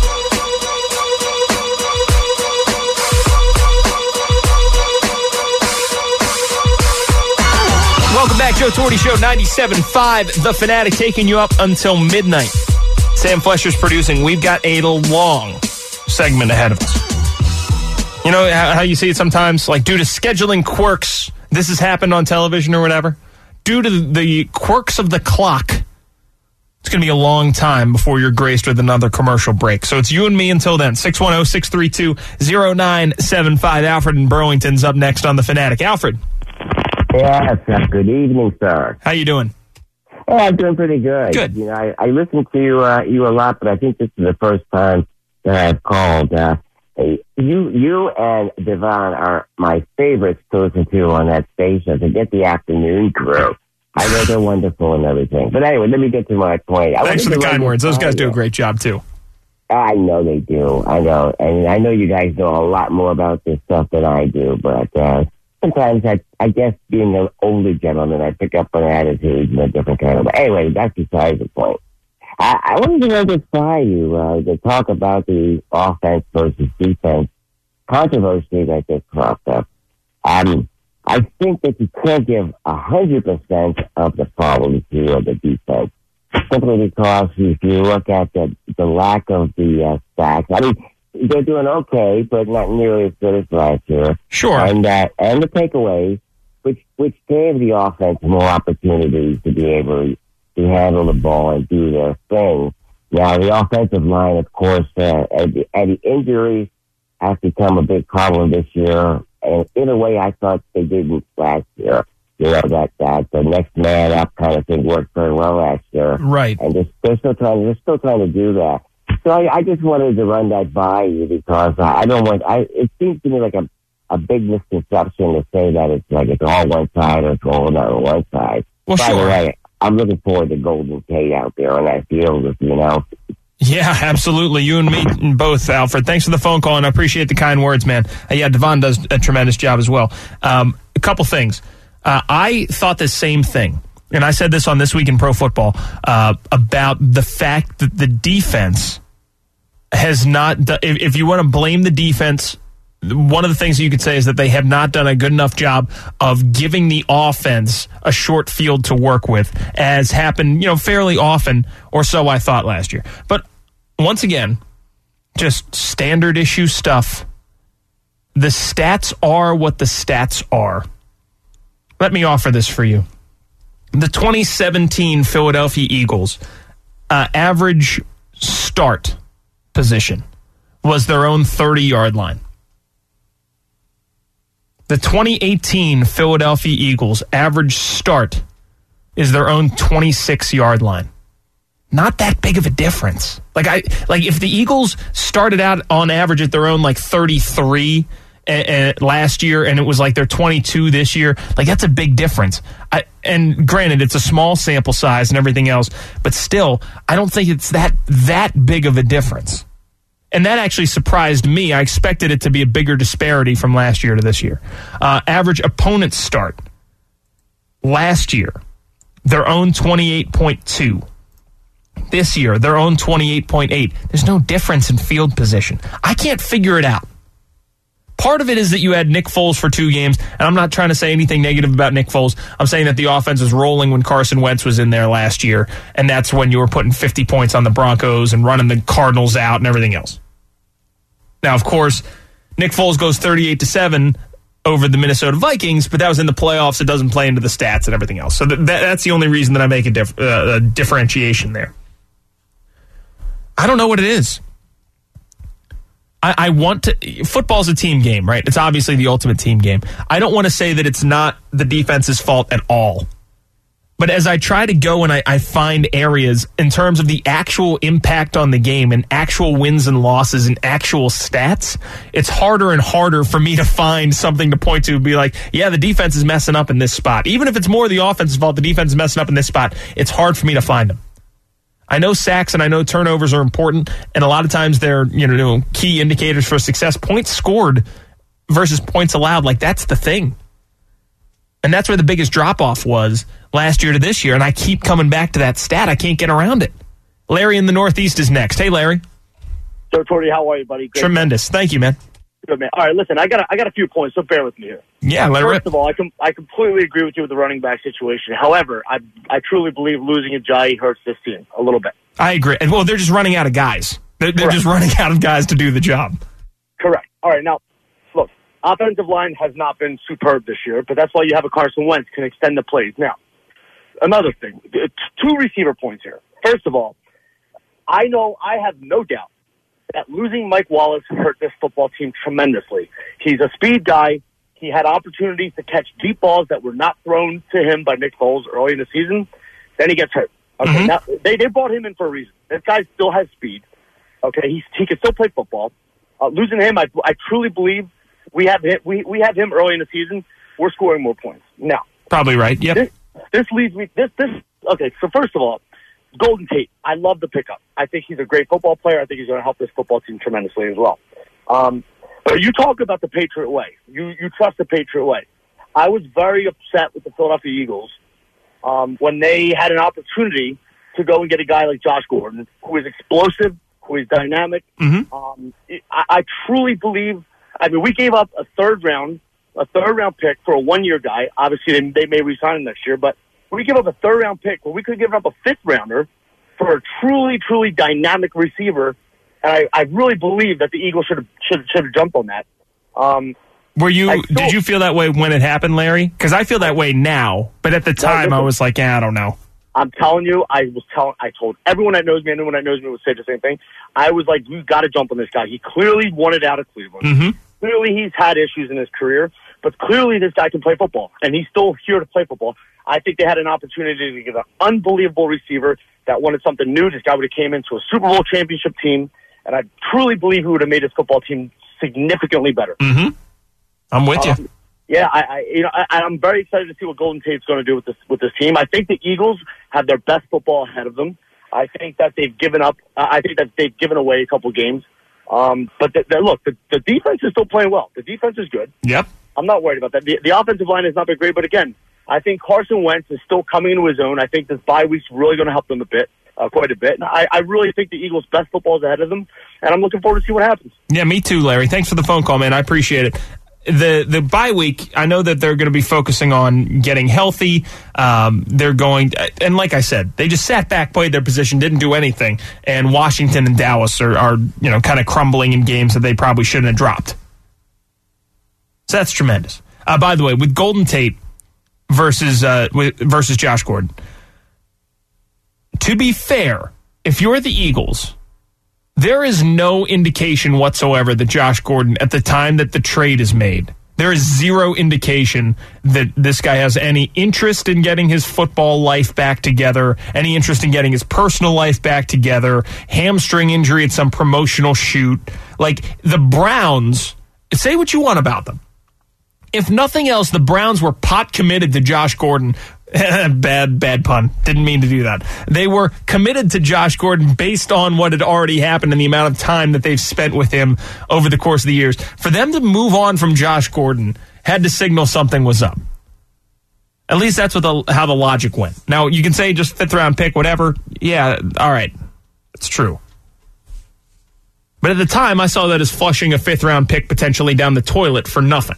Welcome back, Joe Torty Show, 97.5 The Fanatic, taking you up until midnight. Sam Flesher's producing. We've got a long segment ahead of us. You know how you see it sometimes? Like, due to scheduling quirks, this has happened on television or whatever. Due to the quirks of the clock, it's going to be a long time before you're graced with another commercial break. So it's you and me until then. 610-632-0975. Alfred in Burlington's up next on The Fanatic. Alfred. Yes, good evening, sir. How you doing? Oh, I'm doing pretty good. Good. You know, I listen to you a lot, but I think this is the first time that I've called. You and Devon are my favorites to listen to on that station to get the afternoon crew. I know they're wonderful and everything. But anyway, let me get to my point. Thanks for the kind words. Those guys do a great job, too. I know they do. I know. And I know you guys know a lot more about this stuff than I do. But sometimes, I guess, being an older gentleman, I pick up on attitudes in a different kind of way. Anyway, that's besides the point. I wanted to run this by you to talk about the offense versus defense controversy that just cropped up. I think that you can't give 100% of the problem to the defense, simply because if you look at the lack of the sacks, I mean, they're doing okay, but not nearly as good as last year. Sure. And the takeaways, which gave the offense more opportunities to be able to handle the ball and do their thing. Now, the offensive line, of course, and the injuries have become a big problem this year. And in a way, I thought they didn't last year. You know, that the next man up kind of thing worked very well last year. Right. And they're still trying to do that. So I just wanted to run that by you because it seems to me like a big misconception to say that it's all one side or it's all not on one side. Well, by sure. the way, I'm looking forward to Golden Tate out there on that field with you know. Yeah, absolutely. You and me both, Alfred. Thanks for the phone call, and I appreciate the kind words, man. Yeah, Devon does a tremendous job as well. A couple things. I thought the same thing, and I said this on This Week in Pro Football, about the fact that the defense has not if you want to blame the defense, one of the things that you could say is that they have not done a good enough job of giving the offense a short field to work with, as happened, fairly often, or so I thought last year. But once again, just standard issue stuff. The stats are what the stats are. Let me offer this for you. The 2017 Philadelphia Eagles average start position was their own 30-yard line. The 2018 Philadelphia Eagles average start is their own 26-yard line. Not that big of a difference. Like if the Eagles started out on average at their own 33 last year, and it was like they're 22 this year, that's a big difference. And granted, it's a small sample size and everything else, but still, I don't think it's that big of a difference. And that actually surprised me. I expected it to be a bigger disparity from last year to this year. Average opponent start last year, their own 28.2. This year, their own 28.8. There's no difference in field position. I can't figure it out. Part of it is that you had Nick Foles for 2 games, and I'm not trying to say anything negative about Nick Foles. I'm saying that the offense was rolling when Carson Wentz was in there last year, and that's when you were putting 50 points on the Broncos and running the Cardinals out and everything else. Now, of course, Nick Foles goes 38-7 over the Minnesota Vikings, but that was in the playoffs. It doesn't play into the stats and everything else. So that's the only reason that I make a differentiation there. I don't know what it is. I want to. Football's a team game, right? It's obviously the ultimate team game. I don't want to say that it's not the defense's fault at all. But as I try to go and I find areas in terms of the actual impact on the game and actual wins and losses and actual stats, it's harder and harder for me to find something to point to and be like, yeah, the defense is messing up in this spot. Even if it's more the offense's fault, the defense is messing up in this spot. It's hard for me to find them. I know sacks and I know turnovers are important, and a lot of times they're key indicators for success. Points scored versus points allowed, that's the thing. And that's where the biggest drop-off was last year to this year, and I keep coming back to that stat. I can't get around it. Larry in the Northeast is next. Hey, Larry. So, Torty, how are you, buddy? Great. Tremendous. Thank you, man. Good, man. All right, listen, I got a few points, so bear with me here. Yeah, Larry. First of all, I completely agree with you with the running back situation. However, I truly believe losing Ajayi hurts this team a little bit. I agree. Well, they're just running out of guys. They're just running out of guys to do the job. Correct. All right, now, look, offensive line has not been superb this year, but that's why you have a Carson Wentz can extend the plays. Now, another thing, 2 receiver points here. First of all, I have no doubt that losing Mike Wallace hurt this football team tremendously. He's a speed guy. He had opportunities to catch deep balls that were not thrown to him by Nick Foles early in the season. Then he gets hurt. Okay, Now they brought him in for a reason. This guy still has speed. Okay, he can still play football. Losing him, I truly believe we have him early in the season. We're scoring more points now. Probably right. Yep. This leads me. Okay. So first of all, Golden Tate. I love the pickup. I think he's a great football player. I think he's going to help this football team tremendously as well. But you talk about the Patriot way. You trust the Patriot way. I was very upset with the Philadelphia Eagles when they had an opportunity to go and get a guy like Josh Gordon, who is explosive, who is dynamic. Mm-hmm. I truly believe. I mean, we gave up a third round pick for a 1-year guy. Obviously, they may resign him next year, but we give up a third-round pick. Well, we could give up a fifth-rounder for a truly, truly dynamic receiver. And I really believe that the Eagles should have jumped on that. Did you feel that way when it happened, Larry? Because I feel that way now, but at the time I was like, I don't know. I'm telling you, I told everyone that knows me, anyone that knows me would say the same thing. I was like, you got to jump on this guy. He clearly wanted out of Cleveland. Mm-hmm. Clearly he's had issues in his career, but clearly this guy can play football, and he's still here to play football. I think they had an opportunity to get an unbelievable receiver that wanted something new. This guy would have came into a Super Bowl championship team, and I truly believe he would have made his football team significantly better. Mm-hmm. I'm with you. Yeah, I'm very excited to see what Golden Tate's going to do with this team. I think the Eagles have their best football ahead of them. I think that they've given up. I think that they've given away a couple games. But the defense is still playing well. The defense is good. Yep. I'm not worried about that. The offensive line has not been great, but again, I think Carson Wentz is still coming into his own. I think this bye week's really going to help them quite a bit. And I really think the Eagles' best football is ahead of them, and I'm looking forward to see what happens. Yeah, me too, Larry. Thanks for the phone call, man. I appreciate it. The bye week, I know that they're going to be focusing on getting healthy. They're going, and like I said, they just sat back, played their position, didn't do anything. And Washington and Dallas are kind of crumbling in games that they probably shouldn't have dropped. So that's tremendous. By the way, with Golden Tate versus Josh Gordon, to be fair, if you're the Eagles, there is no indication whatsoever that Josh Gordon, at the time that the trade is made, there is zero indication that this guy has any interest in getting his football life back together, any interest in getting his personal life back together, hamstring injury at some promotional shoot. Like, the Browns, say what you want about them. If nothing else, the Browns were pot committed to Josh Gordon. Bad pun. Didn't mean to do that. They were committed to Josh Gordon based on what had already happened and the amount of time that they've spent with him over the course of the years. For them to move on from Josh Gordon had to signal something was up. At least that's how the logic went. Now, you can say just fifth-round pick, whatever. Yeah, all right. It's true. But at the time, I saw that as flushing a fifth-round pick potentially down the toilet for nothing.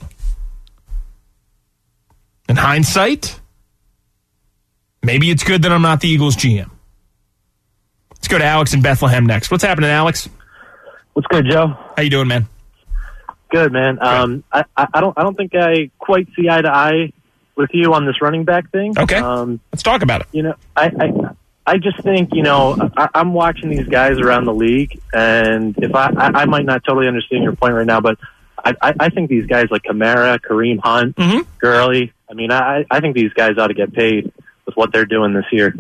In hindsight, maybe it's good that I'm not the Eagles GM. Let's go to Alex in Bethlehem next. What's happening, Alex? What's good, Joe? How you doing, man? Good, man. I don't think I quite see eye to eye with you on this running back thing. Okay. Let's talk about it. I just think, I'm watching these guys around the league, and if I might not totally understand your point right now, but I think these guys like Kamara, Kareem Hunt, Gurley, I think these guys ought to get paid with what they're doing this year.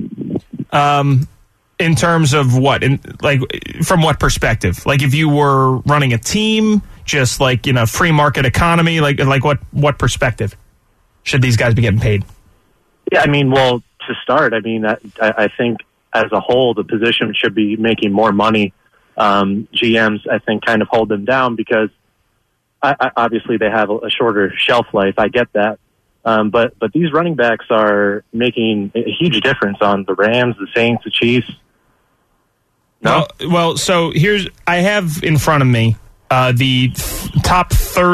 In terms of what? From what perspective? Like, if you were running a team, just like, free market economy, like what perspective should these guys be getting paid? Yeah, well, to start, I think as a whole, the position should be making more money. GMs, I think, kind of hold them down because obviously they have a shorter shelf life. I get that. But these running backs are making a huge difference on the Rams, the Saints, the Chiefs. No? Well, so I have in front of me the top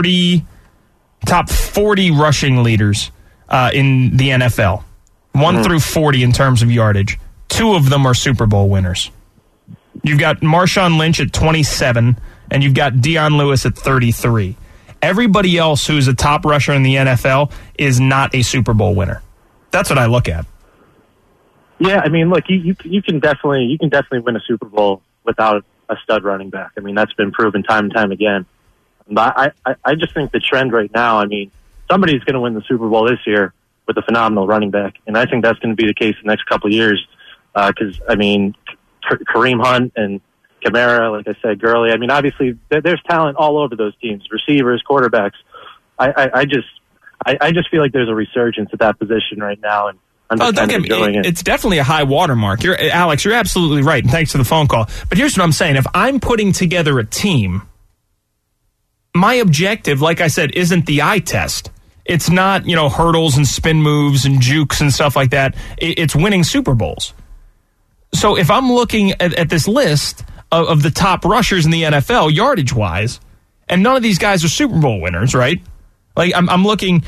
40 rushing leaders in the NFL, 1 through 40 in terms of yardage. 2 of them are Super Bowl winners. You've got Marshawn Lynch at 27, and you've got Deion Lewis at 33. Everybody else who's a top rusher in the NFL is not a Super Bowl winner. That's what I look at. Yeah, look, you can definitely win a Super Bowl without a stud running back. That's been proven time and time again. But I just think the trend right now, somebody's going to win the Super Bowl this year with a phenomenal running back, and I think that's going to be the case the next couple of years. Because Kareem Hunt and Kamara, like I said, Gurley. I mean, obviously, there's talent all over those teams, receivers, quarterbacks. I just feel like there's a resurgence at that position right now, and I'm just kind of enjoying it. It's definitely a high watermark. Alex, you're absolutely right, and thanks for the phone call. But here's what I'm saying. If I'm putting together a team, my objective, like I said, isn't the eye test. It's not, hurdles and spin moves and jukes and stuff like that. It's winning Super Bowls. So if I'm looking at this list of the top rushers in the NFL, yardage-wise, and none of these guys are Super Bowl winners, right? Like, I'm looking,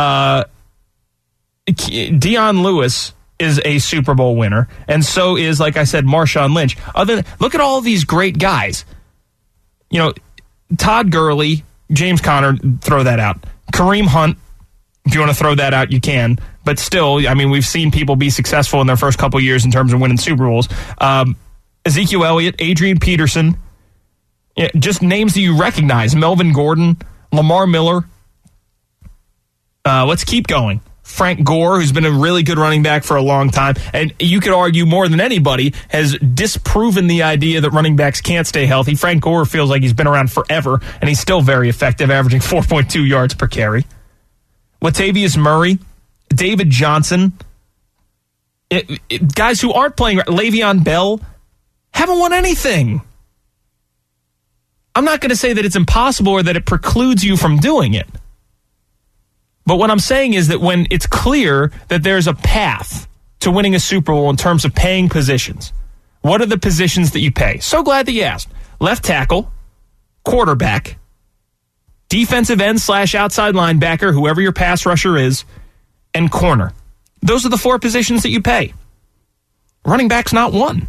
Deion Lewis is a Super Bowl winner, and so is, like I said, Marshawn Lynch. Look at all of these great guys. Todd Gurley, James Conner, throw that out. Kareem Hunt, if you want to throw that out, you can. But still, I mean, we've seen people be successful in their first couple years in terms of winning Super Bowls. Ezekiel Elliott, Adrian Peterson, just names that you recognize. Melvin Gordon, Lamar Miller. Let's keep going. Frank Gore, who's been a really good running back for a long time, and you could argue more than anybody, has disproven the idea that running backs can't stay healthy. Frank Gore feels like he's been around forever, and he's still very effective, averaging 4.2 yards per carry. Latavius Murray, David Johnson, guys who aren't playing, Le'Veon Bell, haven't won anything. I'm not going to say that it's impossible or that it precludes you from doing it. But what I'm saying is that when it's clear that there's a path to winning a Super Bowl in terms of paying positions, what are the positions that you pay? So glad that you asked. Left tackle, quarterback, defensive end / outside linebacker, whoever your pass rusher is, and corner. Those are the 4 positions that you pay. Running back's not one.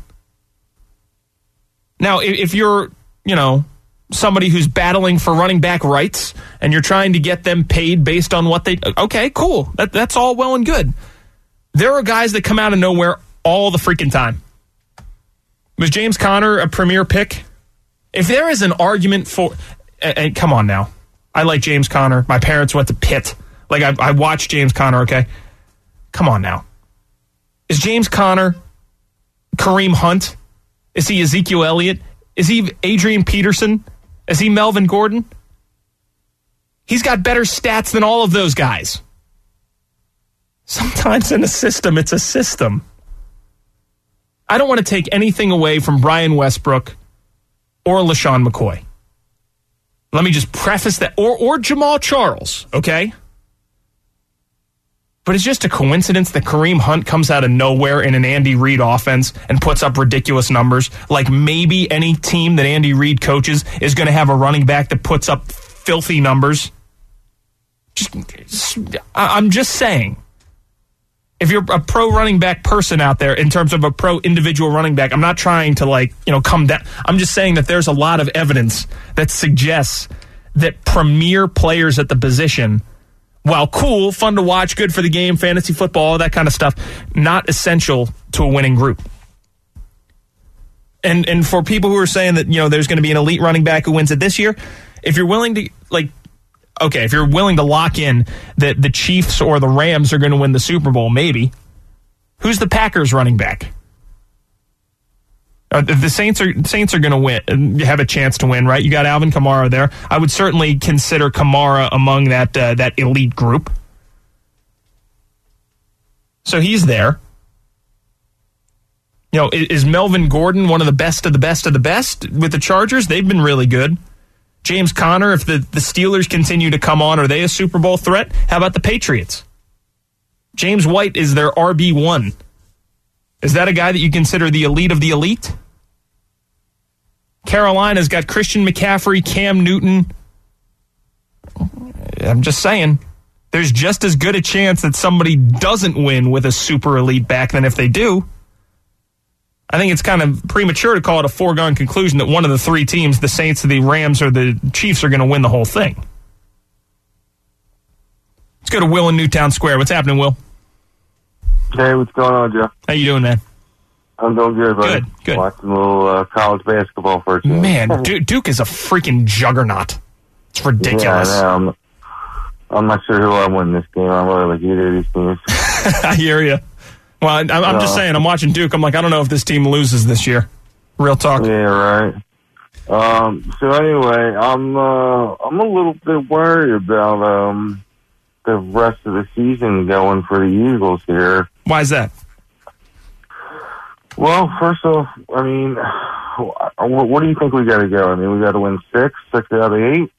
Now, if you're, somebody who's battling for running back rights and you're trying to get them paid based on what they... Okay, cool. That's all well and good. There are guys that come out of nowhere all the freaking time. Was James Conner a premier pick? If there is an argument for... come on now. I like James Conner. My parents went to Pitt. Like, I watched James Conner, okay? Come on now. Is James Conner Kareem Hunt? Is he Ezekiel Elliott? Is he Adrian Peterson? Is he Melvin Gordon? He's got better stats than all of those guys. Sometimes in a system, it's a system. I don't want to take anything away from Brian Westbrook or LaShawn McCoy. Let me just preface that. Or Jamal Charles, okay? But it's just a coincidence that Kareem Hunt comes out of nowhere in an Andy Reid offense and puts up ridiculous numbers. Like maybe any team that Andy Reid coaches is going to have a running back that puts up filthy numbers. I'm just saying. If you're a pro running back person out there in terms of a pro individual running back, I'm not trying to come down. I'm just saying that there's a lot of evidence that suggests that premier players at the position, while cool, fun to watch, good for the game, fantasy football, all that kind of stuff, not essential to a winning group. And for people who are saying that, there's going to be an elite running back who wins it this year, if you're willing to, if you're willing to lock in that the Chiefs or the Rams are going to win the Super Bowl, maybe. Who's the Packers running back? The Saints are going to win, have a chance to win, right? You got Alvin Kamara there. I would certainly consider Kamara among that elite group. So he's there. Is Melvin Gordon one of the best of the best of the best with the Chargers? They've been really good. James Conner, if the Steelers continue to come on, are they a Super Bowl threat? How about the Patriots? James White is their RB1. Is that a guy that you consider the elite of the elite? Carolina's got Christian McCaffrey, Cam Newton. I'm just saying, there's just as good a chance that somebody doesn't win with a super elite back than if they do. I think it's kind of premature to call it a foregone conclusion that one of the 3 teams, the Saints, the Rams, or the Chiefs, are going to win the whole thing. Let's go to Will in Newtown Square. What's happening, Will? Hey, what's going on, Jeff? How you doing, man? I'm doing good, buddy. Good. Watching a little college basketball for a change. Man, Duke is a freaking juggernaut. It's ridiculous. Yeah, I'm not sure who I win this game. I'm really like either of these teams. I hear you. Well, I'm just saying, I'm watching Duke. I'm like, I don't know if this team loses this year. Real talk. Yeah, right. So anyway, I'm a little bit worried about the rest of the season going for the Eagles here. Why is that? Well, first off, I mean, what do you think we got to go? I mean, we got to win 6 out of 8.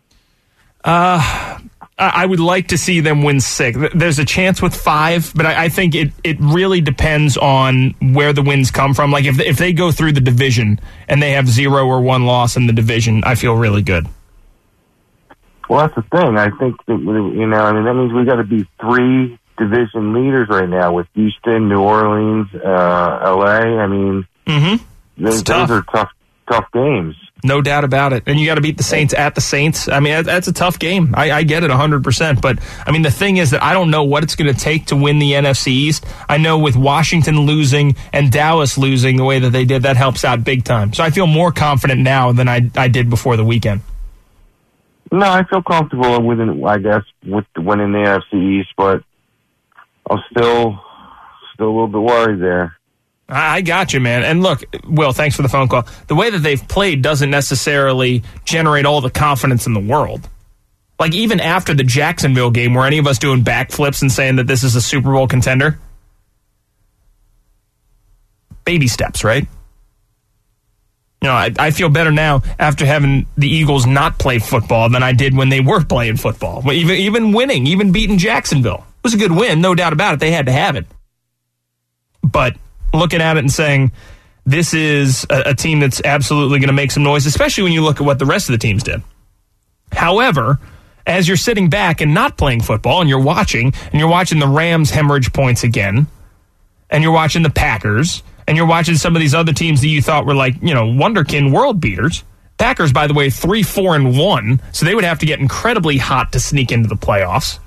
I would like to see them win 6. There's a chance with 5, but I think it really depends on where the wins come from. Like if they go through the division and they have 0 or 1 loss in the division, I feel really good. Well, that's the thing. I think that, that means we got to be 3 division leaders right now with Houston, New Orleans, LA. I mean, those are tough games. No doubt about it. And you got to beat the Saints at the Saints. I mean, that's a tough game. I get it 100%. But, I mean, the thing is that I don't know what it's going to take to win the NFC East. I know with Washington losing and Dallas losing the way that they did, that helps out big time. So I feel more confident now than I did before the weekend. No, I feel comfortable with winning the NFC East, but I'm still a little bit worried there. I got you, man. And look, Will, thanks for the phone call. The way that they've played doesn't necessarily generate all the confidence in the world. Like, even after the Jacksonville game, were any of us doing backflips and saying that this is a Super Bowl contender? Baby steps, right? You know, I feel better now after having the Eagles not play football than I did when they were playing football. Even winning, even beating Jacksonville. It was a good win, no doubt about it. They had to have it. But looking at it and saying, this is a team that's absolutely going to make some noise, especially when you look at what the rest of the teams did. However, as you're sitting back and not playing football and you're watching the Rams hemorrhage points again, and you're watching the Packers, and you're watching some of these other teams that you thought were like, wonderkin world beaters. Packers, by the way, 3-4-1, so they would have to get incredibly hot to sneak into the playoffs.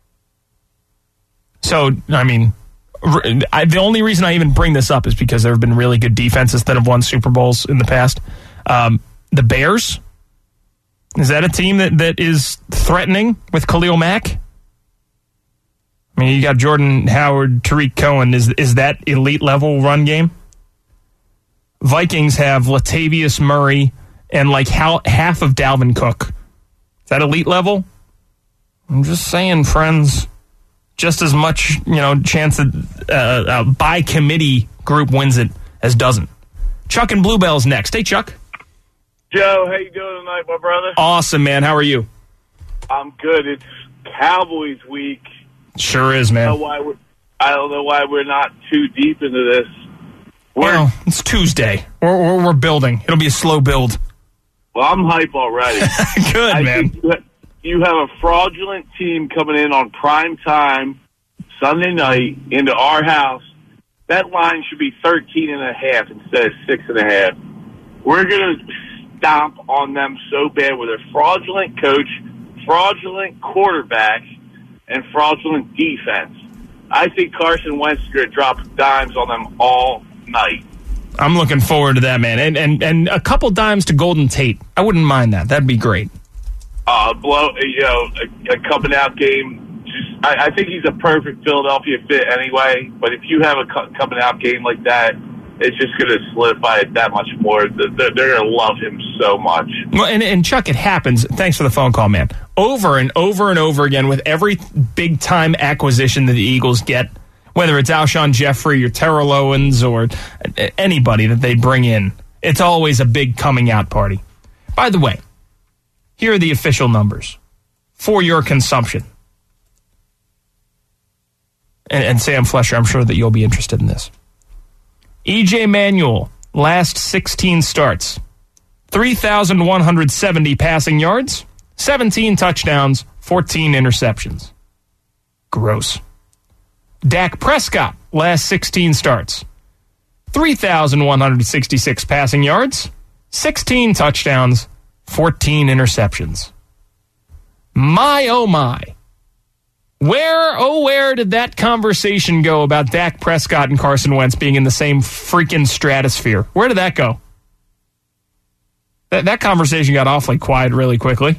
So, I mean, the only reason I even bring this up is because there have been really good defenses that have won Super Bowls in the past. The Bears, is that a team that is threatening with Khalil Mack? I mean, you got Jordan Howard, Tariq Cohen. Is that elite level run game? Vikings have Latavius Murray and like half of Dalvin Cook. Is that elite level? I'm just saying, friends. Just as much, chance that a by committee group wins it as doesn't. Chuck and Bluebell's next. Hey, Chuck. Joe, how you doing tonight, my brother? Awesome, man. How are you? I'm good. It's Cowboys week. Sure is, man. I don't know why we're not too deep into this. Well, it's Tuesday. We're building. It'll be a slow build. Well, I'm hype already. Good, man. You have a fraudulent team coming in on prime time Sunday night into our house. That line should be 13.5 instead of 6.5. We're going to stomp on them so bad with a fraudulent coach, fraudulent quarterback, and fraudulent defense. I think Carson Wentz is going to drop dimes on them all night. I'm looking forward to that, man. And a couple dimes to Golden Tate. I wouldn't mind that. That'd be great. A coming out game. I think he's a perfect Philadelphia fit anyway. But if you have a coming out game like that, it's just going to solidify it that much more. They're going to love him so much. Well, and Chuck, it happens. Thanks for the phone call, man. Over and over and over again with every big time acquisition that the Eagles get, whether it's Alshon Jeffrey or Terrell Owens or anybody that they bring in, it's always a big coming out party. By the way, here are the official numbers for your consumption. And Sam Flesher, I'm sure that you'll be interested in this. E.J. Manuel, last 16 starts, 3,170 passing yards, 17 touchdowns, 14 interceptions. Gross. Dak Prescott, last 16 starts, 3,166 passing yards, 16 touchdowns, 14 interceptions. My, oh my. Where did that conversation go about Dak Prescott and Carson Wentz being in the same freaking stratosphere? Where did that go? That conversation got awfully quiet really quickly.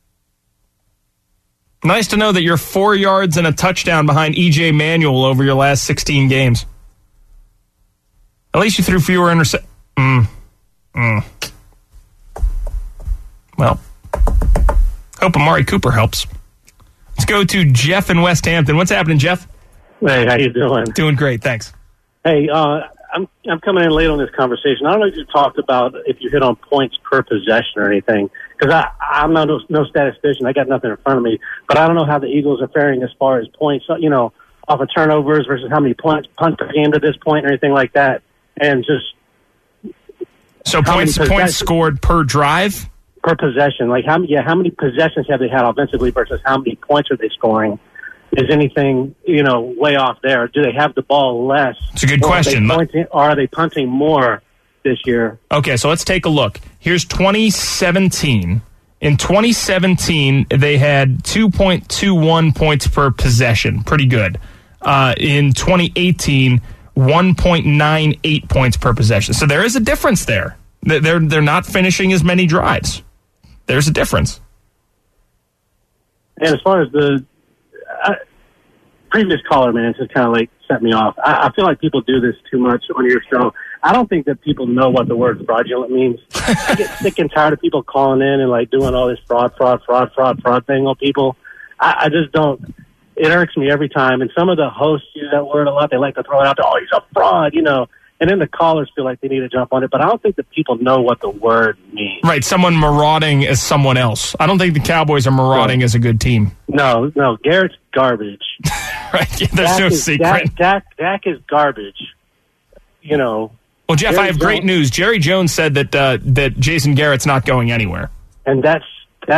Nice to know that you're 4 yards and a touchdown behind E.J. Manuel over your last 16 games. At least you threw fewer interceptions. Well, hope Amari Cooper helps. Let's go to Jeff in West Hampton. What's happening, Jeff? Hey, how you doing? Doing great, thanks. Hey, I'm coming in late on this conversation. I don't know if you talked about if you hit on points per possession or anything, because I'm not no statistician. I got nothing in front of me, but I don't know how the Eagles are faring as far as points, you know, off of turnovers versus how many punts per game to this point or anything like that, and just so points scored per drive. Per possession, like how many possessions have they had offensively versus how many points are they scoring? Is anything, you know, way off there? Do they have the ball less? It's a good question. Or are they punting more this year? Okay, so let's take a look. Here's 2017. In 2017, they had 2.21 points per possession. Pretty good. In 2018, 1.98 points per possession. So there is a difference there. They're not finishing as many drives. There's a difference. And as far as the previous caller, man, just kind of like set me off. I feel like people do this too much on your show. I don't think that people know what the word fraudulent means. I get sick and tired of people calling in and like doing all this fraud thing on people. I just don't. It irks me every time. And some of the hosts use that word a lot. They like to throw it out there. Oh, he's a fraud, you know. And then the callers feel like they need to jump on it. But I don't think that people know what the word means. Right, someone marauding as someone else. I don't think the Cowboys are marauding as a good team. No, Garrett's garbage. Right, yeah, there's no secret. Dak is garbage. You know. Well, Jeff, I have great news. Jerry Jones said that Jason Garrett's not going anywhere. And that's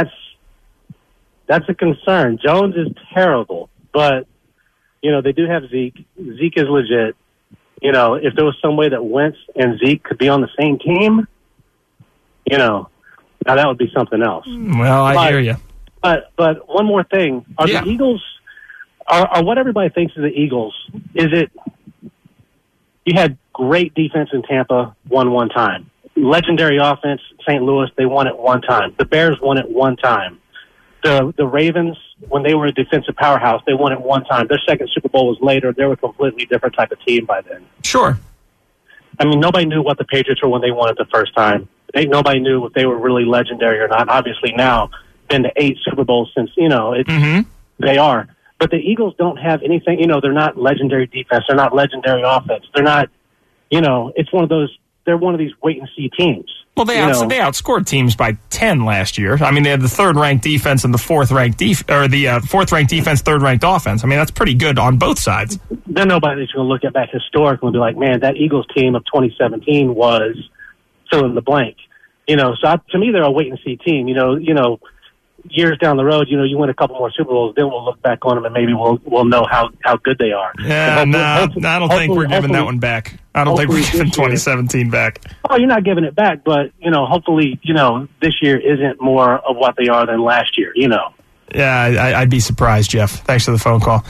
a concern. Jones is terrible. But, you know, they do have Zeke. Zeke is legit. You know, if there was some way that Wentz and Zeke could be on the same team, you know, now that would be something else. Well, I hear you. But one more thing. Are the Eagles, are what everybody thinks of the Eagles, is it, you had great defense in Tampa, won one time. Legendary offense, St. Louis, they won it one time. The Bears won it one time. The Ravens, when they were a defensive powerhouse, they won it one time. Their second Super Bowl was later. They were a completely different type of team by then. Sure. I mean, nobody knew what the Patriots were when they won it the first time. Nobody knew if they were really legendary or not. Obviously now, been to 8 Super Bowls since, you know, they are. But the Eagles don't have anything, you know, they're not legendary defense. They're not legendary offense. They're not, you know, it's one of those, they're one of these wait-and-see teams. Well, they outscored teams by 10 last year. I mean, they had the third-ranked defense and the fourth-ranked fourth-ranked defense, third-ranked offense. I mean, that's pretty good on both sides. Then nobody's going to look at back historically and be like, man, that Eagles team of 2017 was fill in the blank. You know, so to me, they're a wait-and-see team. You know, years down the road, you know, you win a couple more Super Bowls, then we'll look back on them and maybe we'll know how good they are. Yeah, I don't think we're giving that one back. I don't think we're giving 2017 back. Oh, you're not giving it back, but, you know, hopefully, you know, this year isn't more of what they are than last year, you know. Yeah, I'd be surprised, Jeff. Thanks for the phone call.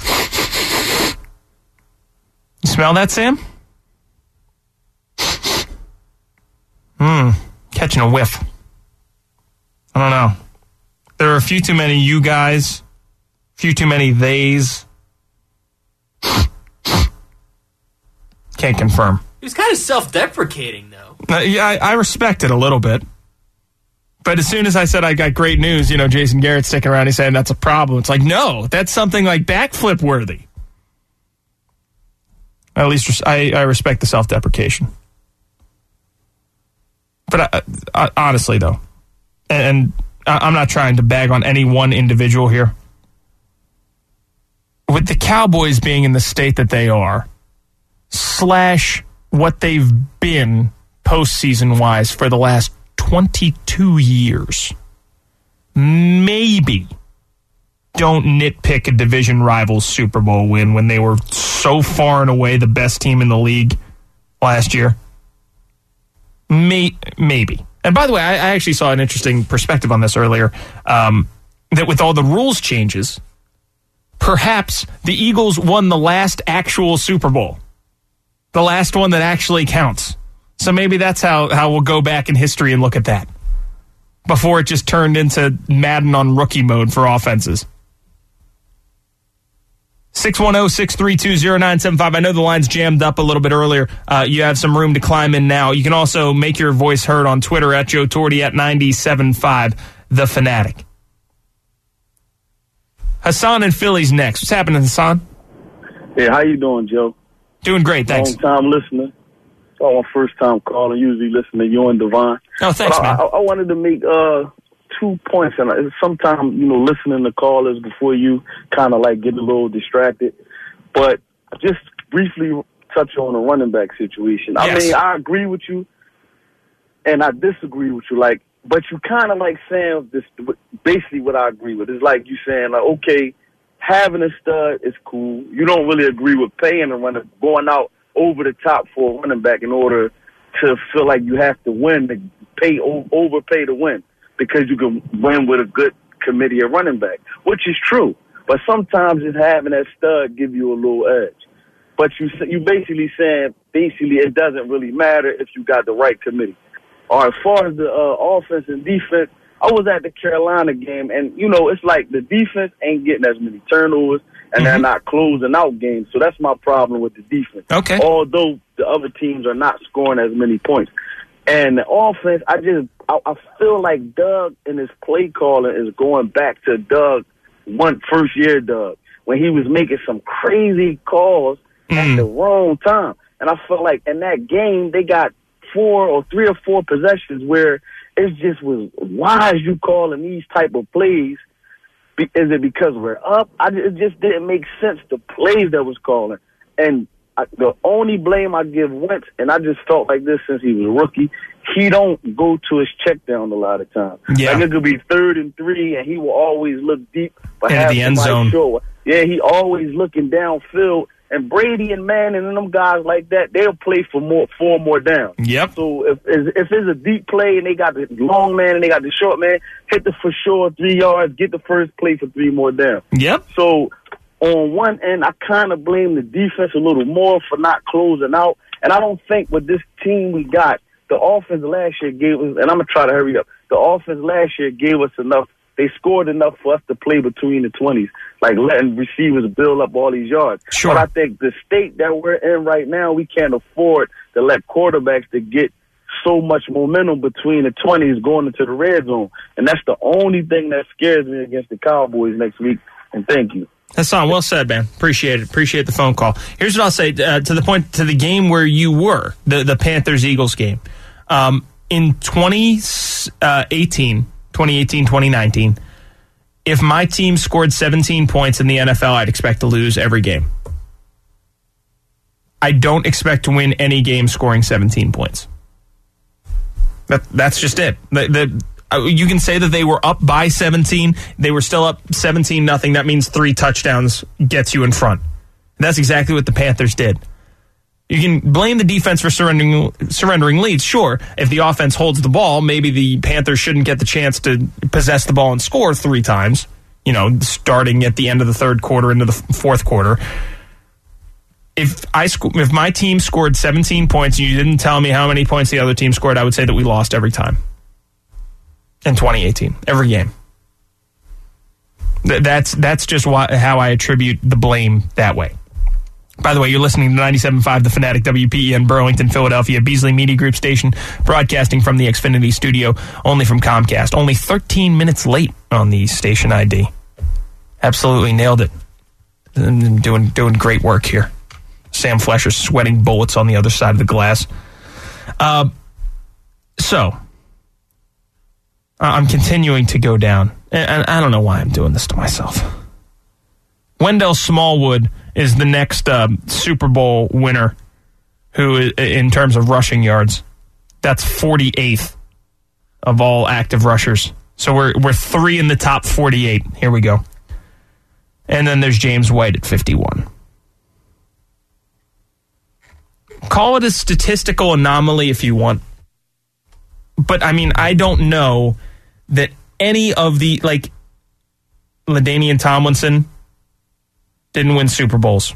You smell that, Sam? Catching a whiff. I don't know. There are a few too many you guys, a few too many theys. Can't confirm. He was kind of self-deprecating, though. Yeah, I respect it a little bit. But as soon as I said I got great news, you know, Jason Garrett's sticking around, he's saying that's a problem. It's like, no, that's something like backflip worthy. At least I respect the self-deprecation. But honestly, though, and I'm not trying to bag on any one individual here. With the Cowboys being in the state that they are, / what they've been postseason-wise for the last 22 years, maybe don't nitpick a division rival's Super Bowl win when they were so far and away the best team in the league last year. Maybe. And by the way, I actually saw an interesting perspective on this earlier, that with all the rules changes, perhaps the Eagles won the last actual Super Bowl, the last one that actually counts. So maybe that's how we'll go back in history and look at that before it just turned into Madden on rookie mode for offenses. 610-632-0975. I know the line's jammed up a little bit earlier. You have some room to climb in now. You can also make your voice heard on Twitter at Joe Torti at 97.5 The Fanatic. Hassan in Philly's next. What's happening, Hassan? Hey, how you doing, Joe? Doing great, thanks. Long-time listener. Oh, my first time calling. Usually listen to you and Devon. Oh, thanks, man. I wanted to make 2 points, and sometimes, listening to callers before you kind of like get a little distracted. But just briefly touch on the running back situation. Yes. I mean, I agree with you, and I disagree with you. But you kind of like saying this. Basically, what I agree with is like you saying, like, okay, having a stud is cool. You don't really agree with paying a runner, going out over the top for a running back in order to feel like you have to win, to overpay to win, because you can win with a good committee of running back, which is true. But sometimes just having that stud give you a little edge. But you basically saying, it doesn't really matter if you got the right committee. Or as far as the offense and defense, I was at the Carolina game, and, it's like the defense ain't getting as many turnovers, and they're not closing out games. So that's my problem with the defense. Okay. Although the other teams are not scoring as many points. And the offense, I feel like Doug and his play calling is going back to Doug, first year Doug, when he was making some crazy calls at the wrong time. And I feel like in that game, they got 3 or 4 possessions where it just was, why is you calling these type of plays? Is it because we're up? It just didn't make sense, the plays that was calling. And the only blame I give Wentz, and I just felt like this since he was a rookie, he don't go to his check down a lot of times. Yeah. Like it could be 3rd and 3, and he will always look deep. But into the end zone. Short. Yeah, he always looking downfield. And Brady and Manning and them guys like that, they'll play for 4 more downs. Yep. So if it's a deep play and they got the long man and they got the short man, hit the for sure 3 yards, get the first play for 3 more downs. Yep. So on one end, I kind of blame the defense a little more for not closing out. And I don't think with this team we got, the offense last year gave us, and I'm going to try to hurry up, the offense last year gave us enough. They scored enough for us to play between the 20s, like letting receivers build up all these yards. Sure. But I think the state that we're in right now, we can't afford to let quarterbacks to get so much momentum between the 20s going into the red zone. And that's the only thing that scares me against the Cowboys next week. And thank you. Hassan, well said, man. Appreciate it. Appreciate the phone call. Here's what I'll say to the game where you were, the Panthers-Eagles game. In 2018, 2019, if my team scored 17 points in the NFL, I'd expect to lose every game. I don't expect to win any game scoring 17 points. That's just it. You can say that they were up by 17. They were still up 17-0. That means 3 touchdowns gets you in front. That's exactly what the Panthers did. You can blame the defense for surrendering leads. Sure, if the offense holds the ball, maybe the Panthers shouldn't get the chance to possess the ball and score 3 times, starting at the end of the 3rd quarter into the 4th quarter. If my team scored 17 points and you didn't tell me how many points the other team scored, I would say that we lost every time in 2018, every game. That's just how I attribute the blame that way. By the way, you're listening to 97.5 The Fanatic, WPEN, Burlington, Philadelphia, Beasley Media Group station, broadcasting from the Xfinity studio, only from Comcast. Only 13 minutes late on the station ID. Absolutely nailed it. Doing great work here. Sam Flesher's sweating bullets on the other side of the glass. So, I'm continuing to go down, and I don't know why I'm doing this to myself. Wendell Smallwood is the next Super Bowl winner who, in terms of rushing yards, that's 48th of all active rushers. So we're 3 in the top 48. Here we go. And then there's James White at 51. Call it a statistical anomaly if you want. But, I don't know that any of the, LaDainian Tomlinson didn't win Super Bowls.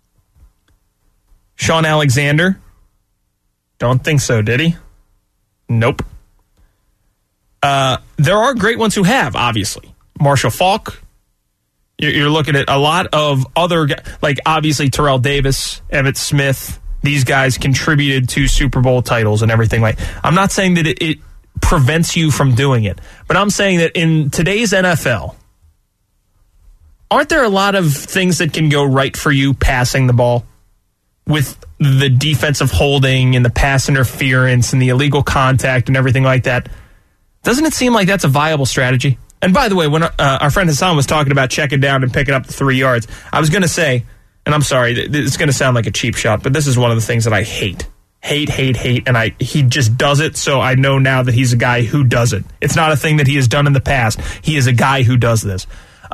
Sean Alexander? Don't think so, did he? Nope. There are great ones who have, obviously. Marshall Faulk. You're looking at a lot of other guys, like obviously Terrell Davis, Emmitt Smith. These guys contributed to Super Bowl titles and everything. I'm not saying that it prevents you from doing it, but I'm saying that in today's NFL, aren't there a lot of things that can go right for you passing the ball with the defensive holding and the pass interference and the illegal contact and everything like that? Doesn't it seem like that's a viable strategy? And by the way, when our friend Hassan was talking about checking down and picking up the 3 yards, I was going to say, and I'm sorry, it's going to sound like a cheap shot, but this is one of the things that I hate. And he just does it, so I know now that he's a guy who does it. It's not a thing that he has done in the past. He is a guy who does this.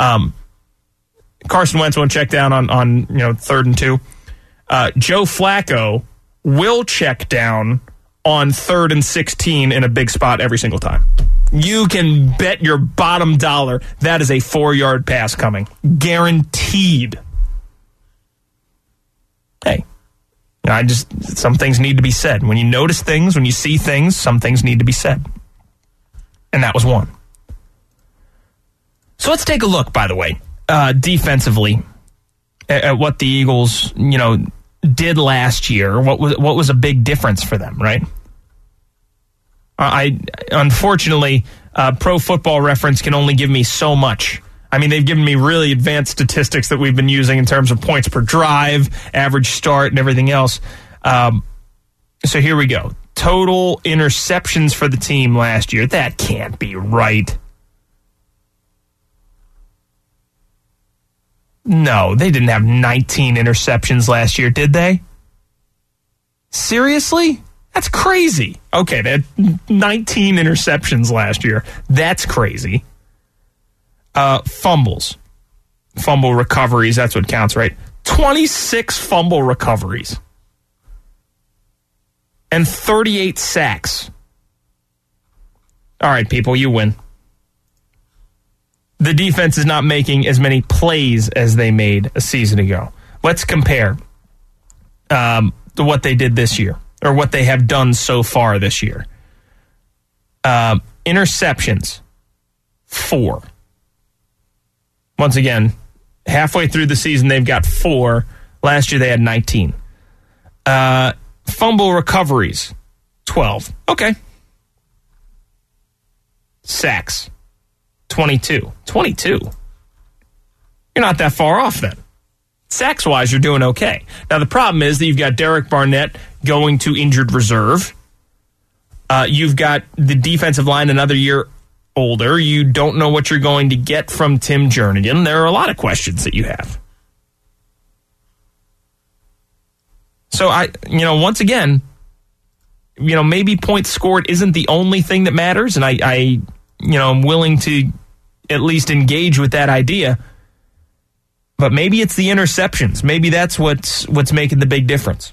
Carson Wentz won't check down on 3rd and 2. Joe Flacco will check down on 3rd and 16 in a big spot every single time. You can bet your bottom dollar that is a 4-yard pass coming. Guaranteed. Hey, some things need to be said. When you notice things, when you see things, some things need to be said. And that was one. So let's take a look, by the way, defensively at what the Eagles, did last year. What was a big difference for them, right? Unfortunately, Pro Football Reference can only give me so much. I mean, they've given me really advanced statistics that we've been using in terms of points per drive, average start, and everything else. So here we go. Total interceptions for the team last year. That can't be right. No, they didn't have 19 interceptions last year, did they? Seriously? That's crazy. Okay, they had 19 interceptions last year. That's crazy. Fumbles. Fumble recoveries, that's what counts, right? 26 fumble recoveries. And 38 sacks. All right, people, you win. The defense is not making as many plays as they made a season ago. Let's compare to what they did this year, or what they have done so far this year. Interceptions, 4. Once again, halfway through the season, they've got 4. Last year, they had 19. Fumble recoveries, 12. Okay. Sacks, 22. 22? You're not that far off then. Sacks-wise, you're doing okay. Now, the problem is that you've got Derek Barnett going to injured reserve. You've got the defensive line another year older. You don't know what you're going to get from Tim Jernigan. There are a lot of questions that you have. So, once again, maybe points scored isn't the only thing that matters, and I'm willing to at least engage with that idea. But maybe it's the interceptions. Maybe that's what's making the big difference.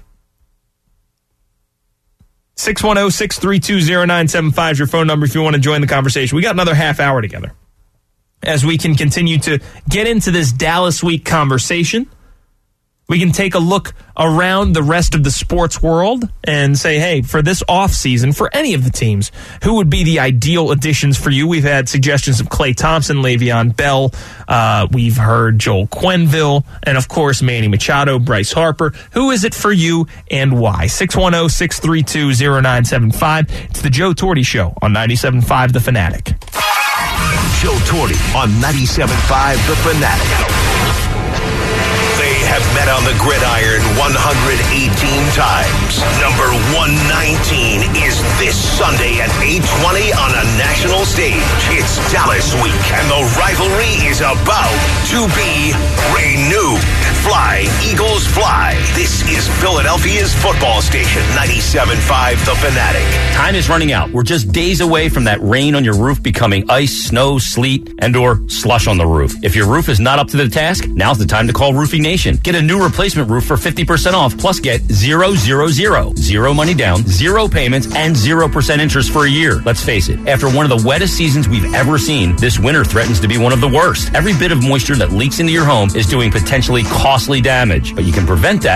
610-632-0975 is your phone number if you want to join the conversation. We got another half hour together as we can continue to get into this Dallas Week conversation. We can take a look around the rest of the sports world and say, hey, for this offseason, for any of the teams, who would be the ideal additions for you? We've had suggestions of Klay Thompson, Le'Veon Bell. We've heard Joel Quenneville, and, of course, Manny Machado, Bryce Harper. Who is it for you and why? 610-632-0975. It's the Joe Torte Show on 97.5 The Fanatic. Joe Torte on 97.5 The Fanatic. Have met on the gridiron 118 times. Number 119 is this Sunday at 8:20 on a national stage. It's Dallas Week, and the rivalry is about to be renewed. Fly, Eagles, fly. This is Philadelphia's football station, 97.5 The Fanatic. Time is running out. We're just days away from that rain on your roof becoming ice, snow, sleet, and or slush on the roof. If your roof is not up to the task, now's the time to call Roofing Nation. Get a new replacement roof for 50% off, plus get 000. Zero money down, 0 payments, and 0% interest for a year. Let's face it, after one of the wettest seasons we've ever seen, this winter threatens to be one of the worst. Every bit of moisture that leaks into your home is doing potentially costly damage, but you can prevent that by calling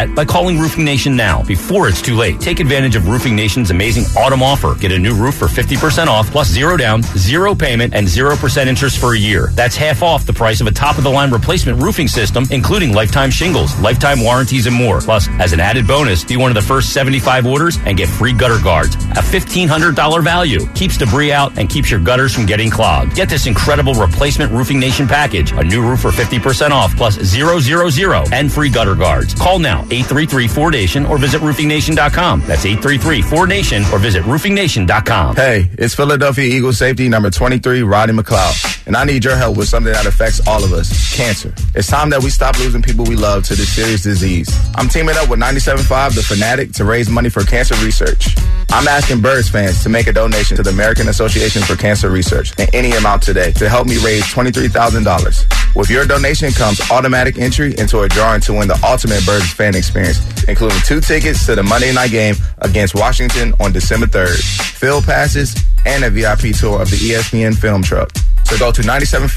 calling Roofing Nation now before it's too late. Take advantage of Roofing Nation's amazing autumn offer. Get a new roof for 50% off, plus 0 down, 0 payment, and 0% interest for a year. That's half off the price of a top-of-the-line replacement roofing system, including lifetime shingles, lifetime warranties, and more. Plus, as an added bonus, be one of the first 75 orders and get free gutter guards. A $1,500 value. Keeps debris out and keeps your gutters from getting clogged. Get this incredible replacement Roofing Nation package. A new roof for 50% off, plus 000 and free gutter guards. Call now, 833-4NATION, or visit roofingnation.com. That's 833-4NATION, or visit roofingnation.com. Hey, it's Philadelphia Eagles safety number 23, Roddy McLeod, and I need your help with something that affects all of us, cancer. It's time that we stop losing people we love to this serious disease. I'm teaming up with 97.5 The Fanatic to raise money for cancer research. I'm asking Birds fans to make a donation to the American Association for Cancer Research in any amount today to help me raise $23,000. With your donation comes automatic entry into a drawing to win the ultimate Birds fan experience, including 2 tickets to the Monday night game against Washington on December 3rd, field passes, and a VIP tour of the ESPN film truck. So go to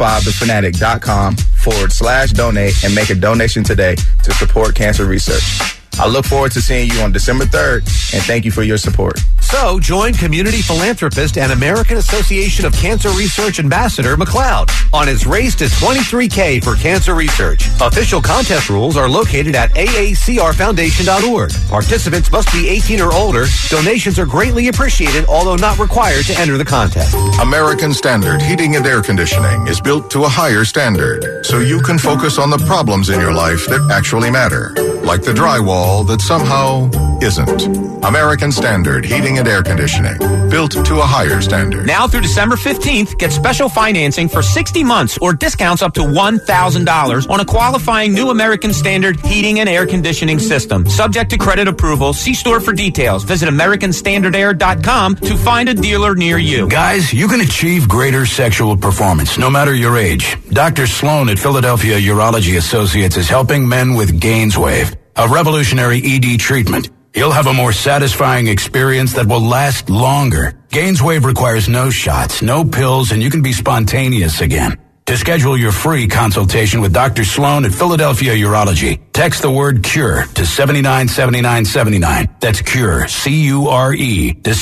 975thefanatic.com/donate and make a donation today to support cancer research. I look forward to seeing you on December 3rd, and thank you for your support. So join community philanthropist and American Association of Cancer Research Ambassador McLeod on his race to $23K for cancer research. Official contest rules are located at aacrfoundation.org. Participants must be 18 or older. Donations are greatly appreciated, although not required to enter the contest. American Standard Heating and Air Conditioning is built to a higher standard, so you can focus on the problems in your life that actually matter, like the drywall that somehow isn't. American Standard Heating and Air Conditioning, built to a higher standard. Now through December 15th, get special financing for 60 months or discounts up to $1,000 on a qualifying new American Standard heating and air conditioning system. Subject to credit approval. See store for details. Visit AmericanStandardAir.com to find a dealer near you. Guys, you can achieve greater sexual performance no matter your age. Dr. Sloan at Philadelphia Urology Associates is helping men with GainsWave, a revolutionary ED treatment. You'll have a more satisfying experience that will last longer. GainsWave requires no shots, no pills, and you can be spontaneous again. To schedule your free consultation with Dr. Sloan at Philadelphia Urology, text the word CURE to 797979. That's CURE, C-U-R-E, to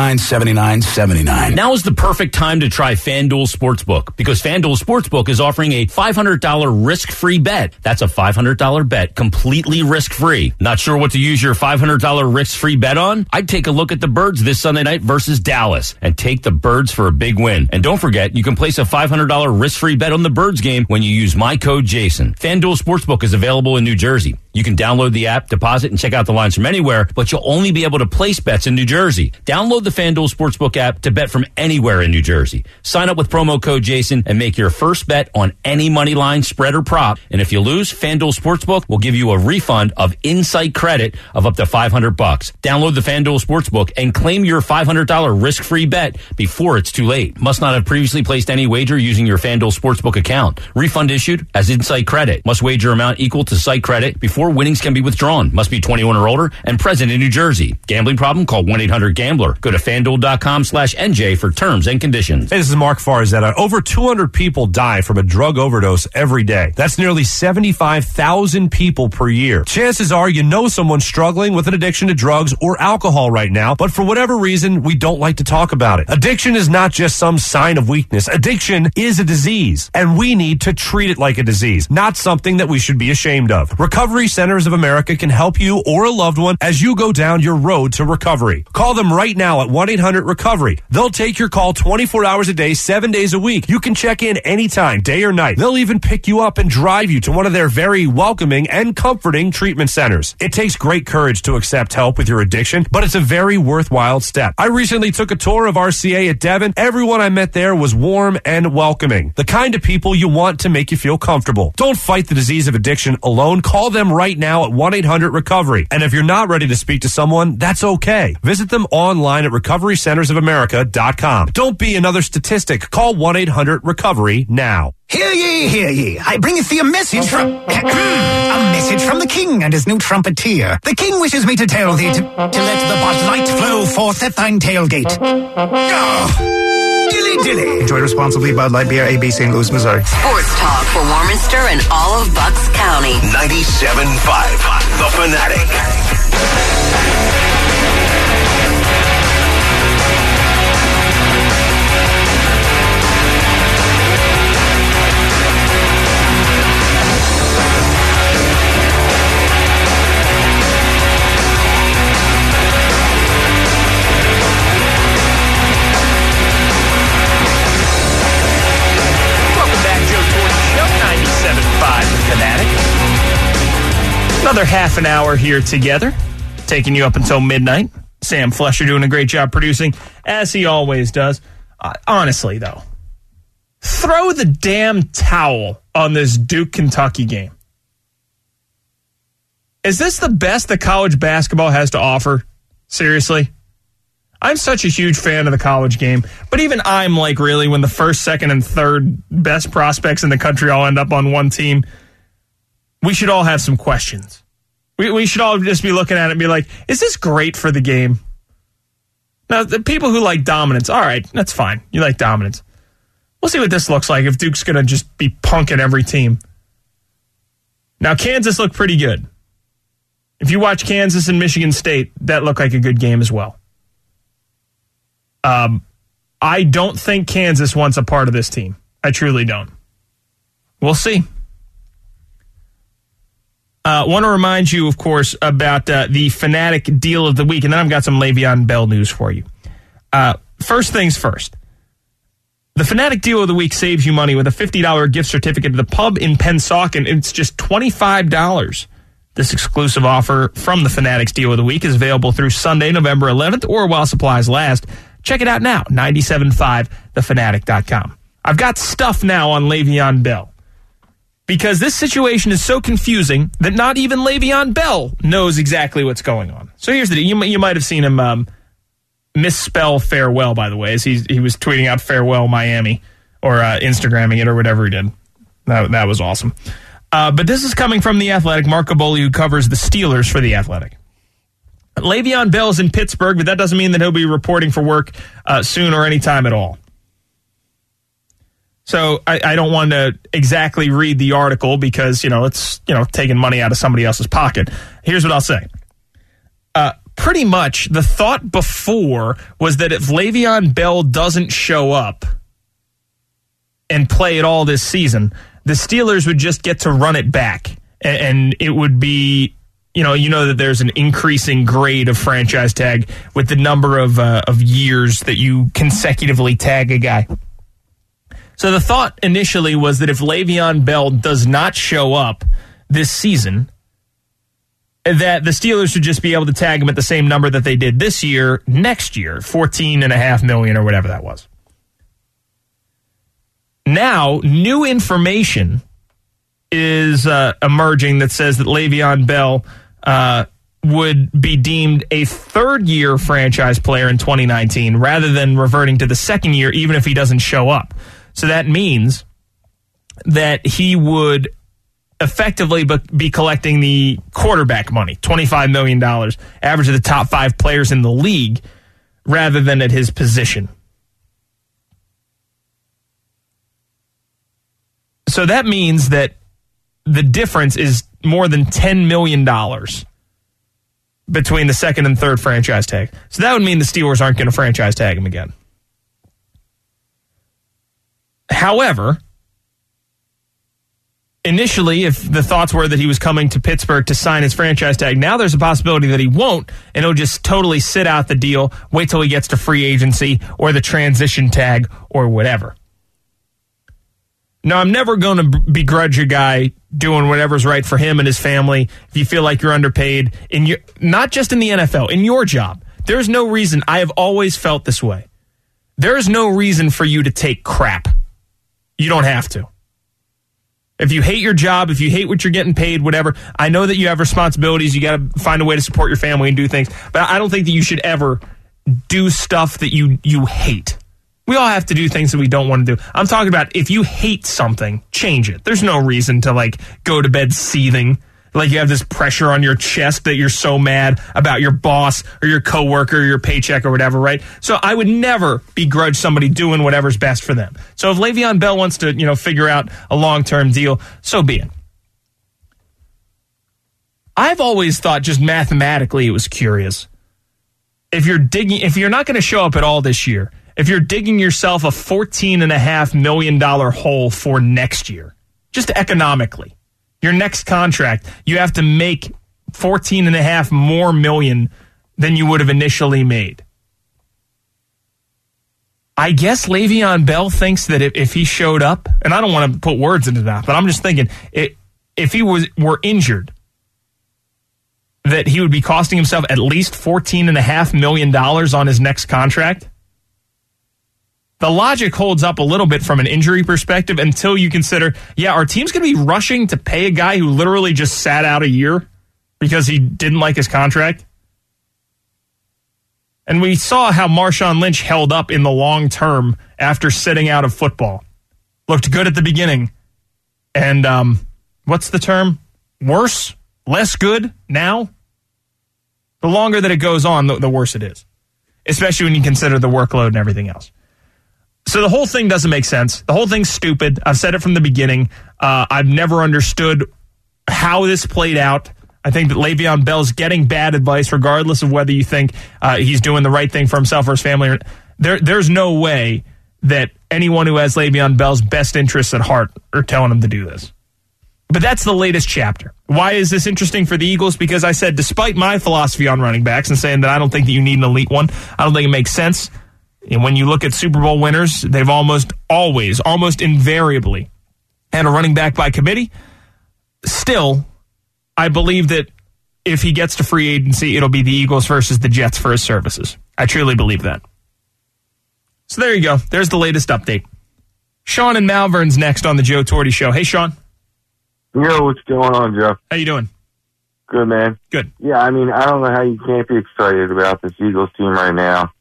797979. Now is the perfect time to try FanDuel Sportsbook, because FanDuel Sportsbook is offering a $500 risk-free bet. That's a $500 bet, completely risk-free. Not sure what to use your $500 risk-free bet on? I'd take a look at the Birds this Sunday night versus Dallas and take the Birds for a big win. And don't forget, you can place a $500 risk-free bet on the Birds game when you use my code Jason. FanDuel Sportsbook is available in New Jersey. You can download the app, deposit, and check out the lines from anywhere, but you'll only be able to place bets in New Jersey. Download the FanDuel Sportsbook app to bet from anywhere in New Jersey. Sign up with promo code Jason and make your first bet on any money line, spread, or prop. And if you lose, FanDuel Sportsbook will give you a refund of insight credit of up to $500. Download the FanDuel Sportsbook and claim your $500 risk-free bet before it's too late. Must not have previously placed any wager using your FanDuel Sportsbook account. Refund issued as insight credit. Must wager amount equal to site credit before winnings can be withdrawn. Must be 21 or older and present in New Jersey. Gambling problem? Call 1-800-GAMBLER. Go to FanDuel.com/NJ for terms and conditions. Hey, this is Mark Farzetta. Over 200 people die from a drug overdose every day. That's nearly 75,000 people per year. Chances are you know someone struggling with an addiction to drugs or alcohol right now, but for whatever reason, we don't like to talk about it. Addiction is not just some sign of weakness. Addiction is a disease, and we need to treat it like a disease, not something that we should be ashamed of. Recovery Centers of America can help you or a loved one as you go down your road to recovery. Call them right now at 1-800-RECOVERY. They'll take your call 24 hours a day, 7 days a week. You can check in anytime, day or night. They'll even pick you up and drive you to one of their very welcoming and comforting treatment centers. It takes great courage to accept help with your addiction, but it's a very worthwhile step. I recently took a tour of RCA at Devon. Everyone I met there was warm and welcoming. The kind of people you want to make you feel comfortable. Don't fight the disease of addiction alone. Call them right now at 1-800-RECOVERY. And if you're not ready to speak to someone, that's okay. Visit them online at recoverycentersofamerica.com. Don't be another statistic. Call 1-800-RECOVERY now. Hear ye, hear ye. I bringeth thee a message from... a message from the king and his new trumpeter. The king wishes me to tell thee to let the Bud Light flow forth at thine tailgate. Oh, dilly-dilly. Enjoy responsibly. Bud Light Beer, AB, St. Louis, Missouri. Sports talk for Warminster and all of Bucks County. 97.5, The Fanatic. Another half an hour here together, taking you up until midnight. Sam Flesher doing a great job producing, as he always does. Honestly, though, throw the damn towel on this Duke-Kentucky game. Is this the best that college basketball has to offer? Seriously? I'm such a huge fan of the college game, but even I'm like, really, when the first, second, and third best prospects in the country all end up on one team, we should all have some questions. We should all just be looking at it and be like, is this great for the game? Now, the people who like dominance, all right, that's fine. You like dominance. We'll see what this looks like if Duke's going to just be punking every team. Now, Kansas looked pretty good. If you watch Kansas and Michigan State, that looked like a good game as well. I don't think Kansas wants a part of this team. I truly don't. We'll see. Want to remind you, of course, about the Fanatic deal of the week, and then I've got some Le'Veon Bell news for you. First things first. The Fanatic deal of the week saves you money with a $50 gift certificate to the pub in Pennsauken. It's just $25. This exclusive offer from the Fanatics deal of the week is available through Sunday, November 11th, or while supplies last. Check it out now, 975thefanatic.com. I've got stuff now on Le'Veon Bell, because this situation is so confusing that not even Le'Veon Bell knows exactly what's going on. So here's the deal. You might have seen him misspell farewell, by the way, as he was tweeting out farewell Miami, or Instagramming it, or whatever he did. That was awesome. But this is coming from The Athletic. Mark Gaboli, who covers the Steelers for The Athletic. Le'Veon Bell's in Pittsburgh, but that doesn't mean that he'll be reporting for work soon or anytime at all. So I don't want to exactly read the article because, it's, taking money out of somebody else's pocket. Here's what I'll say. Pretty much the thought before was that if Le'Veon Bell doesn't show up and play at all this season, the Steelers would just get to run it back. And it would be, you know that there's an increasing grade of franchise tag with the number of years that you consecutively tag a guy. So the thought initially was that if Le'Veon Bell does not show up this season, that the Steelers would just be able to tag him at the same number that they did this year, next year, $14.5 million or whatever that was. Now, new information is emerging that says that Le'Veon Bell would be deemed a third-year franchise player in 2019 rather than reverting to the second year, even if he doesn't show up. So that means that he would effectively be collecting the quarterback money, $25 million, average of the top 5 players in the league, rather than at his position. So that means that the difference is more than $10 million between the second and third franchise tag. So that would mean the Steelers aren't going to franchise tag him again. However, initially, if the thoughts were that he was coming to Pittsburgh to sign his franchise tag, now there's a possibility that he won't, and he'll just totally sit out the deal, wait till he gets to free agency or the transition tag or whatever. Now, I'm never going to begrudge a guy doing whatever's right for him and his family. If you feel like you're underpaid, not just in the NFL, in your job, there's no reason. I have always felt this way. There is no reason for you to take crap. You don't have to. If you hate your job, if you hate what you're getting paid, whatever, I know that you have responsibilities. You got to find a way to support your family and do things. But I don't think that you should ever do stuff that you hate. We all have to do things that we don't want to do. I'm talking about if you hate something, change it. There's no reason to go to bed seething. Like you have this pressure on your chest that you're so mad about your boss or your coworker or your paycheck or whatever, right? So I would never begrudge somebody doing whatever's best for them. So if Le'Veon Bell wants to, figure out a long-term deal, so be it. I've always thought just mathematically it was curious. If you're not going to show up at all this year, if you're digging yourself a $14.5 million hole for next year, just economically, your next contract, you have to make $14.5 more million than you would have initially made. I guess Le'Veon Bell thinks that if he showed up, and I don't want to put words into that, but I'm just thinking if he were injured, that he would be costing himself at least $14.5 million on his next contract. The logic holds up a little bit from an injury perspective until you consider, our team's going to be rushing to pay a guy who literally just sat out a year because he didn't like his contract. And we saw how Marshawn Lynch held up in the long term after sitting out of football. Looked good at the beginning. And what's the term? Worse? Less good now? The longer that it goes on, the worse it is. Especially when you consider the workload and everything else. So the whole thing doesn't make sense. The whole thing's stupid. I've said it from the beginning. I've never understood how this played out. I think that Le'Veon Bell's getting bad advice, regardless of whether you think he's doing the right thing for himself or his family. There's no way that anyone who has Le'Veon Bell's best interests at heart are telling him to do this. But that's the latest chapter. Why is this interesting for the Eagles? Because I said, despite my philosophy on running backs and saying that I don't think that you need an elite one, I don't think it makes sense. And when you look at Super Bowl winners, they've almost invariably had a running back by committee. Still, I believe that if he gets to free agency, it'll be the Eagles versus the Jets for his services. I truly believe that. So there you go. There's the latest update. Sean in Malvern's next on the Joe Torty Show. Hey, Sean. Yo, what's going on, Jeff? How you doing? Good, man. Good. Yeah, I mean, I don't know how you can't be excited about this Eagles team right now.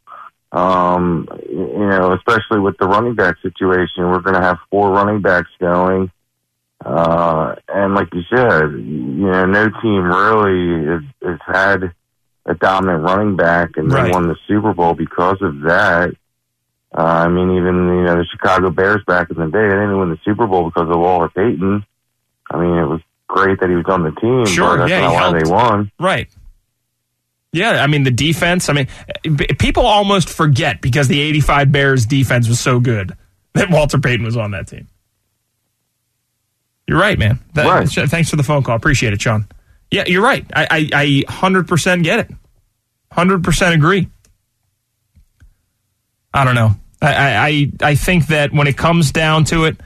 Especially with the running back situation. We're going to have 4 running backs going. And like you said, no team really has had a dominant running back, and they won the Super Bowl because of that. Even the Chicago Bears back in the day, they didn't win the Super Bowl because of Walter Payton. It was great that he was on the team, but that's not why they won. Right. Yeah, the defense, people almost forget because the 85 Bears defense was so good that Walter Payton was on that team. You're right, man. Thanks for the phone call. Appreciate it, Sean. Yeah, you're right. I 100% get it. 100% agree. I don't know. I think that when it comes down to it,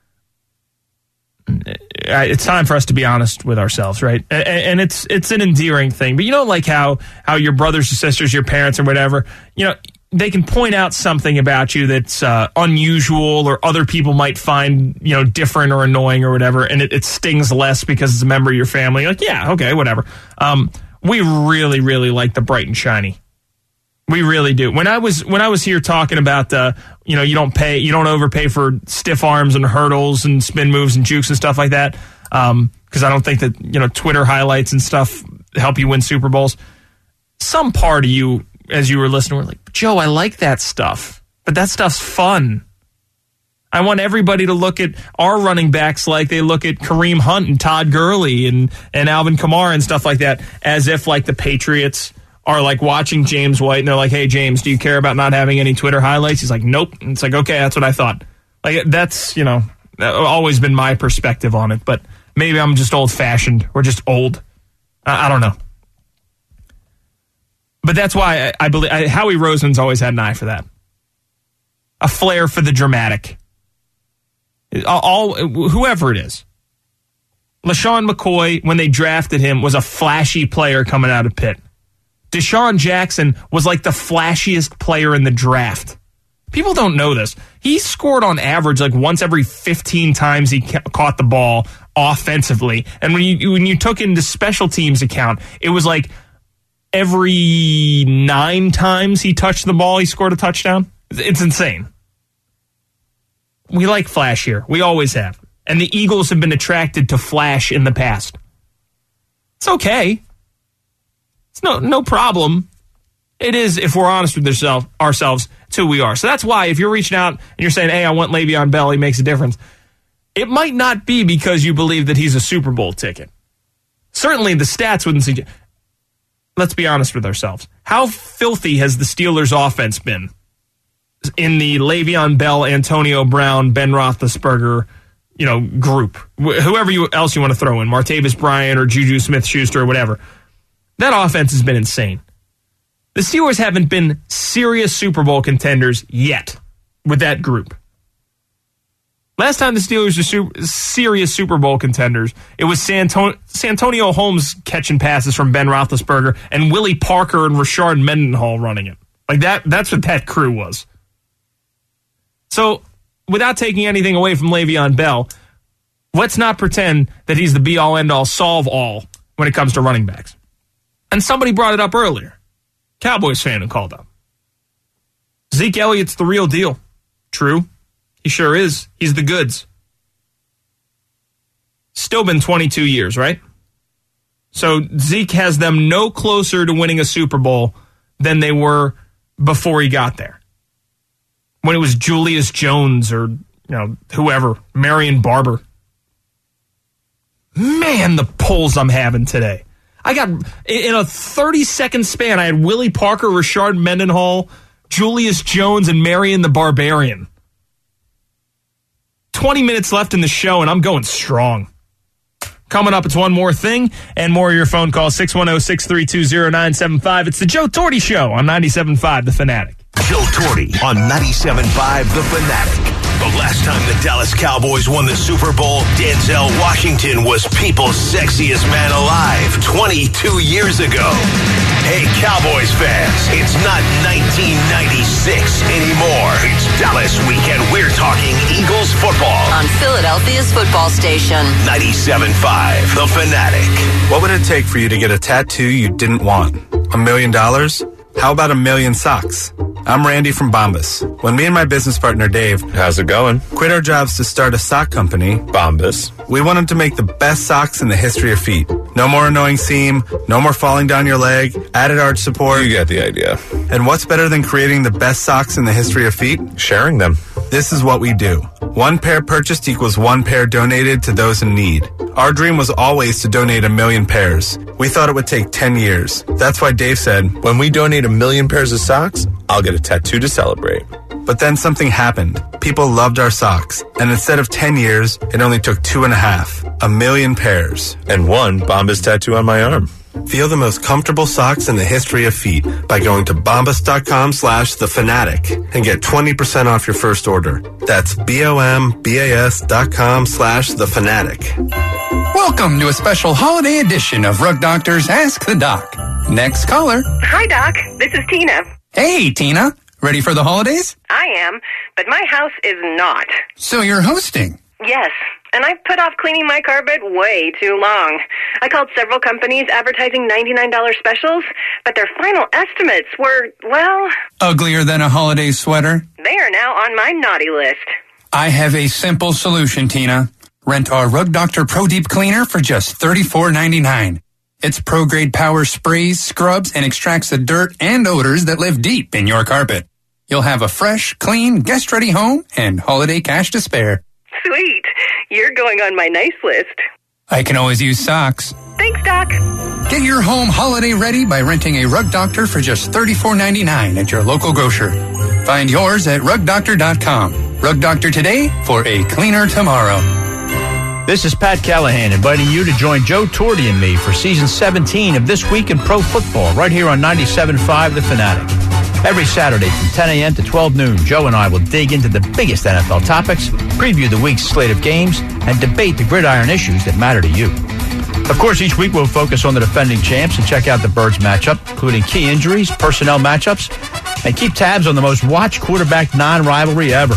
it's time for us to be honest with ourselves, right? And it's an endearing thing. But like how your brothers or sisters, your parents or whatever, they can point out something about you that's unusual or other people might find, different or annoying or whatever, and it stings less because it's a member of your family. You're like, yeah, okay, whatever. We really, really like the bright and shiny. We really do. When I was here talking about you don't overpay for stiff arms and hurdles and spin moves and jukes and stuff like that, because I don't think that Twitter highlights and stuff help you win Super Bowls. Some part of you, as you were listening, were like, Joe, I like that stuff, but that stuff's fun. I want everybody to look at our running backs like they look at Kareem Hunt and Todd Gurley and Alvin Kamara and stuff like that, as if like the Patriots are like watching James White and they're like, hey, James, do you care about not having any Twitter highlights? He's like, nope. And it's like, okay, that's what I thought. Like, that's, always been my perspective on it, but maybe I'm just old fashioned or just old. I don't know. But that's why I believe Howie Roseman's always had an eye for that. A flair for the dramatic. Whoever it is. LaShawn McCoy, when they drafted him, was a flashy player coming out of Pitt. Deshaun Jackson was like the flashiest player in the draft. People don't know this. He scored on average like once every 15 times he caught the ball offensively. And when you took into special teams account, it was like every 9 times he touched the ball, he scored a touchdown. It's insane. We like flash here. We always have. And the Eagles have been attracted to flash in the past. It's okay. It's no problem. It is, if we're honest with ourselves, it's who we are. So that's why if you're reaching out and you're saying, hey, I want Le'Veon Bell, he makes a difference, it might not be because you believe that he's a Super Bowl ticket. certainly the stats wouldn't suggest. Let's be honest with ourselves. How filthy has the Steelers' offense been in the Le'Veon Bell, Antonio Brown, Ben Roethlisberger, group? Whoever else you want to throw in, Martavis Bryant or Juju Smith-Schuster or whatever. That offense has been insane. The Steelers haven't been serious Super Bowl contenders yet with that group. Last time the Steelers were serious Super Bowl contenders, it was Santonio Holmes catching passes from Ben Roethlisberger and Willie Parker and Rashard Mendenhall running it. Like that's what that crew was. So, without taking anything away from Le'Veon Bell, let's not pretend that he's the be-all, end-all, solve-all when it comes to running backs. And somebody brought it up earlier. Cowboys fan who called up. Zeke Elliott's the real deal. True. He sure is. He's the goods. Still been 22 years, right? So Zeke has them no closer to winning a Super Bowl than they were before he got there. When it was Julius Jones or, whoever, Marion Barber. Man, the polls I'm having today. I got, in a 30-second span, I had Willie Parker, Rashard Mendenhall, Julius Jones, and Marion the Barbarian. 20 minutes left in the show, and I'm going strong. Coming up, it's One More Thing, and more of your phone calls, 610-632-0975. It's the Joe Torte Show on 97.5 The Fanatic. Joe Torte on 97.5 The Fanatic. The last time the Dallas Cowboys won the Super Bowl, Denzel Washington was people's sexiest man alive 22 years ago. Hey, Cowboys fans, it's not 1996 anymore. It's Dallas weekend. We're talking Eagles football. On Philadelphia's football station. 97.5 The Fanatic. What would it take for you to get a tattoo you didn't want? $1 million? How about 1 million socks? I'm Randy from Bombas. When me and my business partner Dave, how's it going? Quit our jobs to start a sock company, Bombas. We wanted to make the best socks in the history of feet. No more annoying seam, no more falling down your leg, added arch support. You get the idea. And what's better than creating the best socks in the history of feet? Sharing them. This is what we do. 1 pair purchased equals 1 pair donated to those in need. Our dream was always to donate 1 million pairs. We thought it would take 10 years. That's why Dave said, when we donate 1 million pairs of socks, I'll get a tattoo to celebrate. But then something happened. People loved our socks. And instead of 10 years, it only took 2.5. 1 million pairs. And 1 Bombas tattoo on my arm. Feel the most comfortable socks in the history of feet by going to bombas.com/thefanatic and get 20% off your first order. That's bombas.com/thefanatic. Welcome to a special holiday edition of Rug Doctor's Ask the Doc. Next caller. Hi, Doc. This is Tina. Hey, Tina. Ready for the holidays? I am, but my house is not. So you're hosting? Yes, and I've put off cleaning my carpet way too long. I called several companies advertising $99 specials, but their final estimates were, well... uglier than a holiday sweater? They are now on my naughty list. I have a simple solution, Tina. Rent our Rug Doctor Pro Deep Cleaner for just $34.99. Its pro-grade power sprays, scrubs, and extracts the dirt and odors that live deep in your carpet. You'll have a fresh, clean, guest-ready home and holiday cash to spare. Sweet. You're going on my nice list. I can always use socks. Thanks, Doc. Get your home holiday ready by renting a Rug Doctor for just $34.99 at your local grocer. Find yours at rugdoctor.com. Rug Doctor today for a cleaner tomorrow. This is Pat Callahan inviting you to join Joe Torte and me for Season 17 of This Week in Pro Football right here on 97.5 The Fanatic. Every Saturday from 10 a.m. to 12 noon, Joe and I will dig into the biggest NFL topics, preview the week's slate of games, and debate the gridiron issues that matter to you. Of course, each week we'll focus on the defending champs and check out the Birds matchup, including key injuries, personnel matchups, and keep tabs on the most watched quarterback non-rivalry ever.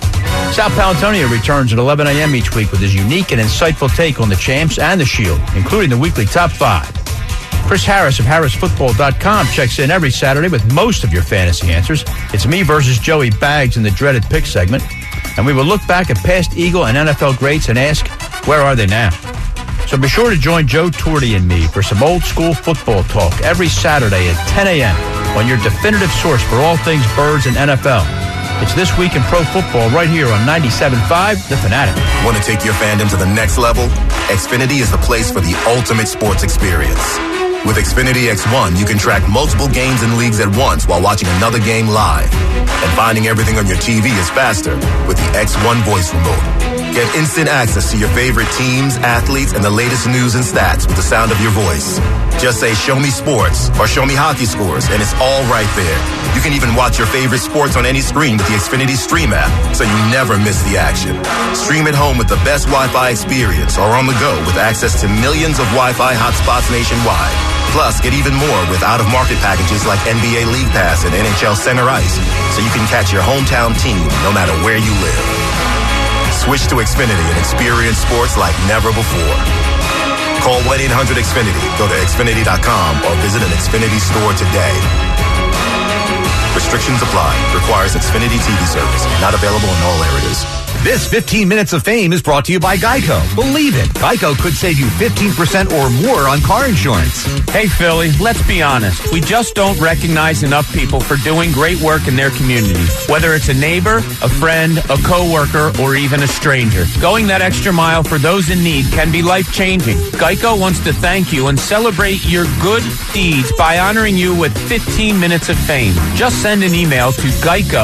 Sal Palantonio returns at 11 a.m. each week with his unique and insightful take on the champs and the Shield, including the weekly top 5. Chris Harris of HarrisFootball.com checks in every Saturday with most of your fantasy answers. It's me versus Joey Baggs in the dreaded pick segment, and we will look back at past Eagle and NFL greats and ask, where are they now? So be sure to join Joe Torte and me for some old school football talk every Saturday at 10 a.m. on your definitive source for all things Birds and NFL. It's This Week in Pro Football right here on 97.5 The Fanatic. Want to take your fandom to the next level? Xfinity is the place for the ultimate sports experience. With Xfinity X1, you can track multiple games and leagues at once while watching another game live. And finding everything on your TV is faster with the X1 voice remote. Get instant access to your favorite teams, athletes, and the latest news and stats with the sound of your voice. Just say, "Show me sports," or "Show me hockey scores," and it's all right there. You can even watch your favorite sports on any screen with the Xfinity Stream app, so you never miss the action. Stream at home with the best Wi-Fi experience or on the go with access to millions of Wi-Fi hotspots nationwide. Plus, get even more with out-of-market packages like NBA League Pass and NHL Center Ice, so you can catch your hometown team no matter where you live. Switch to Xfinity and experience sports like never before. Call 1-800-XFINITY, go to Xfinity.com, or visit an Xfinity store today. Restrictions apply. Requires Xfinity TV service. Not available in all areas. This 15 Minutes of Fame is brought to you by Geico. Believe it, Geico could save you 15% or more on car insurance. Hey, Philly, let's be honest. We just don't recognize enough people for doing great work in their community. Whether it's a neighbor, a friend, a coworker, or even a stranger. Going that extra mile for those in need can be life-changing. Geico wants to thank you and celebrate your good deeds by honoring you with 15 Minutes of Fame. Just send an email to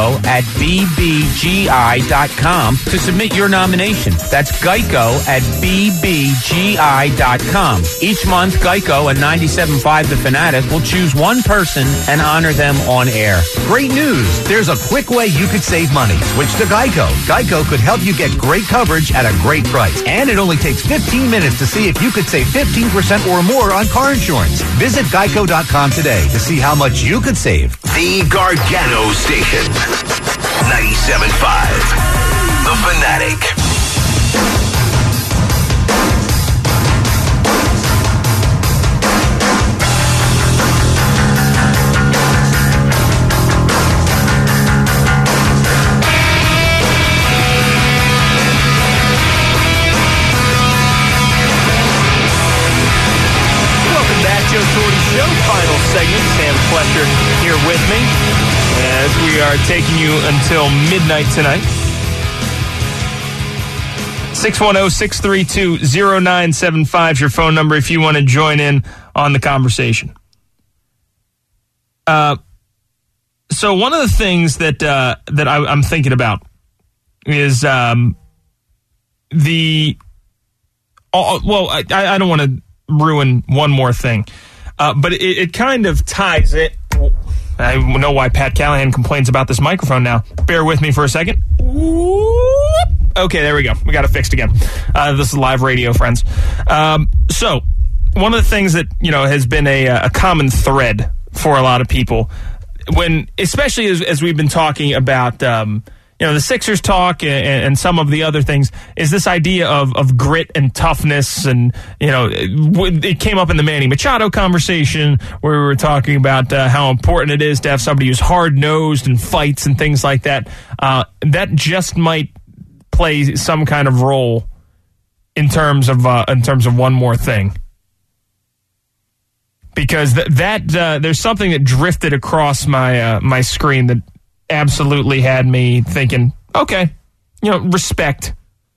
geico@bbgi.com to submit your nomination. That's geico@bbgi.com. Each month, Geico and 97.5 The Fanatic will choose one person and honor them on air. Great news! There's a quick way you could save money. Switch to Geico. Geico could help you get great coverage at a great price. And it only takes 15 minutes to see if you could save 15% or more on car insurance. Visit geico.com today to see how much you could save. The Gargano Station. 97.5. The Fanatic. Welcome back, Joe Torty Show. Final segment. Sam Fletcher here with me as we are taking you until midnight tonight. 610-632-0975 is your phone number if you want to join in on the conversation. So one of the things that I'm thinking about is I don't want to ruin one more thing, but it kind of ties it. I know why Pat Callahan complains about this microphone now. Bear with me for a second. Okay, there we go. We got it fixed again. This is live radio, friends. So, one of the things that has been a common thread for a lot of people, especially as we've been talking about, the Sixers talk and some of the other things, is this idea of grit and toughness, and it came up in the Manny Machado conversation where we were talking about how important it is to have somebody who's hard nosed and fights and things like that. That just might play some kind of role in terms of one more thing, because there's something that drifted across my screen that absolutely had me thinking, okay, respect,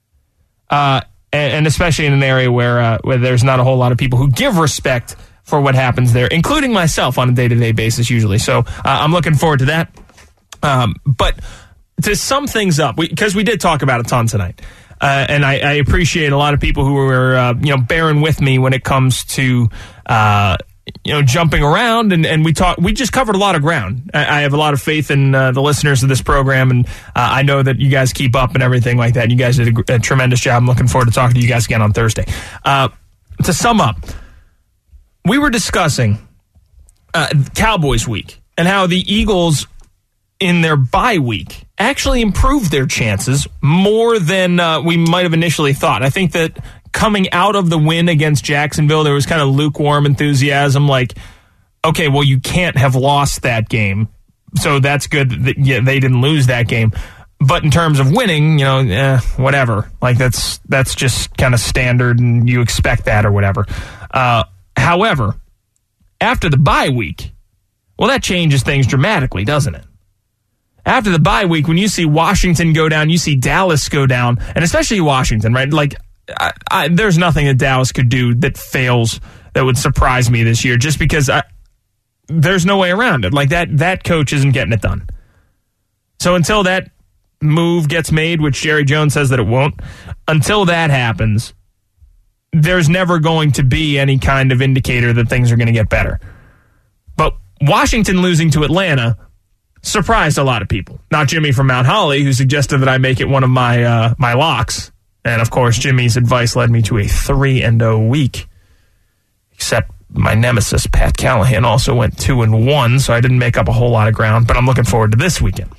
and especially in an area where there's not a whole lot of people who give respect for what happens there, including myself on a day-to-day basis usually. So I'm looking forward to that. But to sum things up, because we did talk about a ton tonight, and I appreciate a lot of people who were bearing with me when it comes to jumping around, and we just covered a lot of ground. I have a lot of faith in the listeners of this program, and I know that you guys keep up and everything like that. You guys did a tremendous job. I'm looking forward to talking to you guys again on Thursday. To sum up, we were discussing Cowboys week and how the Eagles in their bye week actually improved their chances more than we might have initially thought. I think that coming out of the win against Jacksonville, there was kind of lukewarm enthusiasm, like, okay, well, you can't have lost that game, so that's good that they didn't lose that game. But in terms of winning, whatever. Like, that's just kind of standard, and you expect that or whatever. However, after the bye week, well, that changes things dramatically, doesn't it? After the bye week, when you see Washington go down, you see Dallas go down, and especially Washington, right? Like, there's nothing that Dallas could do that fails that would surprise me this year, just because there's no way around it. Like, that coach isn't getting it done. So until that move gets made, which Jerry Jones says that it won't, until that happens, there's never going to be any kind of indicator that things are going to get better. But Washington losing to Atlanta surprised a lot of people. Not Jimmy from Mount Holly, who suggested that I make it one of my my locks. And, of course, Jimmy's advice led me to a 3-0 week. Except my nemesis, Pat Callahan, also went 2-1, so I didn't make up a whole lot of ground, but I'm looking forward to this weekend.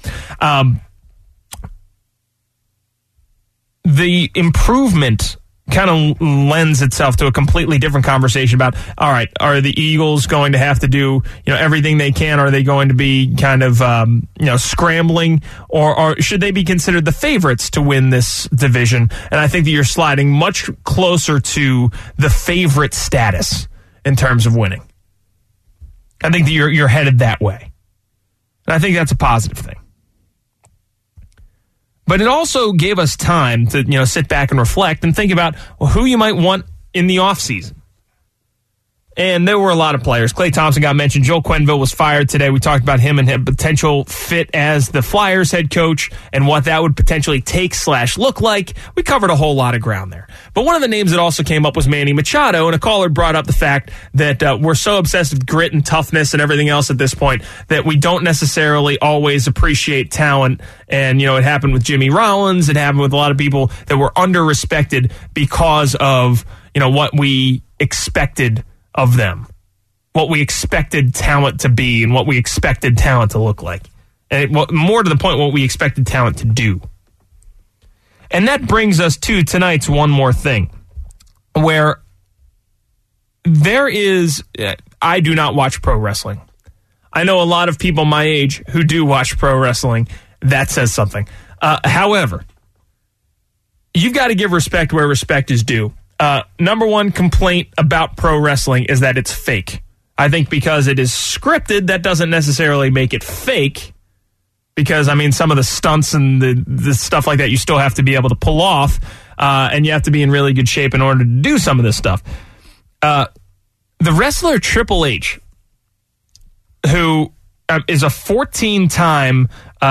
The improvement kind of lends itself to a completely different conversation about, all right, are the Eagles going to have to do everything they can? Are they going to be kind of scrambling, or should they be considered the favorites to win this division? And I think that you're sliding much closer to the favorite status in terms of winning. I think that you're headed that way, and I think that's a positive thing. But it also gave us time to sit back and reflect and think about who you might want in the offseason. And there were a lot of players. Klay Thompson got mentioned. Joel Quenneville was fired today. We talked about him and his potential fit as the Flyers head coach and what that would potentially take/look like. We covered a whole lot of ground there. But one of the names that also came up was Manny Machado, and a caller brought up the fact that we're so obsessed with grit and toughness and everything else at this point that we don't necessarily always appreciate talent. And, it happened with Jimmy Rollins. It happened with a lot of people that were under-respected because of, what we expected of them, what we expected talent to be and what we expected talent to look like. And more to the point, what we expected talent to do. And that brings us to tonight's One More Thing, where there is, I do not watch pro wrestling. I know a lot of people my age who do watch pro wrestling. That says something. However, you've got to give respect where respect is due. Number one complaint about pro wrestling is that it's fake. I think because it is scripted, that doesn't necessarily make it fake. Because, some of the stunts and the stuff like that, you still have to be able to pull off. And you have to be in really good shape in order to do some of this stuff. The wrestler Triple H, who is a 14-time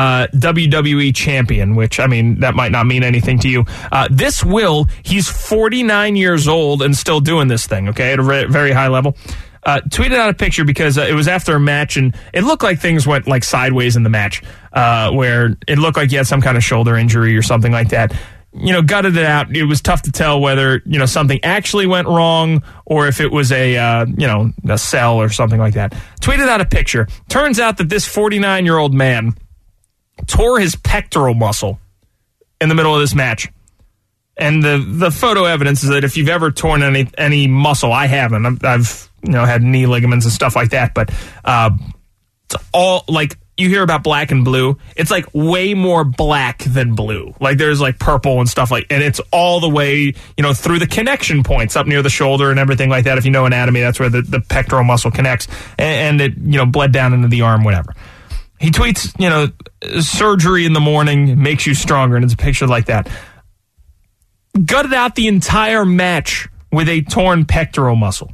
WWE champion, which, that might not mean anything to you. He's 49 years old and still doing this thing, okay, at a very high level. Tweeted out a picture because it was after a match, and it looked like things went sideways in the match, where it looked like he had some kind of shoulder injury or something like that. Gutted it out. It was tough to tell whether, something actually went wrong or if it was a cell or something like that. Tweeted out a picture. Turns out that this 49-year-old man tore his pectoral muscle in the middle of this match. And the photo evidence is that if you've ever torn any muscle, I haven't. I've had knee ligaments and stuff like that, but it's all you hear about black and blue. It's way more black than blue. There's purple and stuff and it's all the way, through the connection points up near the shoulder and everything like that. If you know anatomy, that's where the pectoral muscle connects, and it, bled down into the arm, whatever. He tweets, surgery in the morning makes you stronger, and it's a picture like that. Gutted out the entire match with a torn pectoral muscle.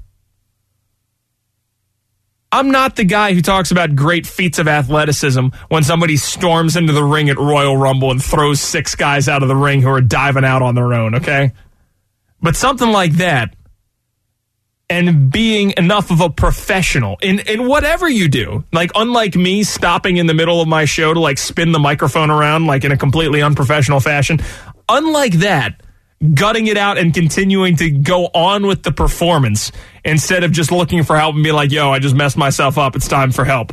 I'm not the guy who talks about great feats of athleticism when somebody storms into the ring at Royal Rumble and throws 6 guys out of the ring who are diving out on their own, okay? But something like that, and being enough of a professional in whatever you do, unlike me stopping in the middle of my show to spin the microphone around in a completely unprofessional fashion, unlike that, gutting it out and continuing to go on with the performance instead of just looking for help and be like, yo, I just messed myself up. It's time for help.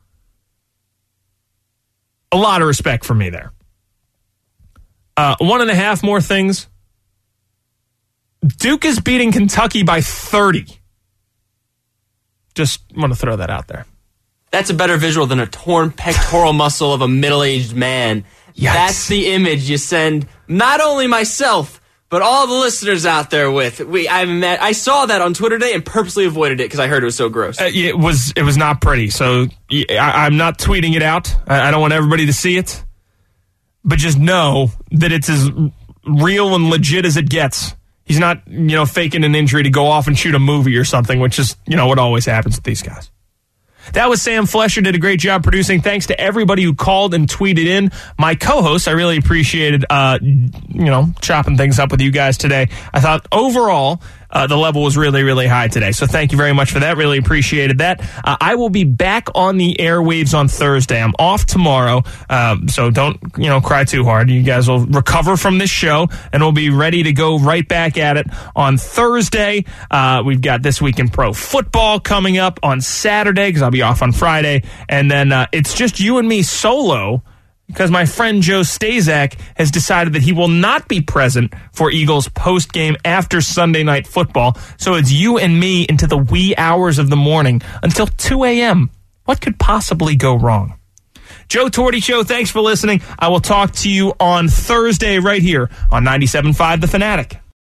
A lot of respect for me there. 1.5 more things. Duke is beating Kentucky by 30. Just want to throw that out there. That's a better visual than a torn pectoral muscle of a middle-aged man. Yikes. That's the image you send not only myself, but all the listeners out there with. I saw that on Twitter today and purposely avoided it because I heard it was so gross. It was not pretty, so I'm not tweeting it out. I don't want everybody to see it. But just know that it's as real and legit as it gets. He's not, faking an injury to go off and shoot a movie or something, which is, what always happens with these guys. That was Sam Flesher, did a great job producing. Thanks to everybody who called and tweeted in. My co-hosts, I really appreciated, chopping things up with you guys today. I thought overall, the level was really, really high today. So thank you very much for that. Really appreciated that. I will be back on the airwaves on Thursday. I'm off tomorrow, so don't, cry too hard. You guys will recover from this show, and we'll be ready to go right back at it on Thursday. We've got This Week in Pro Football coming up on Saturday, because I'll be off on Friday. And then it's just you and me solo, because my friend Joe Stazak has decided that he will not be present for Eagles post-game after Sunday Night Football. So it's you and me into the wee hours of the morning until 2 a.m. What could possibly go wrong? Joe Torti Show, thanks for listening. I will talk to you on Thursday right here on 97.5 The Fanatic.